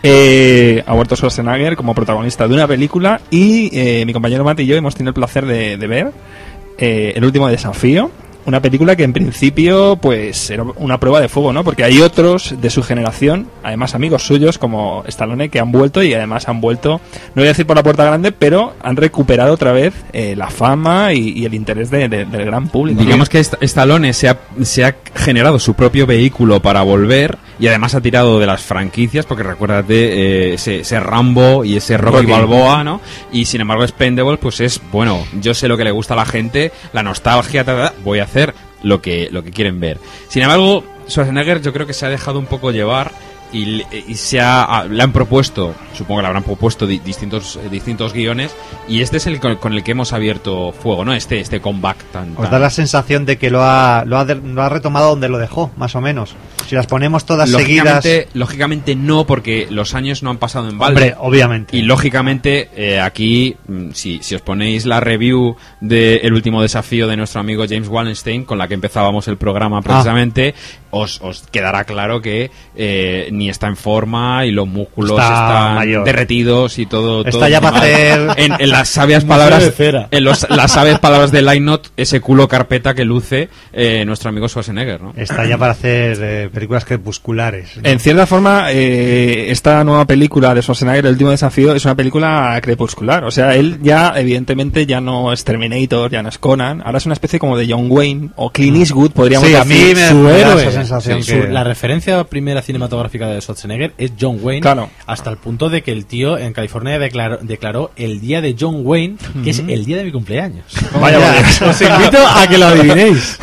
Eh, ha vuelto Schwarzenegger como protagonista de una película y eh, mi compañero Matt y yo hemos tenido el placer de, de ver eh, El último desafío, una película que en principio pues era una prueba de fuego, ¿no? Porque hay otros de su generación, además amigos suyos como Stallone, que han vuelto y además han vuelto, no voy a decir por la puerta grande, pero han recuperado otra vez eh, la fama y, y el interés de, de, del gran público. Digamos que Stallone se ha, se ha generado su propio vehículo para volver y además ha tirado de las franquicias, porque recuérdate eh, ese, ese Rambo y ese Rocky Balboa, ¿no? Y sin embargo Expendables pues es, bueno, yo sé lo que le gusta a la gente, la nostalgia, ta, ta, ta, voy a hacer lo que lo que quieren ver. Sin embargo, Schwarzenegger yo creo que se ha dejado un poco llevar y, y se ha, le han propuesto, supongo que le habrán propuesto di, distintos distintos guiones y este es el con, con el que hemos abierto fuego, ¿no? Este este comeback tan, tan... Os da la sensación de que lo ha, lo ha lo ha retomado donde lo dejó, más o menos. Si las ponemos todas lógicamente, seguidas... Lógicamente no, porque los años no han pasado en balde. Hombre, obviamente. Y lógicamente eh, aquí, si, si os ponéis la review de El último desafío de nuestro amigo James Wallenstein, con la que empezábamos el programa precisamente, ah. os, os quedará claro que eh, ni está en forma y los músculos está están mayor. derretidos y todo... Está todo ya para hacer... En, en las sabias palabras en los, las sabias palabras de Line Not, ese culo carpeta que luce eh, nuestro amigo Schwarzenegger, ¿no? Está ya para hacer eh, películas crepusculares, ¿no? En cierta forma, eh, esta nueva película de Schwarzenegger, El último desafío, es una película crepuscular. O sea, él ya, evidentemente, ya no es Terminator, ya no es Conan. Ahora es una especie como de John Wayne o Clint Eastwood, podríamos sí, decir. A mí me su da héroe. esa sensación Sí, que... su, la referencia primera cinematográfica de Schwarzenegger es John Wayne, claro. Hasta el punto de que el tío en California declaró, declaró el día de John Wayne, que uh-huh. es el día de mi cumpleaños. Vaya, vaya. Os invito a que lo adivinéis.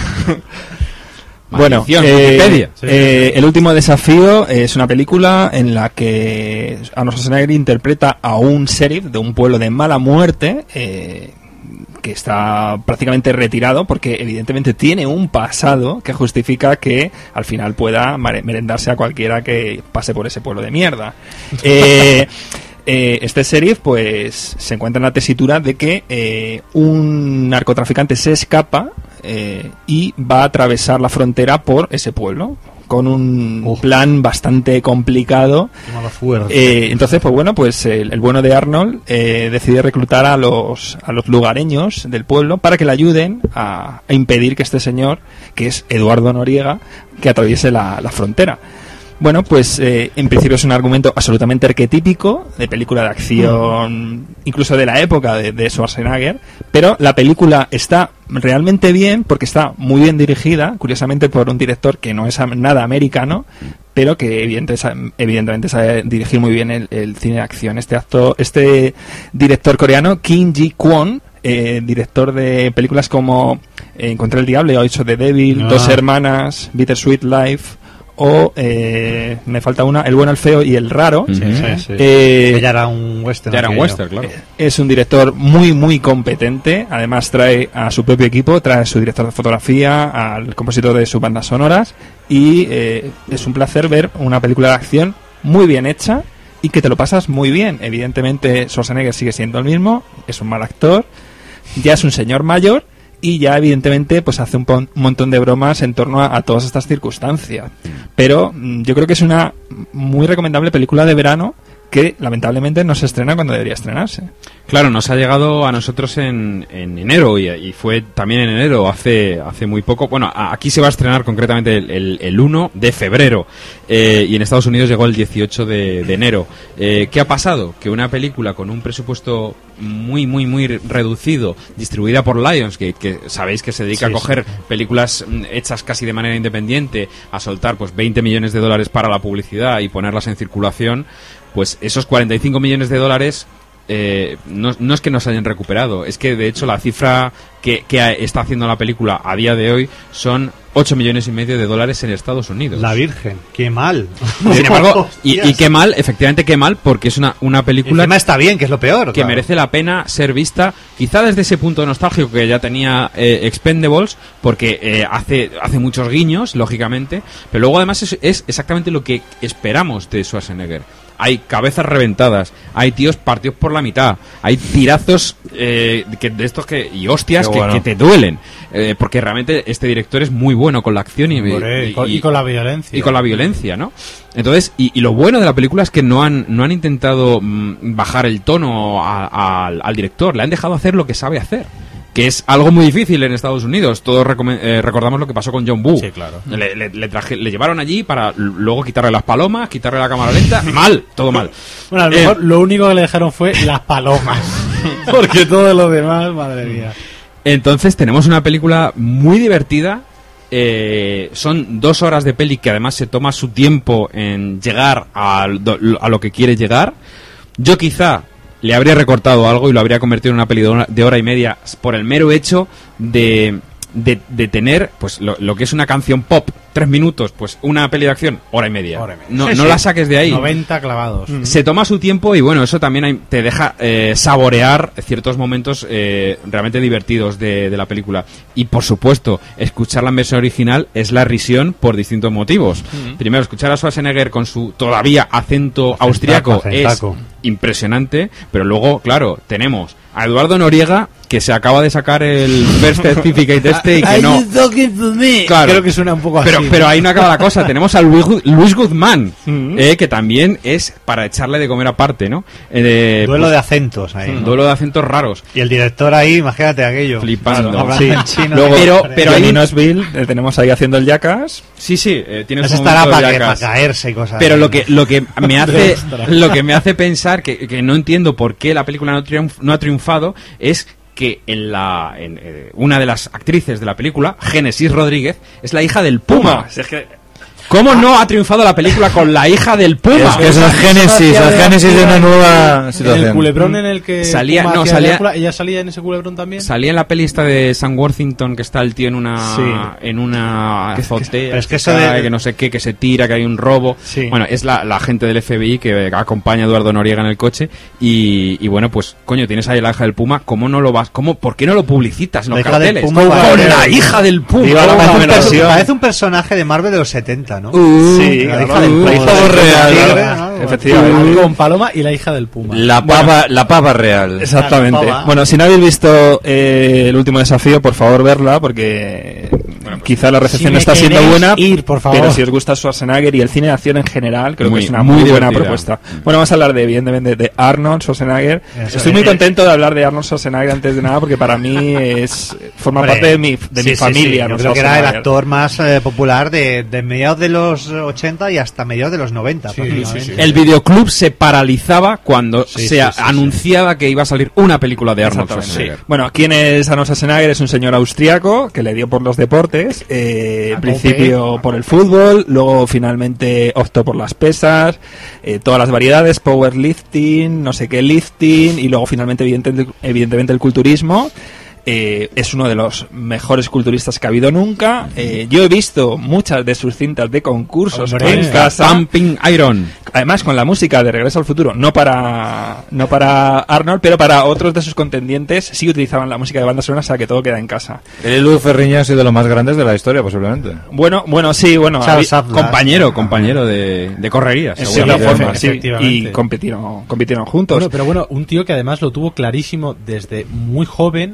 Bueno, eh, eh, El último desafío es una película en la que Arnold Schwarzenegger interpreta a un sheriff de un pueblo de mala muerte eh, que está prácticamente retirado porque evidentemente tiene un pasado que justifica que al final pueda merendarse a cualquiera que pase por ese pueblo de mierda. Eh, eh, este sheriff pues se encuentra en la tesitura de que eh, un narcotraficante se escapa eh, y va a atravesar la frontera por ese pueblo con un Uf. plan bastante complicado. Eh, entonces, pues bueno, pues el, el bueno de Arnold eh, decide reclutar a los a los lugareños del pueblo para que le ayuden a, a impedir que este señor, que es Eduardo Noriega, que atraviese la, la frontera. Bueno, pues eh, en principio es un argumento absolutamente arquetípico de película de acción, mm. incluso de la época de, de Schwarzenegger, pero la película está realmente bien porque está muy bien dirigida, curiosamente por un director que no es nada americano, pero que evidentemente, evidentemente sabe dirigir muy bien el, el cine de acción. Este actor, este director coreano, Kim Ji-kwon, eh, director de películas como eh, Encontré el Diablo, ha hecho The Devil, no. Dos Hermanas, Bittersweet Life... o eh, me falta una, El bueno, el feo y el raro. Sí, sí, sí. Eh, ya era un western. Ya era un western, claro. Es un director muy, muy competente. Además trae a su propio equipo, trae a su director de fotografía, al compositor de sus bandas sonoras. Y eh, es un placer ver una película de acción muy bien hecha y que te lo pasas muy bien. Evidentemente Schwarzenegger sigue siendo el mismo, es un mal actor, ya es un señor mayor y ya evidentemente pues hace un, pon- un montón de bromas en torno a, a todas estas circunstancias, pero mm, yo creo que es una muy recomendable película de verano que lamentablemente no se estrena cuando debería estrenarse. Claro, nos ha llegado a nosotros en, en enero y, y fue también en enero, hace hace muy poco. Bueno, a, aquí se va a estrenar concretamente el, el, el uno de febrero eh, y en Estados Unidos llegó el dieciocho de, de enero. Eh, ¿Qué ha pasado? Que una película con un presupuesto muy, muy, muy reducido, distribuida por Lions, que, que sabéis que se dedica Sí, a coger sí. películas mm, hechas casi de manera independiente, a soltar pues veinte millones de dólares para la publicidad y ponerlas en circulación, pues esos cuarenta y cinco millones de dólares eh, no, no es que no se hayan recuperado, es que de hecho la cifra que, que está haciendo la película a día de hoy son ocho millones y medio de dólares en Estados Unidos. La Virgen, qué mal. Sin embargo, y, y Hostias. qué mal, efectivamente qué mal, porque es una, una película Encima está bien, que es lo peor. que claro. merece la pena ser vista, quizá desde ese punto nostálgico que ya tenía eh, Expendables, porque eh, hace hace muchos guiños, lógicamente, pero luego además es, es exactamente lo que esperamos de Schwarzenegger. Hay cabezas reventadas, hay tíos partidos por la mitad, hay tirazos eh, que, de estos que y hostias que, bueno. que te duelen, eh, porque realmente este director es muy bueno con la acción y, Hombre, y- y, con, y con la violencia. y con la violencia, ¿no? Entonces, y, y lo bueno de la película es que no han no han intentado mm, bajar el tono a- a- al, al director, le han dejado hacer lo que sabe hacer, que es algo muy difícil en Estados Unidos. Todos recome- eh, recordamos lo que pasó con John Woo. Sí, claro. Le, le- le traje- le llevaron allí para l- luego quitarle las palomas, quitarle la cámara lenta. Mal, todo mal. Bueno, a lo Eh, mejor lo único que le dejaron fue las palomas. Porque todo lo demás, madre mía. Entonces tenemos una película muy divertida. Eh, son dos horas de peli que además se toma su tiempo en llegar a, lo- a lo que quiere llegar. Yo quizá le habría recortado algo y lo habría convertido en una peli de hora, de hora y media por el mero hecho de, de, de tener pues lo, lo que es una canción pop, tres minutos, pues una peli de acción, hora y media. Hora y media. No, Sí, no sí. la saques de ahí. noventa clavados. Se toma su tiempo y bueno, eso también hay- te deja eh, saborear ciertos momentos eh, realmente divertidos de, de la película. Y por supuesto, escucharla en versión original es la risión por distintos motivos. Primero, escuchar a Schwarzenegger con su todavía acento austriaco es acentaco. impresionante, pero luego, claro, tenemos a Eduardo Noriega, que se acaba de sacar el First Certificate este y que no... Claro. Creo que suena un poco Pero, así. pero ahí no acaba la cosa. Tenemos a Luis, Gu- Luis Guzmán, Mm. eh, que también es para echarle de comer aparte, ¿no? Eh, Duelo pues, de acentos ahí. ¿no? duelo de acentos raros. Y el director ahí, imagínate aquello. Flipando. Claro, hablando Sí. en chino. Luego- pero- pero Johnny ahí- Knoxville, le tenemos ahí haciendo el Jackass. Sí, sí, eh, tiene Eso su estará momento de para, que- Jackass. para caerse y cosas Pero así, lo ¿no? que lo que me hace lo que me hace pensar que, que no entiendo por qué la película no, triunf- no ha triunfado es que en la en, eh, una de las actrices de la película, Génesis Rodríguez, es la hija del Puma. Si es que ¿Cómo no ha triunfado la película con la hija del Puma? Es que es el génesis, el génesis de una nueva En el situación. culebrón en el que Salía- Puma no, hacía salía- Drácula, ella salía en ese culebrón también. Salía en la peli esta de Sam Worthington, que está el tío en una Sí. en una Que- que- azotea, pero es que que, eso cae, de- que no sé qué, que se tira, que hay un robo. Sí. Bueno, es la, la gente del F B I que acompaña a Eduardo Noriega en el coche y, y bueno, pues coño, tienes ahí la hija del Puma, ¿cómo no lo vas? ¿Cómo, ¿Por qué no lo publicitas en La los hija del carteles? Puma Con parece- la hija del Puma. Digo, Toma, parece, un menos. perso- parece un personaje de Marvel de los setenta, ¿no? Uh, sí, la hija del uh, Puma. todo real, Tigre, claro. ¿no? Efectivamente. Con Paloma y la hija del Puma. La pava, la pava real. Exactamente. Pava. Bueno, si no habéis visto eh, el último desafío, por favor verla, porque quizá la recepción Si no me está siendo queréis buena. ir, por favor. Pero si os gusta Schwarzenegger y el cine de acción en general, creo Muy- que es una muy muy, buena divertida. propuesta. Bueno, vamos a hablar de, evidentemente, de Arnold Schwarzenegger. Eso Estoy es. muy contento de hablar de Arnold Schwarzenegger antes de nada, porque para mí es forma Hombre, parte de mi, de sí, mi sí, familia. sí. Yo Arnold creo que era el Schwarzenegger. actor más eh, popular de, de mediados de los ochenta y hasta mediados de los noventa. prácticamente. El videoclub se paralizaba cuando Sí, se sí, sí, anunciaba que iba a salir una película de Arnold Exactamente. Schwarzenegger. Bueno, ¿quién es Arnold Schwarzenegger? Es un señor austriaco que le dio por los deportes. Eh, en tope. principio por el fútbol, luego finalmente optó por las pesas, eh, todas las variedades, powerlifting, no sé qué lifting, y luego finalmente evidentemente, evidentemente el culturismo. Eh, es uno de los mejores culturistas que ha habido nunca. Eh, yo he visto muchas de sus cintas de concursos Hombre. en casa. Pumping Iron. Además, con la música de Regreso al Futuro, no para no para Arnold, pero para otros de sus contendientes, sí utilizaban la música de banda sonora, o sea que todo queda en casa. El Luz Ferriño ha sido de los más grandes de la historia, posiblemente. Bueno, bueno, sí, bueno. Charles habí- Atlas. Compañero, compañero de, de correrías. en seguramente. cierta forma, sí, efectivamente. y compitieron, compitieron juntos. Bueno, pero bueno, un tío que además lo tuvo clarísimo desde muy joven, el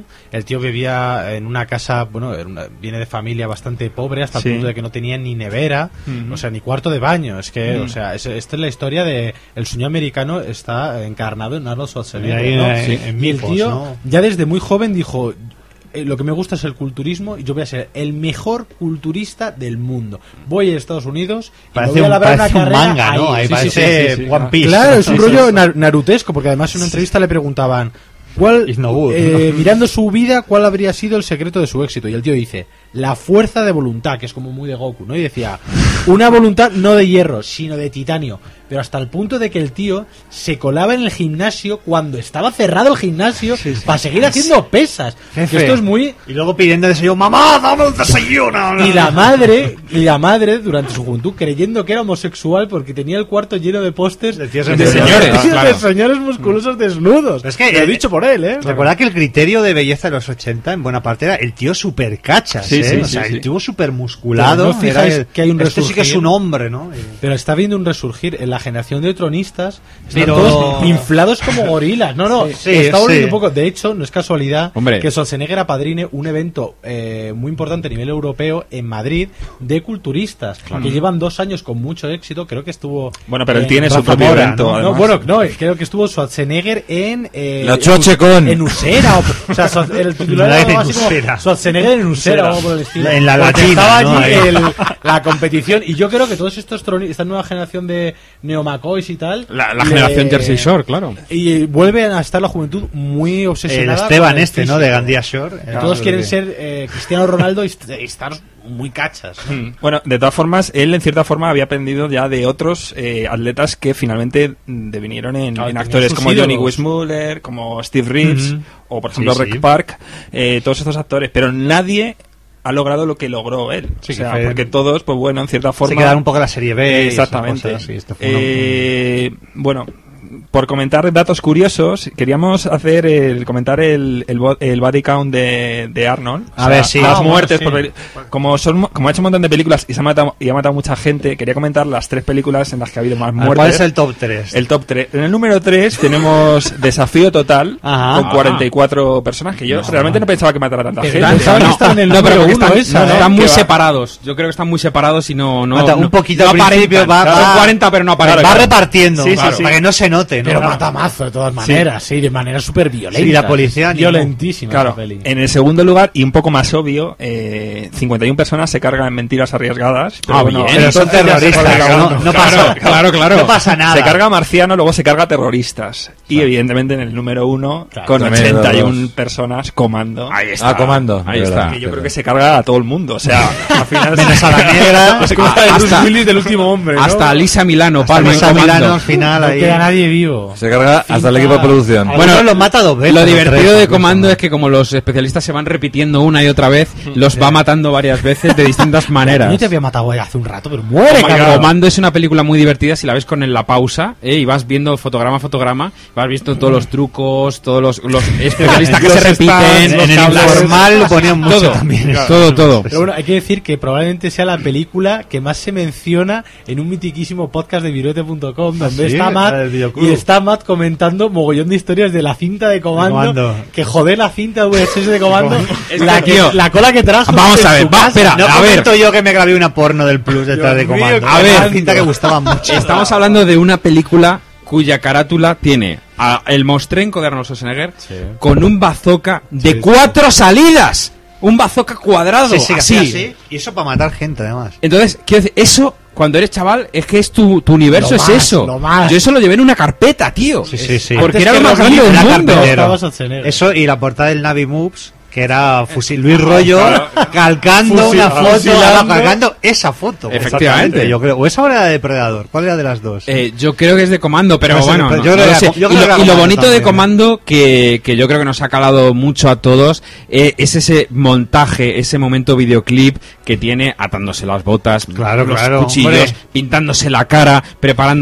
el tío vivía en una casa, bueno, en una- viene de familia bastante pobre hasta Sí. el punto de que no tenía ni nevera, Ujú. o sea, ni cuarto de baño. Es que, Mm. o sea, es- esta es la historia de el sueño americano está encarnado en Arnold Schwarzenegger, Y ahí, ¿no? eh, Sí. en Y el Mifos, tío ¿no? ya desde muy joven dijo: "Eh, lo que me gusta es el culturismo y yo voy a ser el mejor culturista del mundo. Voy a Estados Unidos y Parece me voy a un- labrar una parece un carrera manga, ¿no? Ahí Sí, sí, parece sí, sí, sí. One Piece. Claro, es un Sí, rollo sí. nar- narutesco, porque además en una entrevista le preguntaban ¿cuál, eh, mirando su vida, cuál habría sido el secreto de su éxito? Y el tío dice, la fuerza de voluntad, que es como muy de Goku, ¿no? Y decía, una voluntad no de hierro, sino de titanio. Pero hasta el punto de que el tío se colaba en el gimnasio cuando estaba cerrado el gimnasio para seguir haciendo pesas. Que Jefe. esto es muy... Y luego pidiendo desayuno, mamá, dame un desayuno. Y la madre, y la madre durante su juventud creyendo que era homosexual porque tenía el cuarto lleno de pósters de, tíos de en señores, de claro. señores musculosos desnudos. Es que Lo he eh, dicho por él, ¿eh? Recuerda que el criterio de belleza de los ochenta en buena parte era el tío super cachas, Sí, ¿eh? sí, o sí, sea, sí. el tío super musculado. Pero no os era fijáis el- que hay un este sí que es resurgir. un hombre, ¿no? Pero está viendo un resurgir en la generación de tronistas. Están Pero- todos inflados como gorilas. No, no, Sí, sí, está volviendo sí. un poco. De hecho, no es casualidad Hombre. que Schwarzenegger apadrine un evento eh, muy importante a nivel europeo en Madrid de culturistas que llevan dos años con mucho éxito. Creo que estuvo. Bueno, pero él en tiene su Rafa propio Mora, evento, ¿no? No, además. bueno, no, creo que estuvo Schwarzenegger en. Eh, La en Chochecon. En Usera. O, o sea, Schwar- el titular La era algo en así como Usera. Schwarzenegger en Usera o algo por el estilo. En la Porque latina, estaba ¿no? allí Ahí. el- la competición. Y yo creo que todos estos troni- esta nueva generación de Neomacois y tal. La, la le- generación Jersey Shore, claro. Y vuelven a estar la juventud muy El obsesionada. Esteban con el este, ¿no? físico. De Gandía Shore. Era Todos lo quieren que- ser eh, Cristiano Ronaldo y, est- y estar muy cachas. Mm. Bueno, de todas formas, él en cierta forma había aprendido ya de otros eh, atletas que finalmente mm, devinieron en, Claro, en tenía actores sus como Johnny ídolos. Weissmuller, como Steve Reeves, Ujú. o por ejemplo Sí, Rick sí. Park, eh, todos estos actores, pero nadie ha logrado lo que logró él. Sí, o sea, que fue- porque todos, pues bueno, en cierta forma... Se quedaron un poco en la serie B. y esas Exactamente. cosas, sí, esto fue una- Eh, bueno, por comentar datos curiosos, queríamos hacer el comentar el, el, bo- el body count de, de Arnold. A ver, sí. Las Ah, muertes. bueno, sí. por- como, son, como ha hecho un montón de películas y, se ha matado, y ha matado mucha gente, quería comentar las tres películas en las que ha habido más A ver, muertes. ¿cuál es el top tres? El top tres. En el número tres tenemos Desafío Total, Ajá. con cuarenta y cuatro personas, que yo realmente no pensaba que matara tanta Pero gente. pensaba que estaban en el No, pero número porque uno están, esa, no, ¿eh? están muy Que va. separados. Yo creo que están muy separados y no... no Mata un no- poquito no al principio, aparentan. va- Son va- cuarenta, pero no aparentan. Va repartiendo, Sí, sí, claro, sí. para que no se note, ¿no? Pero Claro. mata mazo de todas maneras, sí, de manera súper violenta. Sí, la policía ni- violentísima. Claro, esa peli. en el segundo lugar, y un poco más obvio, eh, cincuenta y una personas se cargan en mentiras arriesgadas. Pero Ah, bueno, bien. Pero son entonces ya se terroristas, carga no, uno. no pasa, claro, claro. no pasa nada. Se carga marciano, luego se carga terroristas. Y evidentemente en el número uno, Claro, con también ochenta y los una dos. personas comando. Ahí está. Ah, comando. Ahí de está. verdad. Que yo creo que se carga a todo el mundo. O sea, al final. Menos a la negra. Es como el Bruce Hasta- Willis del último hombre, ¿no? Hasta Lisa Milano, Hasta Palma en Luisa comando. Milano al final No ahí. queda nadie vivo. Se carga hasta el equipo de producción. Bueno, lo mata dos veces. Lo los divertido tres, de incluso, Comando ¿no? es que como los especialistas se van repitiendo una y otra vez, los va matando varias veces de distintas maneras. Yo te había matado hace un rato, pero muere, Comando, cabrón. Comando es una película muy divertida si la ves con la pausa, ¿eh? Y vas viendo fotograma a fotograma, vas viendo todos los trucos, todos los, los especialistas que Los se repiten, stands, los en el cables. informal lo ponían mucho todo, también. todo, todo. Pero bueno, hay que decir que probablemente sea la película que más se menciona en un mitiquísimo podcast de viruete punto com donde ¿Ah, sí? está Matt La del videoclub. y está Matt comentando mogollón de historias de la cinta de comando, Comando. que joder la cinta V H S de comando, Es la, que, que, tío, la cola que trajo. vamos en a ver, su va, casa. espera, No a ver. comento yo que me grabé una porno del Plus detrás de Dios mío, Comando. a Era ver. una cinta que gustaba mucho. Estamos hablando de una película cuya carátula tiene a el mostrenco de Arnold Schwarzenegger con un bazooka de cuatro salidas. Un bazooka cuadrado, Sí, sí, que así. hacía así. Y eso para matar gente, además. Entonces, quiero decir, eso, cuando eres chaval, es que es tu, tu universo, Lo es más, eso. lo más. Yo eso lo llevé en una carpeta, tío. Sí, sí, sí. Porque Antes era lo que más Rocky grande del era mundo. carpetero. Estaba Schwarzenegger. Eso y la portada del Navi Moves, que era fusil Luis Rollo calcando Fusil- una foto, fusilando. calcando esa foto. Efectivamente. Exactamente, yo creo. O esa era la de Depredador. ¿Cuál era de las dos? Eh, yo creo que es de Comando, pero Pues, bueno, pero no- yo no creo lo que sé. era- yo creo Y lo, que era y lo Comando bonito de también. Comando, que, que yo creo que nos ha calado mucho a todos, eh, es ese montaje, ese momento videoclip que tiene atándose las botas, Claro, los claro, cuchillos, hombre. pintándose la cara, preparando las...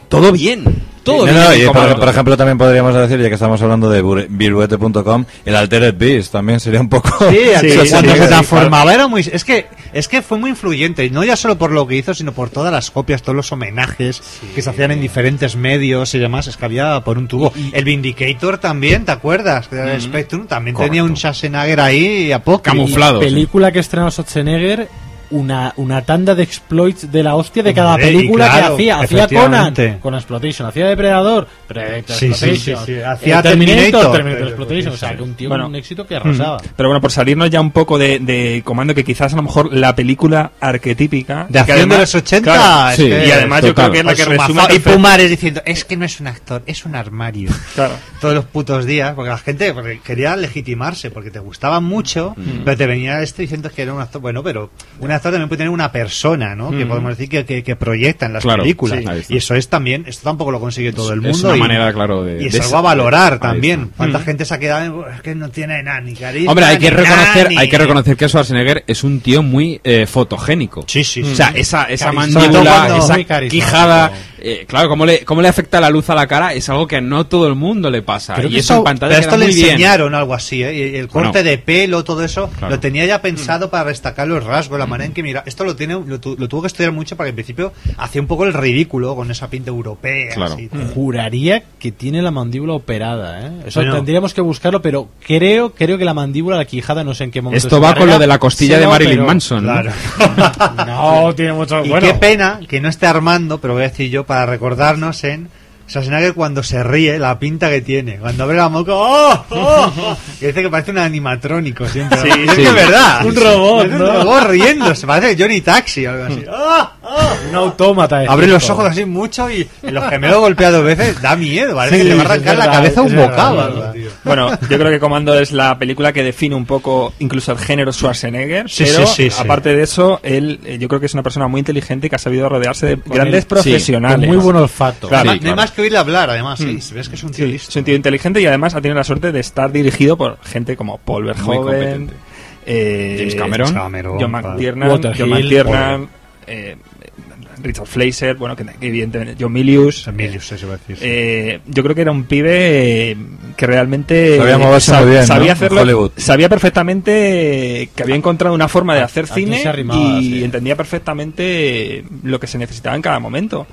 todo bien. Todo No, bien. no, y como- por, por ejemplo, también podríamos decir, ya que estamos hablando de bure- viruete punto com, el Altered Beast también sería un poco... Sí, Sí, cuando sí, se sí, transformaba era muy... Es que, es que fue muy influyente, y no ya solo por lo que hizo, sino por todas las copias, todos los homenajes que se hacían en diferentes medios y demás, es que había por un tubo. El Vindicator también, ¿te acuerdas? Que era el Spectrum, también tenía un Schwarzenegger ahí a poco. Camuflado. Película que estrenó Schwarzenegger, una, una tanda de exploits de la hostia de cada Hombre, y película claro, que hacía. Hacía Conan efectivamente. con Exploitation, hacía Depredador, Predator Sí, sí, Exploitation, sí, sí. eh, Hacía Terminator, Terminator, Terminator Exploitation. O sea, que un tío Bueno. con un éxito que arrasaba. Mm. Pero bueno, por salirnos ya un poco de, de Comando, que quizás a lo mejor la película arquetípica De acción de los ochenta, claro, es sí, que- y además yo total. creo que es la que Con su resume mazo- y perfecto- Pumares diciendo, es que no es un actor, es un armario. Claro. Todos los putos días, porque la gente porque quería legitimarse, porque te gustaba mucho, pero te venía este diciendo que era un actor. Bueno, pero un actor también puede tener una persona, ¿no? Que podemos decir que, que, que proyecta en las Claro, películas. sí, ahí está. Y eso es también, esto tampoco lo consigue todo el mundo. Es una y, manera, claro, de... y es de algo a esa- valorar ahí también. está. ¿Cuánta gente se ha quedado en, es que no tiene nada ni carisma? Hombre, hay que ni reconocer, nada, ni- hay que reconocer que Schwarzenegger es un tío muy eh, fotogénico. Sí, sí, sí. O sea, esa, esa Carismático. mandíbula, Sobre todo cuando- esa Muy carismático. quijada, eh, claro, cómo le, cómo le afecta la luz a la cara es algo que a no todo el mundo le pasa. Creo y que eso esto- en pantalla pero queda esto le muy bien. enseñaron algo así, ¿eh? Y el corte Bueno. de pelo, todo eso, Claro. lo tenía ya pensado para destacar los rasgos, la manera en que mira. Esto lo tiene, lo, tu- lo tuvo que estudiar mucho para que al principio hacía un poco el ridículo con esa pinta europea. Claro. así. Juraría que tiene la mandíbula operada, ¿eh? Eso Bueno. tendríamos que buscarlo, pero creo, creo que la mandíbula, la quijada, no sé en qué momento. Esto su va con carrera lo de la costilla se de lo Marilyn operó. Manson, ¿no? Claro. No, tiene mucho. Y bueno, qué pena que no esté Armando, pero voy a decir yo, para recordarnos en Schwarzenegger cuando se ríe, la pinta que tiene. Cuando abre la boca, ¡oh! ¡oh! oh! Que dice que parece un animatrónico siempre. Sí, Y es sí. que es verdad. Un robot, Es un ¿no? robot riéndose, parece Johnny Taxi o algo así. ¡Ah! ¡Ah! un autómata. de Abre los circo. ojos así mucho y en los gemelos golpea dos veces, da miedo, parece Sí, que le va a es arrancar la verdad, cabeza es un verdad, bocado. es algo, verdad. tío. Bueno, yo creo que Comando es la película que define un poco incluso el género Schwarzenegger, Sí, pero sí, sí, sí. aparte de eso, él eh, yo creo que es una persona muy inteligente que ha sabido rodearse de grandes él, profesionales. Con muy buen olfato. Claro. No Sí, hay claro. más que oírle hablar, además, sí, Mm. ves que es un tío Sí, listo. es un tío inteligente y además ha tenido la suerte de estar dirigido por gente como Paul Muy Verhoeven, competente. eh, James Cameron. Cameron, John claro. McTiernan, Walter John Hill, McTiernan, eh, Richard Fleischer, bueno, que, que evidentemente John Milius. Emilius, eso iba a decir. sí. Eh, yo creo que era un pibe eh, que realmente Sabía moverse sa- muy bien, ¿no? sabía En hacerlo, Hollywood. sabía perfectamente que había encontrado una forma de hacer Aquí cine se arrimaba, y sí. entendía perfectamente lo que se necesitaba en cada momento.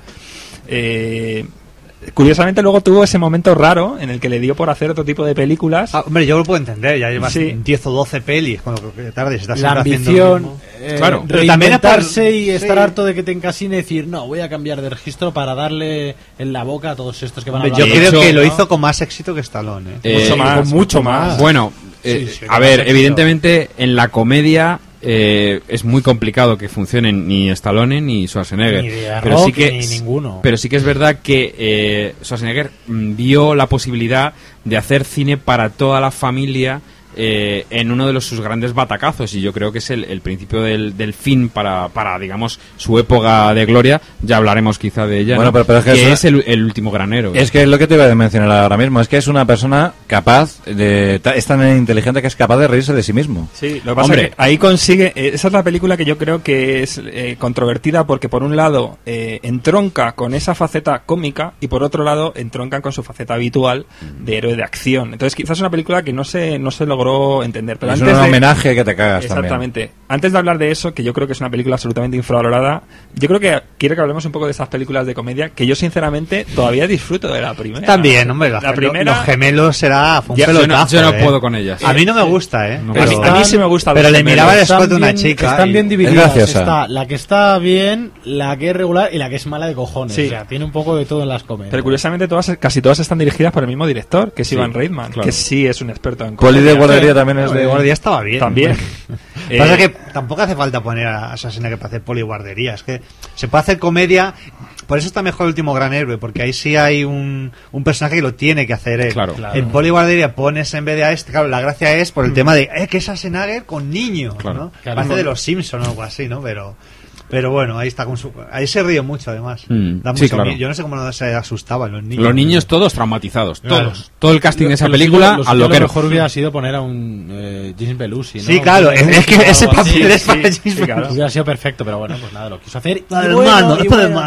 Eh, curiosamente luego tuvo ese momento raro en el que le dio por hacer otro tipo de películas. Ah, hombre, yo lo puedo entender, ya llevas Sí. diez o doce pelis, con lo que tardes, estás La siempre haciendo lo ambición, mismo. eh, Claro. Pero también es por- reinventarse y estar sí. harto de que te encasine y decir, no, voy a cambiar de registro para darle en la boca a todos estos que van a Hombre, hablar. yo De creo hecho, que lo ¿no? hizo con más éxito que Stallone. ¿eh? Eh, mucho más, con mucho más. Bueno, eh, Sí, sí, a con ver, más evidentemente en la comedia eh, es muy complicado que funcionen ni Stallone ni Schwarzenegger. Ni de pero Rock, sí que ni ninguno. pero sí que es verdad que eh, Schwarzenegger mm, vio la posibilidad de hacer cine para toda la familia eh, en uno de los sus grandes batacazos, y yo creo que es el, el principio del, del fin para, para, digamos, su época de gloria. Ya hablaremos quizá de ella, Bueno, ¿no? pero- pero es que que eso- es el, el último granero. Es que es lo que te iba a mencionar ahora mismo, es que es una persona capaz, de ta- es tan inteligente que es capaz de reírse de sí mismo. Sí, lo que pasa Hombre. es que ahí consigue, eh, esa es la película que yo creo que es eh, controvertida porque por un lado eh, entronca con esa faceta cómica y por otro lado entronca con su faceta habitual de héroe de acción. Entonces quizás es una película que no se, no se logró entender. Pero Es antes un de- homenaje que te cagas también. Exactamente. Antes de hablar de eso, que yo creo que es una película absolutamente infravalorada, yo creo que quiero que hablemos un poco de esas películas de comedia que yo sinceramente todavía disfruto de la primera. También, hombre, la, la primera. los gemelos será fue un Ya, yo no, pelotazo, yo no ¿eh? puedo con ellas. A mí no me gusta, ¿eh? No, Pero- a, mí, a mí sí me gusta. pero Los le gemelos. miraba el Están escote a una bien- chica. Están y- bien Es divididas. graciosa. Está la que está bien, la que es regular y la que es mala de cojones. Sí. O sea, tiene un poco de todo en las comedias. Pero curiosamente todas, casi todas están dirigidas por el mismo director, que es Ivan Reitman, claro. que sí es un experto en Poli de comedia. guardería también es Poli de... guardería estaba bien. También. Eh, Pasa que tampoco hace falta poner a Schwarzenegger para hacer poliguardería. Es que se puede hacer comedia. Por eso está mejor el último gran héroe, porque ahí sí hay un, un personaje que lo tiene que hacer él. Claro. Claro. En poliguardería pones en vez de a este. Claro, la gracia es por el tema de eh, que es Schwarzenegger con niños, Claro. ¿no? Claro. Parece de los Simpsons o algo así, ¿no? Pero. Pero bueno, ahí está con su. Ahí se ríe mucho, además. Mm, Da sí, mucho claro. miedo. Yo no sé cómo no se asustaban los niños. Los niños todos traumatizados, Claro. todos. Todo el casting de esa Lo suyo- película lo al suyo loquero. Lo mejor hubiera sido poner a un eh, James Belushi, ¿no? Sí, claro, Un es, es que Belushi o ese algo así. papel es sí, para sí, James claro. Bond. Hubiera sido perfecto, pero bueno, pues nada, lo quiso hacer. y Para el bueno, mano, y es para el bueno. mano.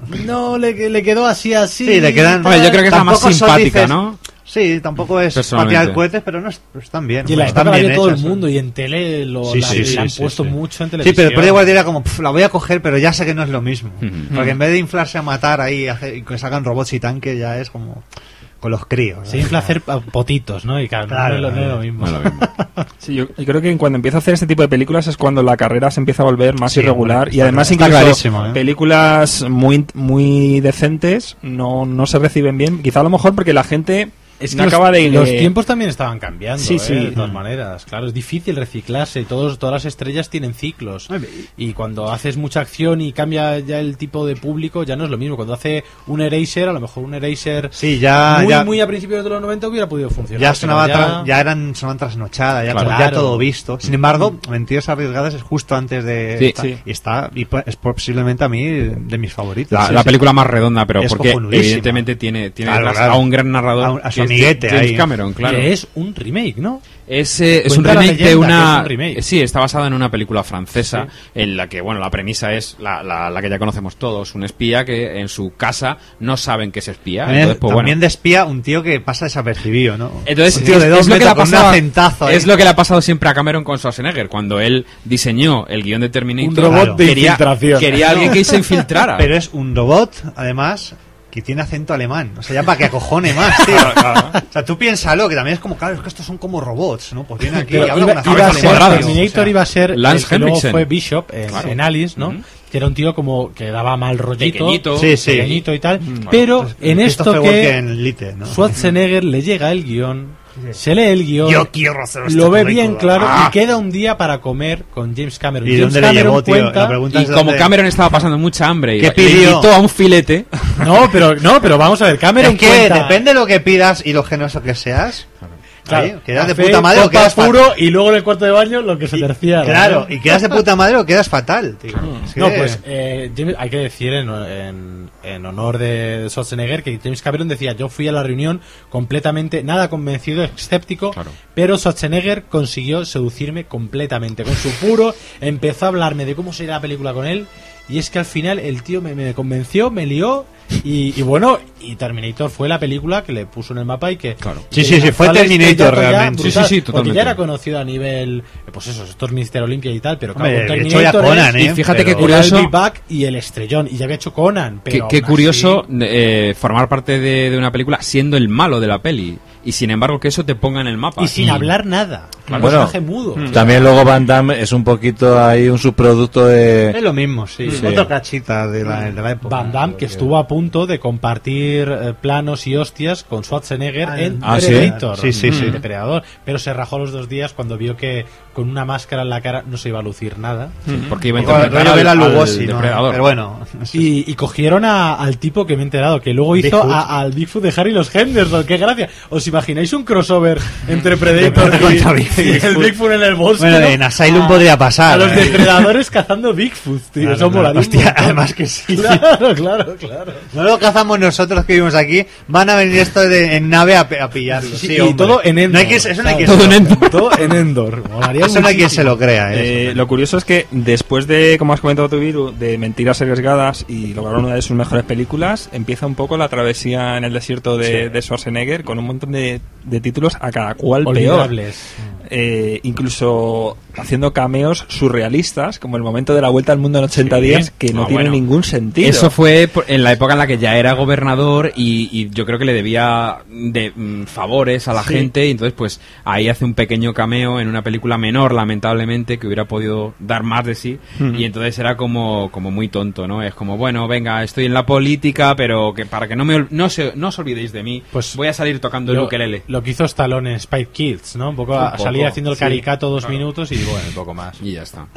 no le, le quedó así así. Sí, le quedan... Hombre, yo creo que es la más tampoco son, simpática, dices, ¿no? Sí, tampoco es Personalmente. patear cohetes, pero no es- están bien. Y en la están época la bien vio todo el hechas, ¿no? mundo y en tele lo Sí, la, sí, la sí, han sí, puesto sí. mucho en Sí, televisión. pero el Project Guardian era como, "Pf, la voy a coger, pero ya sé que no es lo mismo. Porque en vez de inflarse a matar ahí hacer- y que sacan robots y tanques, ya es como con los críos. Se infla a hacer pa- potitos, ¿no? Y claro, Claro, no, es lo, no es lo claro. mismo. No es lo mismo. Sí, yo, yo creo que cuando empieza a hacer este tipo de películas es cuando la carrera se empieza a volver más Sí, irregular hombre, y además está incluso clarísimo, ¿eh? películas muy muy decentes no, no se reciben bien, quizá a lo mejor porque la gente Es que no los, acaba de... los tiempos también estaban cambiando, Sí, ¿eh? sí. De todas maneras. Claro, es difícil reciclarse. Todos, todas las estrellas tienen ciclos. Y cuando haces mucha acción y cambia ya el tipo de público, ya no es lo mismo. Cuando hace un Eraser, a lo mejor un Eraser Sí, ya, muy, ya, muy a principios de los noventa hubiera podido funcionar. ya pero sonaba, ya- tra- ya eran sonaban trasnochadas, ya, Claro. todo- ya todo visto. Sin embargo, Mentiras Arriesgadas es justo antes de Sí. esta, Sí. y está y po- es posiblemente a mí de mis favoritos. La, Sí, la sí. película más redonda, pero Es porque cojonudísima. evidentemente tiene, tiene Claro, detrás claro. a un gran narrador, A un- a su que es amiguete James ahí. Cameron, claro. Que es un remake, ¿no? Es, eh, es un Cuenta la remake de leyenda una... que es un remake. eh, Sí, está basada en una película francesa en la que, bueno, la premisa es la, la, la que ya conocemos todos, un espía que en su casa no saben que es espía. También, Entonces, pues, también bueno. de espía un tío que pasa desapercibido, ¿no? Entonces, un tío es, de dos es lo que le metros ha con un pasado, acentazo ahí. es lo que le ha pasado siempre a Cameron con Schwarzenegger. Cuando él diseñó el guión de Terminator, Un robot de quería, infiltración. quería alguien que se infiltrara. Pero es un robot, además, que tiene acento alemán. O sea, ya para que acojone más, tío. O sea, tú piénsalo, que también es como, claro, es que estos son como robots, ¿no? Pues viene aquí y Pero habla iba, con iba a acento ser, alemán, tío. Terminator O sea, iba a ser Lance el que luego Henriksen. fue Bishop en, Claro. en Alice, ¿no? Ujú. Que era un tío como que daba mal rollito, Pequeñito. Sí, sí. pequeñito y tal. Pero pues, en esto Christopher que Walken en Elite, ¿no? Schwarzenegger le llega el guión, se lee el guión, Yo quiero hacer este lo ve currículum. bien claro Ah. y queda un día para comer con James Cameron. ¿Y James dónde le Cameron llevó, tío? cuenta- La pregunta Y es como dónde- Cameron estaba pasando mucha hambre y ¿Qué le pidió? invitó a un filete, No, pero no, pero vamos a ver, Cameron Es que cuenta- depende de lo que pidas y lo generoso que seas. Claro, Ahí, quedas de café, puta madre o copa quedas fatal. puro y luego en el cuarto de baño lo que se tercia. Claro, y quedas de puta madre o quedas fatal, tío. Es que- No, pues eh, James- hay que decir en, en- en honor de Schwarzenegger que James Cameron decía, yo fui a la reunión completamente, nada convencido, escéptico, Claro. pero Schwarzenegger consiguió seducirme completamente. Con su puro empezó a hablarme de cómo sería la película con él y es que al final el tío me, me convenció, me lió y, y bueno, y Terminator fue la película que le puso en el mapa y que... Claro. Sí, que sí, sí, fue lanzó al Terminator estrellato ya realmente. brutal, Sí, sí, sí, porque totalmente. ya era conocido a nivel, eh, pues eso, esto es Mister Olimpia y tal, pero claro, Hombre, con de hecho ya Terminator Conan, es- ¿eh? y fíjate Pero- que era el curioso, Big Bang y el estrellón, y ya había hecho Conan. qué, Pero qué aún así- curioso eh, formar parte de, de una película siendo el malo de la peli y sin embargo que eso te ponga en el mapa. Y sin hablar nada. Un Bueno, personaje mudo. También luego Van Damme es un poquito ahí un subproducto Es de... lo mismo, sí. Sí. Otro cachita de la, de la época. Van Damme, que estuvo a punto de compartir eh, planos y hostias con Schwarzenegger Ah, en ah, ¿sí? Predator. Sí, sí, sí. Mm. Depredador. Pero se rajó los dos días cuando vio que con una máscara en la cara no se iba a lucir nada. Porque iba a Rollo interpretar al, Bela al Lugosi, ¿no? depredador. Pero bueno. Y, y cogieron a- al tipo que me he enterado, que luego hizo Bigfoot. a- al Bigfoot de Harry los Henderson. ¡Qué gracia! ¿Os imagináis un crossover entre Predator y, Contra Bigfoot. y el Bigfoot en el bosque? Bueno, ¿no? en Asylum A- podría pasar, A los ¿eh? depredadores cazando Bigfoot, tío. Claro, Eso claro. molaría un Hostia, montón. además que sí. Claro, claro, claro. No lo cazamos nosotros que vivimos aquí. Van a venir esto de, en nave a, pe- a pillarlo. Sí, Sí, y hombre. todo en Endor. No hay que, eso no hay que ¿sabes? se lo- Todo en Endor. Molaría Eso no hay quien muchísimo. se lo crea, ¿eh? Eh, lo curioso es que después de, como has comentado tú, Viru, de Mentiras Arriesgadas y lograr una de sus mejores películas, empieza un poco la travesía en el desierto de, de Schwarzenegger con un montón de, de títulos a cada cual peor. Olvidables. Eh, incluso haciendo cameos surrealistas, como el momento de la vuelta al mundo en ochenta Sí. días, que no Ah, tiene bueno. ningún sentido. Eso fue por- en la época en la que ya era gobernador y, y yo creo que le debía de mm, favores a la Sí. gente y entonces pues ahí hace un pequeño cameo en una película menor lamentablemente que hubiera podido dar más de sí Mm. y entonces era como, como muy tonto, ¿no? Es como, bueno, venga, estoy en la política pero que para que no me ol- no, se, no os olvidéis de mí, Pues voy a salir tocando el Lo, ukelele. lo que hizo Stallone en Spy Kids, ¿no? Un poco, Un a- poco, salía haciendo el sí, caricato dos claro. minutos y bueno, un poco más. Y ya está.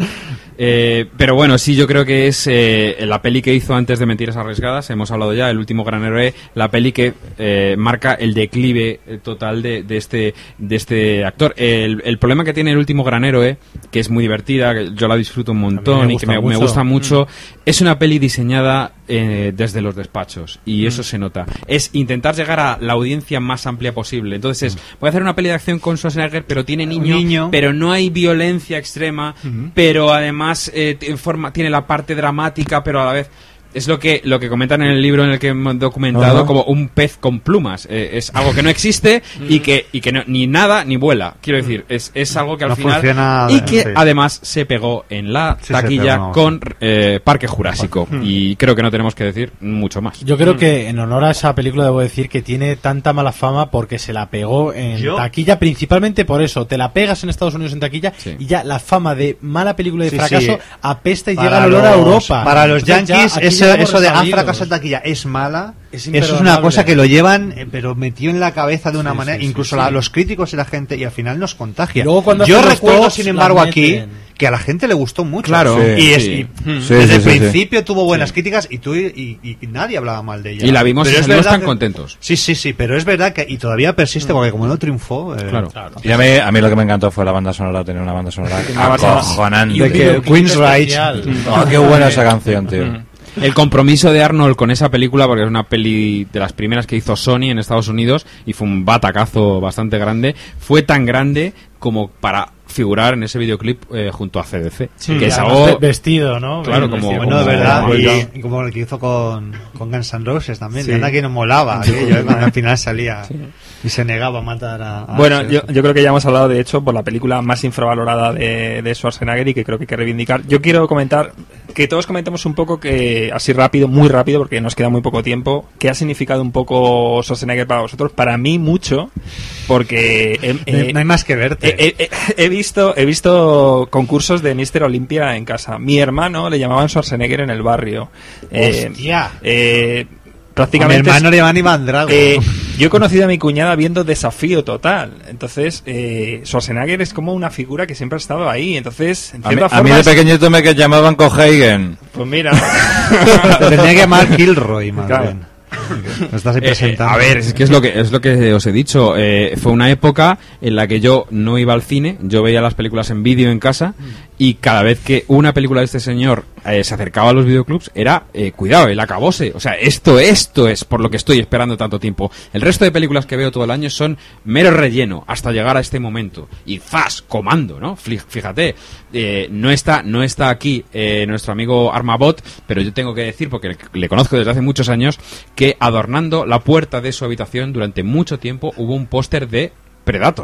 Eh, pero bueno, sí, yo creo que es eh, la peli que hizo antes de Mentiras Arriesgadas, hemos hablado ya, El último gran héroe, la peli que eh, marca el declive eh, total de, de este de este actor. El, el problema que tiene El último gran héroe, que es muy divertida, que yo la disfruto un A montón mí me y que gusta me, me mucho. gusta mucho, es una peli diseñada eh, desde los despachos y eso se nota. Es intentar llegar a la audiencia más amplia posible. Entonces es, voy a hacer una peli de acción con Schwarzenegger, pero tiene niño, niño. pero no hay violencia extrema, pero además eh, t- forma, tiene la parte dramática, pero a la vez es lo que lo que comentan en el libro en el que hemos documentado, Ajá. como un pez con plumas. Eh, es algo que no existe y que y que no, ni nada ni vuela. Quiero decir, es, es algo que al No final funciona, y que sí. además se pegó en la Sí, se taquilla pegó, con eh, Parque Jurásico y creo que no tenemos que decir mucho más. Yo creo que en honor a esa película debo decir que tiene tanta mala fama porque se la pegó en Yo- taquilla, principalmente por eso. Te la pegas en Estados Unidos en taquilla Sí. y ya la fama de mala película de Sí, fracaso sí. apesta y Para llega el olor a los- Europa. Para los Entonces ya yankees, aquí eso, llegamos eso de han resabidos. fracasado en taquilla es mala. Es Eso es una imperdonable. cosa que lo llevan, eh, pero metió en la cabeza de una Sí, manera, sí, sí, incluso sí. la- los críticos y la gente, y al final nos contagia. Y luego cuando Yo hacen los recuerdo, tops, sin la embargo, aquí meten. que a la gente le gustó mucho. Claro, y, sí, es- sí. y Sí, desde sí, el sí, sí. principio tuvo buenas críticas y, tú, y, y- y nadie hablaba mal de ella. Y la vimos y Pero es salimos verdad tan que- contentos. Sí, sí, sí, pero es verdad que y todavía persiste porque como no triunfó. eh, Claro. Y a mí, a mí lo que me encantó fue la banda sonora, tener una banda sonora Una banda sonora- acojonante. Y un de que videoclip Queen's Right. especial. Oh, qué buena esa canción, tío. El compromiso de Arnold con esa película, porque es una peli de las primeras que hizo Sony en Estados Unidos y fue un batacazo bastante grande, fue tan grande como para figurar en ese videoclip eh, junto a C D C. Sí, que es además algo... ve- vestido, ¿no? Claro, Vestido como- Bueno, de como- verdad, como- y, y como lo que hizo con, con Guns N' Roses también, Sí. que anda que nos molaba, aquello, ¿eh? Cuando al final salía y se negaba a matar a... a Bueno, ese- yo, yo creo que ya hemos hablado, de hecho, por la película más infravalorada de, de Schwarzenegger y que creo que hay que reivindicar. Yo quiero comentar, que todos comentemos un poco, que así rápido, muy rápido, porque nos queda muy poco tiempo, qué ha significado un poco Schwarzenegger para vosotros. Para mí, mucho, porque... eh, No hay- eh, no hay más que verte. He, he- he visto he visto concursos de míster Olympia en casa. Mi hermano le llamaban Schwarzenegger en el barrio. Eh, ¡Hostia! A eh, mi prácticamente hermano le llaman Iván Drago. eh, yo he conocido a mi cuñada viendo Desafío Total. Entonces, eh, Schwarzenegger es como una figura que siempre ha estado ahí. Entonces, en A mí, cierta a mí forma, de es- pequeñito me que llamaban Cohagen. pues mira. Te tendría que llamar Kilroy, más Claro. bien. Lo estás ahí Eh, eh, presentando. a ver, es que es lo que es lo que os he dicho. Eh, fue una época en la que yo no iba al cine, yo veía las películas en vídeo en casa y cada vez que una película de este señor eh, se acercaba a los videoclubs era eh, cuidado, el acabose. O sea, esto esto es por lo que estoy esperando tanto tiempo. El resto de películas que veo todo el año son mero relleno hasta llegar a este momento y ¡zas! Comando, ¿no? Fí- Fíjate, eh, no está no está aquí eh, nuestro amigo Armabot, pero yo tengo que decir porque le, le conozco desde hace muchos años que adornando la puerta de su habitación durante mucho tiempo hubo un póster de Predator.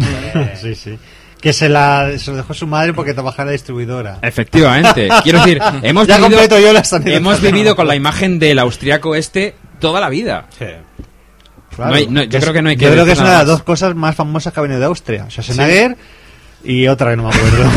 Sí, sí. Que se, la, se lo dejó su madre porque trabajaba en la distribuidora. Efectivamente. Quiero decir, hemos Ya vivido, completo yo las anécdotas. hemos vivido con la imagen del austriaco este toda la vida. Claro. No hay- no, yo Es- creo que no hay que Yo creo que decir es una de nada las más. dos cosas más famosas que ha venido de Austria. Schwarzenegger y otra que no me acuerdo.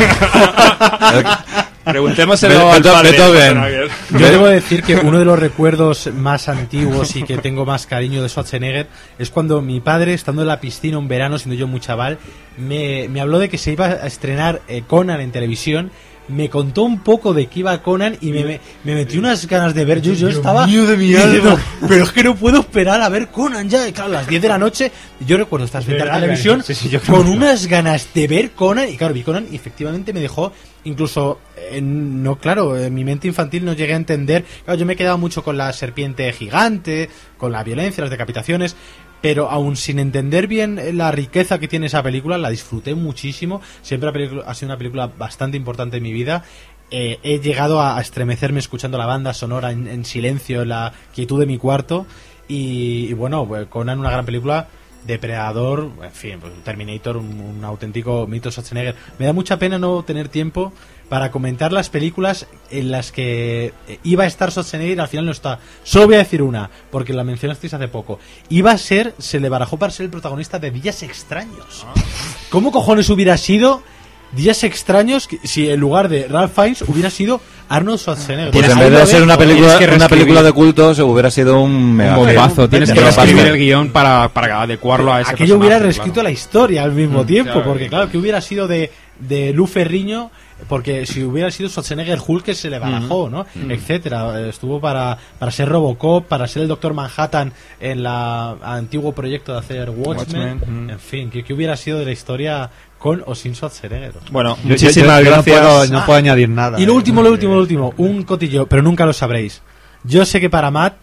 Preguntémoselo Be- al Beto- padre. Beethoven. Schwarzenegger. Yo debo decir que uno de los recuerdos más antiguos y que tengo más cariño de Schwarzenegger es cuando mi padre, estando en la piscina un verano, siendo yo muy chaval, me, me habló de que se iba a estrenar eh, Conan en televisión. Me contó un poco de qué iba Conan y me, me, me metió unas ganas de ver. Yo, yo estaba mío de mi diciendo, alma. pero es que no puedo esperar a ver Conan ya. Y claro, a las diez de la noche, yo recuerdo estar frente a la verdad, televisión sí, sí, yo creo con que- unas ganas de ver Conan. Y claro, vi Conan y efectivamente me dejó incluso, eh, no, claro, en mi mente infantil no llegué a entender. Claro, yo me he quedado mucho con la serpiente gigante, con la violencia, las decapitaciones. Pero aún sin entender bien la riqueza que tiene esa película, la disfruté muchísimo. Siempre la película, ha sido una película bastante importante en mi vida. Eh, he llegado a, a estremecerme escuchando la banda sonora en, en silencio, en la quietud de mi cuarto. Y, y bueno, pues, Conan, una gran película. Depredador, en fin, pues Terminator, un, un auténtico mito Schwarzenegger. Me da mucha pena no tener tiempo para comentar las películas en las que eh, iba a estar Schwarzenegger y al final no está. Solo voy a decir una, porque la mencionasteis hace poco. Iba a ser, se le barajó para ser el protagonista de Días Extraños. ¿Cómo cojones hubiera sido Días Extraños que- si en lugar de Ralph Fiennes hubiera sido Arnold Schwarzenegger? Pues en Ahí vez lo de ser ves. una película, Tienes que una reescribir. película de culto, se hubiera sido un Un mega bombazo. Tienes que de reescribir reparto. el guión para, para adecuarlo a ese Aquello hubiera personaje, reescrito claro. la historia al mismo Mm, tiempo, claro. porque claro, que hubiera sido de, de Lou Ferrigno, porque si hubiera sido Schwarzenegger Hulk que se le barajó, ¿no? Etcétera. Eh, Estuvo para, para ser Robocop, para ser el Doctor Manhattan en la antiguo proyecto de hacer Watchmen. Watchmen, mm. En fin, que, que hubiera sido de la historia con o sin Schwarzenegger. Bueno, Yo- yo- muchísimas yo no gracias. puedo- no puedo añadir nada. Y lo eh, último, lo porque- último, lo último, un cotillo, pero nunca lo sabréis. Yo sé que para Matt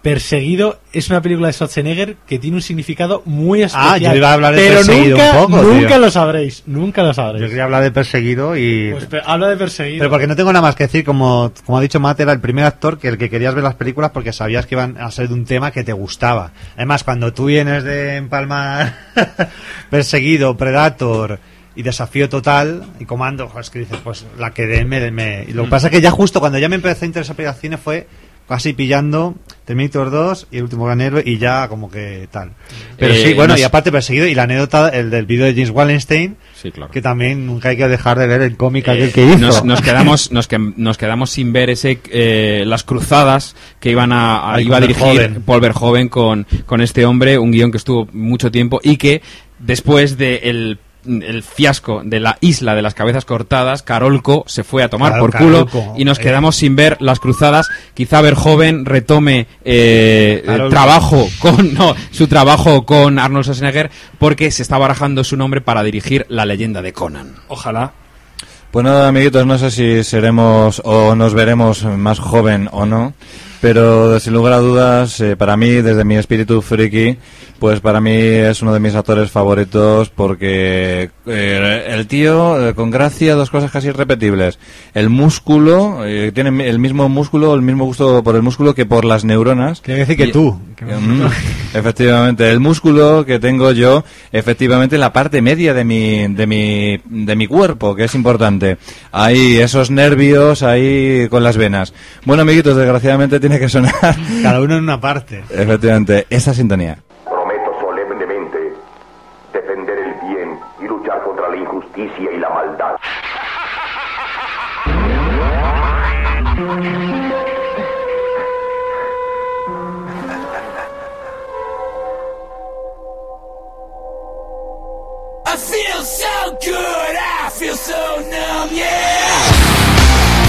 Perseguido es una película de Schwarzenegger que tiene un significado muy especial. Ah, yo iba a hablar de pero Perseguido nunca, un poco, nunca tío. lo sabréis, nunca lo sabréis. Yo quería hablar de Perseguido y... Pues pe- habla de Perseguido. Pero porque no tengo nada más que decir, como, como ha dicho Matt, era el primer actor que el que querías ver las películas porque sabías que iban a ser de un tema que te gustaba. Además, cuando tú vienes de empalmar Perseguido, Predator y Desafío Total y Comando, joder, es que dices, pues la que de me, me... Y lo que pasa es que ya justo cuando ya me empecé a interesar por el cine fue casi pillando Terminator dos y El Último Gran Héroe y ya como que tal. Pero Eh, sí, bueno, nos- y aparte Perseguido y la anécdota, el del vídeo de James Wallenstein, Sí, claro. que también nunca hay que dejar de ver el cómic aquel Eh, que hizo. Nos, nos quedamos nos, que, nos quedamos sin ver ese eh, las cruzadas que iban a, a- Ay, iba a con dirigir Verhoeven. Paul Verhoeven con, con este hombre, un guión que estuvo mucho tiempo y que después de el el fiasco de la isla de las cabezas cortadas, Carolco se fue a tomar Claro, por culo Carolco, y nos eh. quedamos sin ver las cruzadas. Quizá Verhoeven retome eh, Carolco. trabajo con no, su trabajo con Arnold Schwarzenegger porque se está barajando su nombre para dirigir La Leyenda de Conan. Ojalá. Pues nada, amiguitos, no sé si seremos o nos veremos más joven o no, pero sin lugar a dudas, eh, para mí, desde mi espíritu friki, pues para mí es uno de mis actores favoritos porque eh, el tío, eh, con gracia, dos cosas casi irrepetibles. El músculo, eh, tiene el mismo músculo, el mismo gusto por el músculo que por las neuronas. Quiere decir que Y- tú. Mm, efectivamente, el músculo que tengo yo, efectivamente, en la parte media de mi, de mi, de mi cuerpo, que es importante. Ahí, esos nervios, ahí con las venas. Bueno, amiguitos, desgraciadamente tiene que sonar, Cada uno en una parte. efectivamente, esa sintonía. Prometo solemnemente defender el bien y luchar contra la injusticia y la maldad. I feel so good, I feel so numb, yeah.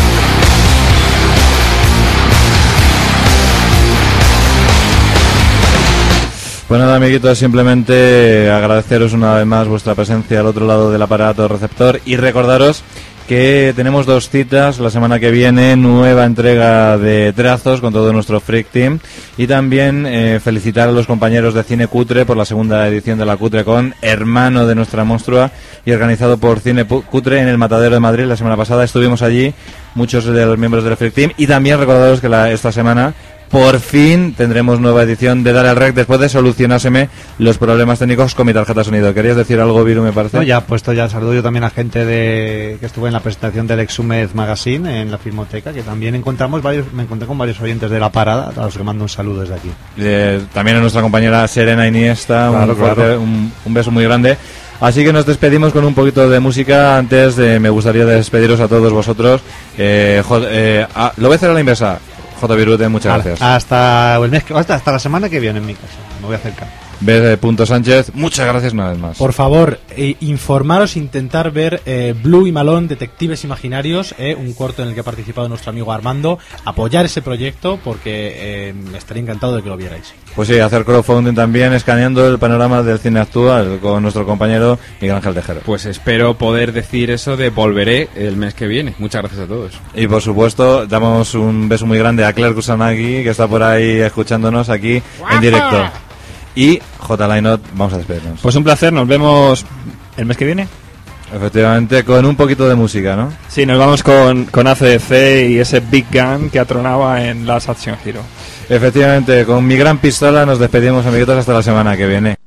Pues nada, amiguitos, simplemente agradeceros una vez más vuestra presencia al otro lado del aparato receptor y recordaros que tenemos dos citas la semana que viene, nueva entrega de Trazos con todo nuestro Freak Team y también eh, felicitar a los compañeros de Cine Cutre por la segunda edición de la Cutre Con, hermano de nuestra monstrua y organizado por Cine Pu- Cutre en el Matadero de Madrid. La semana pasada estuvimos allí, muchos de los miembros del Freak Team, y también recordaros que la, esta semana por fin tendremos nueva edición de Dar al Rec después de solucionárseme los problemas técnicos con mi tarjeta de sonido. ¿Querías decir algo, Viru, me parece? No, ya puesto ya saludo yo también a gente de que estuvo en la presentación del Exhumez Magazine en la Filmoteca, que también encontramos varios, me encontré con varios oyentes de La Parada, a los que mando un saludo desde aquí. Eh, también a nuestra compañera Serena Iniesta, Claro, un, fuerte- claro. un, un beso muy grande. Así que nos despedimos con un poquito de música. Antes de, me gustaría despediros a todos vosotros. Eh, jo- eh, ah, lo voy a hacer a la inversa. J. Virute, muchas Vale, gracias. Hasta el mes que- hasta, hasta la semana que viene en mi casa. Me voy a acercar. B. Punto Sánchez, muchas gracias una vez más. Por favor, eh, informaros, intentar ver eh, Blue y Malone, Detectives Imaginarios, eh, un corto en el que ha participado nuestro amigo Armando, apoyar ese proyecto porque eh, estaría encantado de que lo vierais. Pues sí, hacer crowdfunding también, escaneando el panorama del cine actual con nuestro compañero Miguel Ángel Tejero. Pues espero poder decir eso de volveré el mes que viene. Muchas gracias a todos. Y por supuesto, damos un beso muy grande a Claire Kusanagi, que está por ahí escuchándonos aquí en directo. Y J. Lainot, vamos a despedirnos. Pues un placer, nos vemos el mes que viene. Efectivamente, con un poquito de música, ¿no? Sí, nos vamos con, con A C D C y ese Big Gun que atronaba en Last Action Hero. Efectivamente, con mi gran pistola nos despedimos, amiguitos, hasta la semana que viene.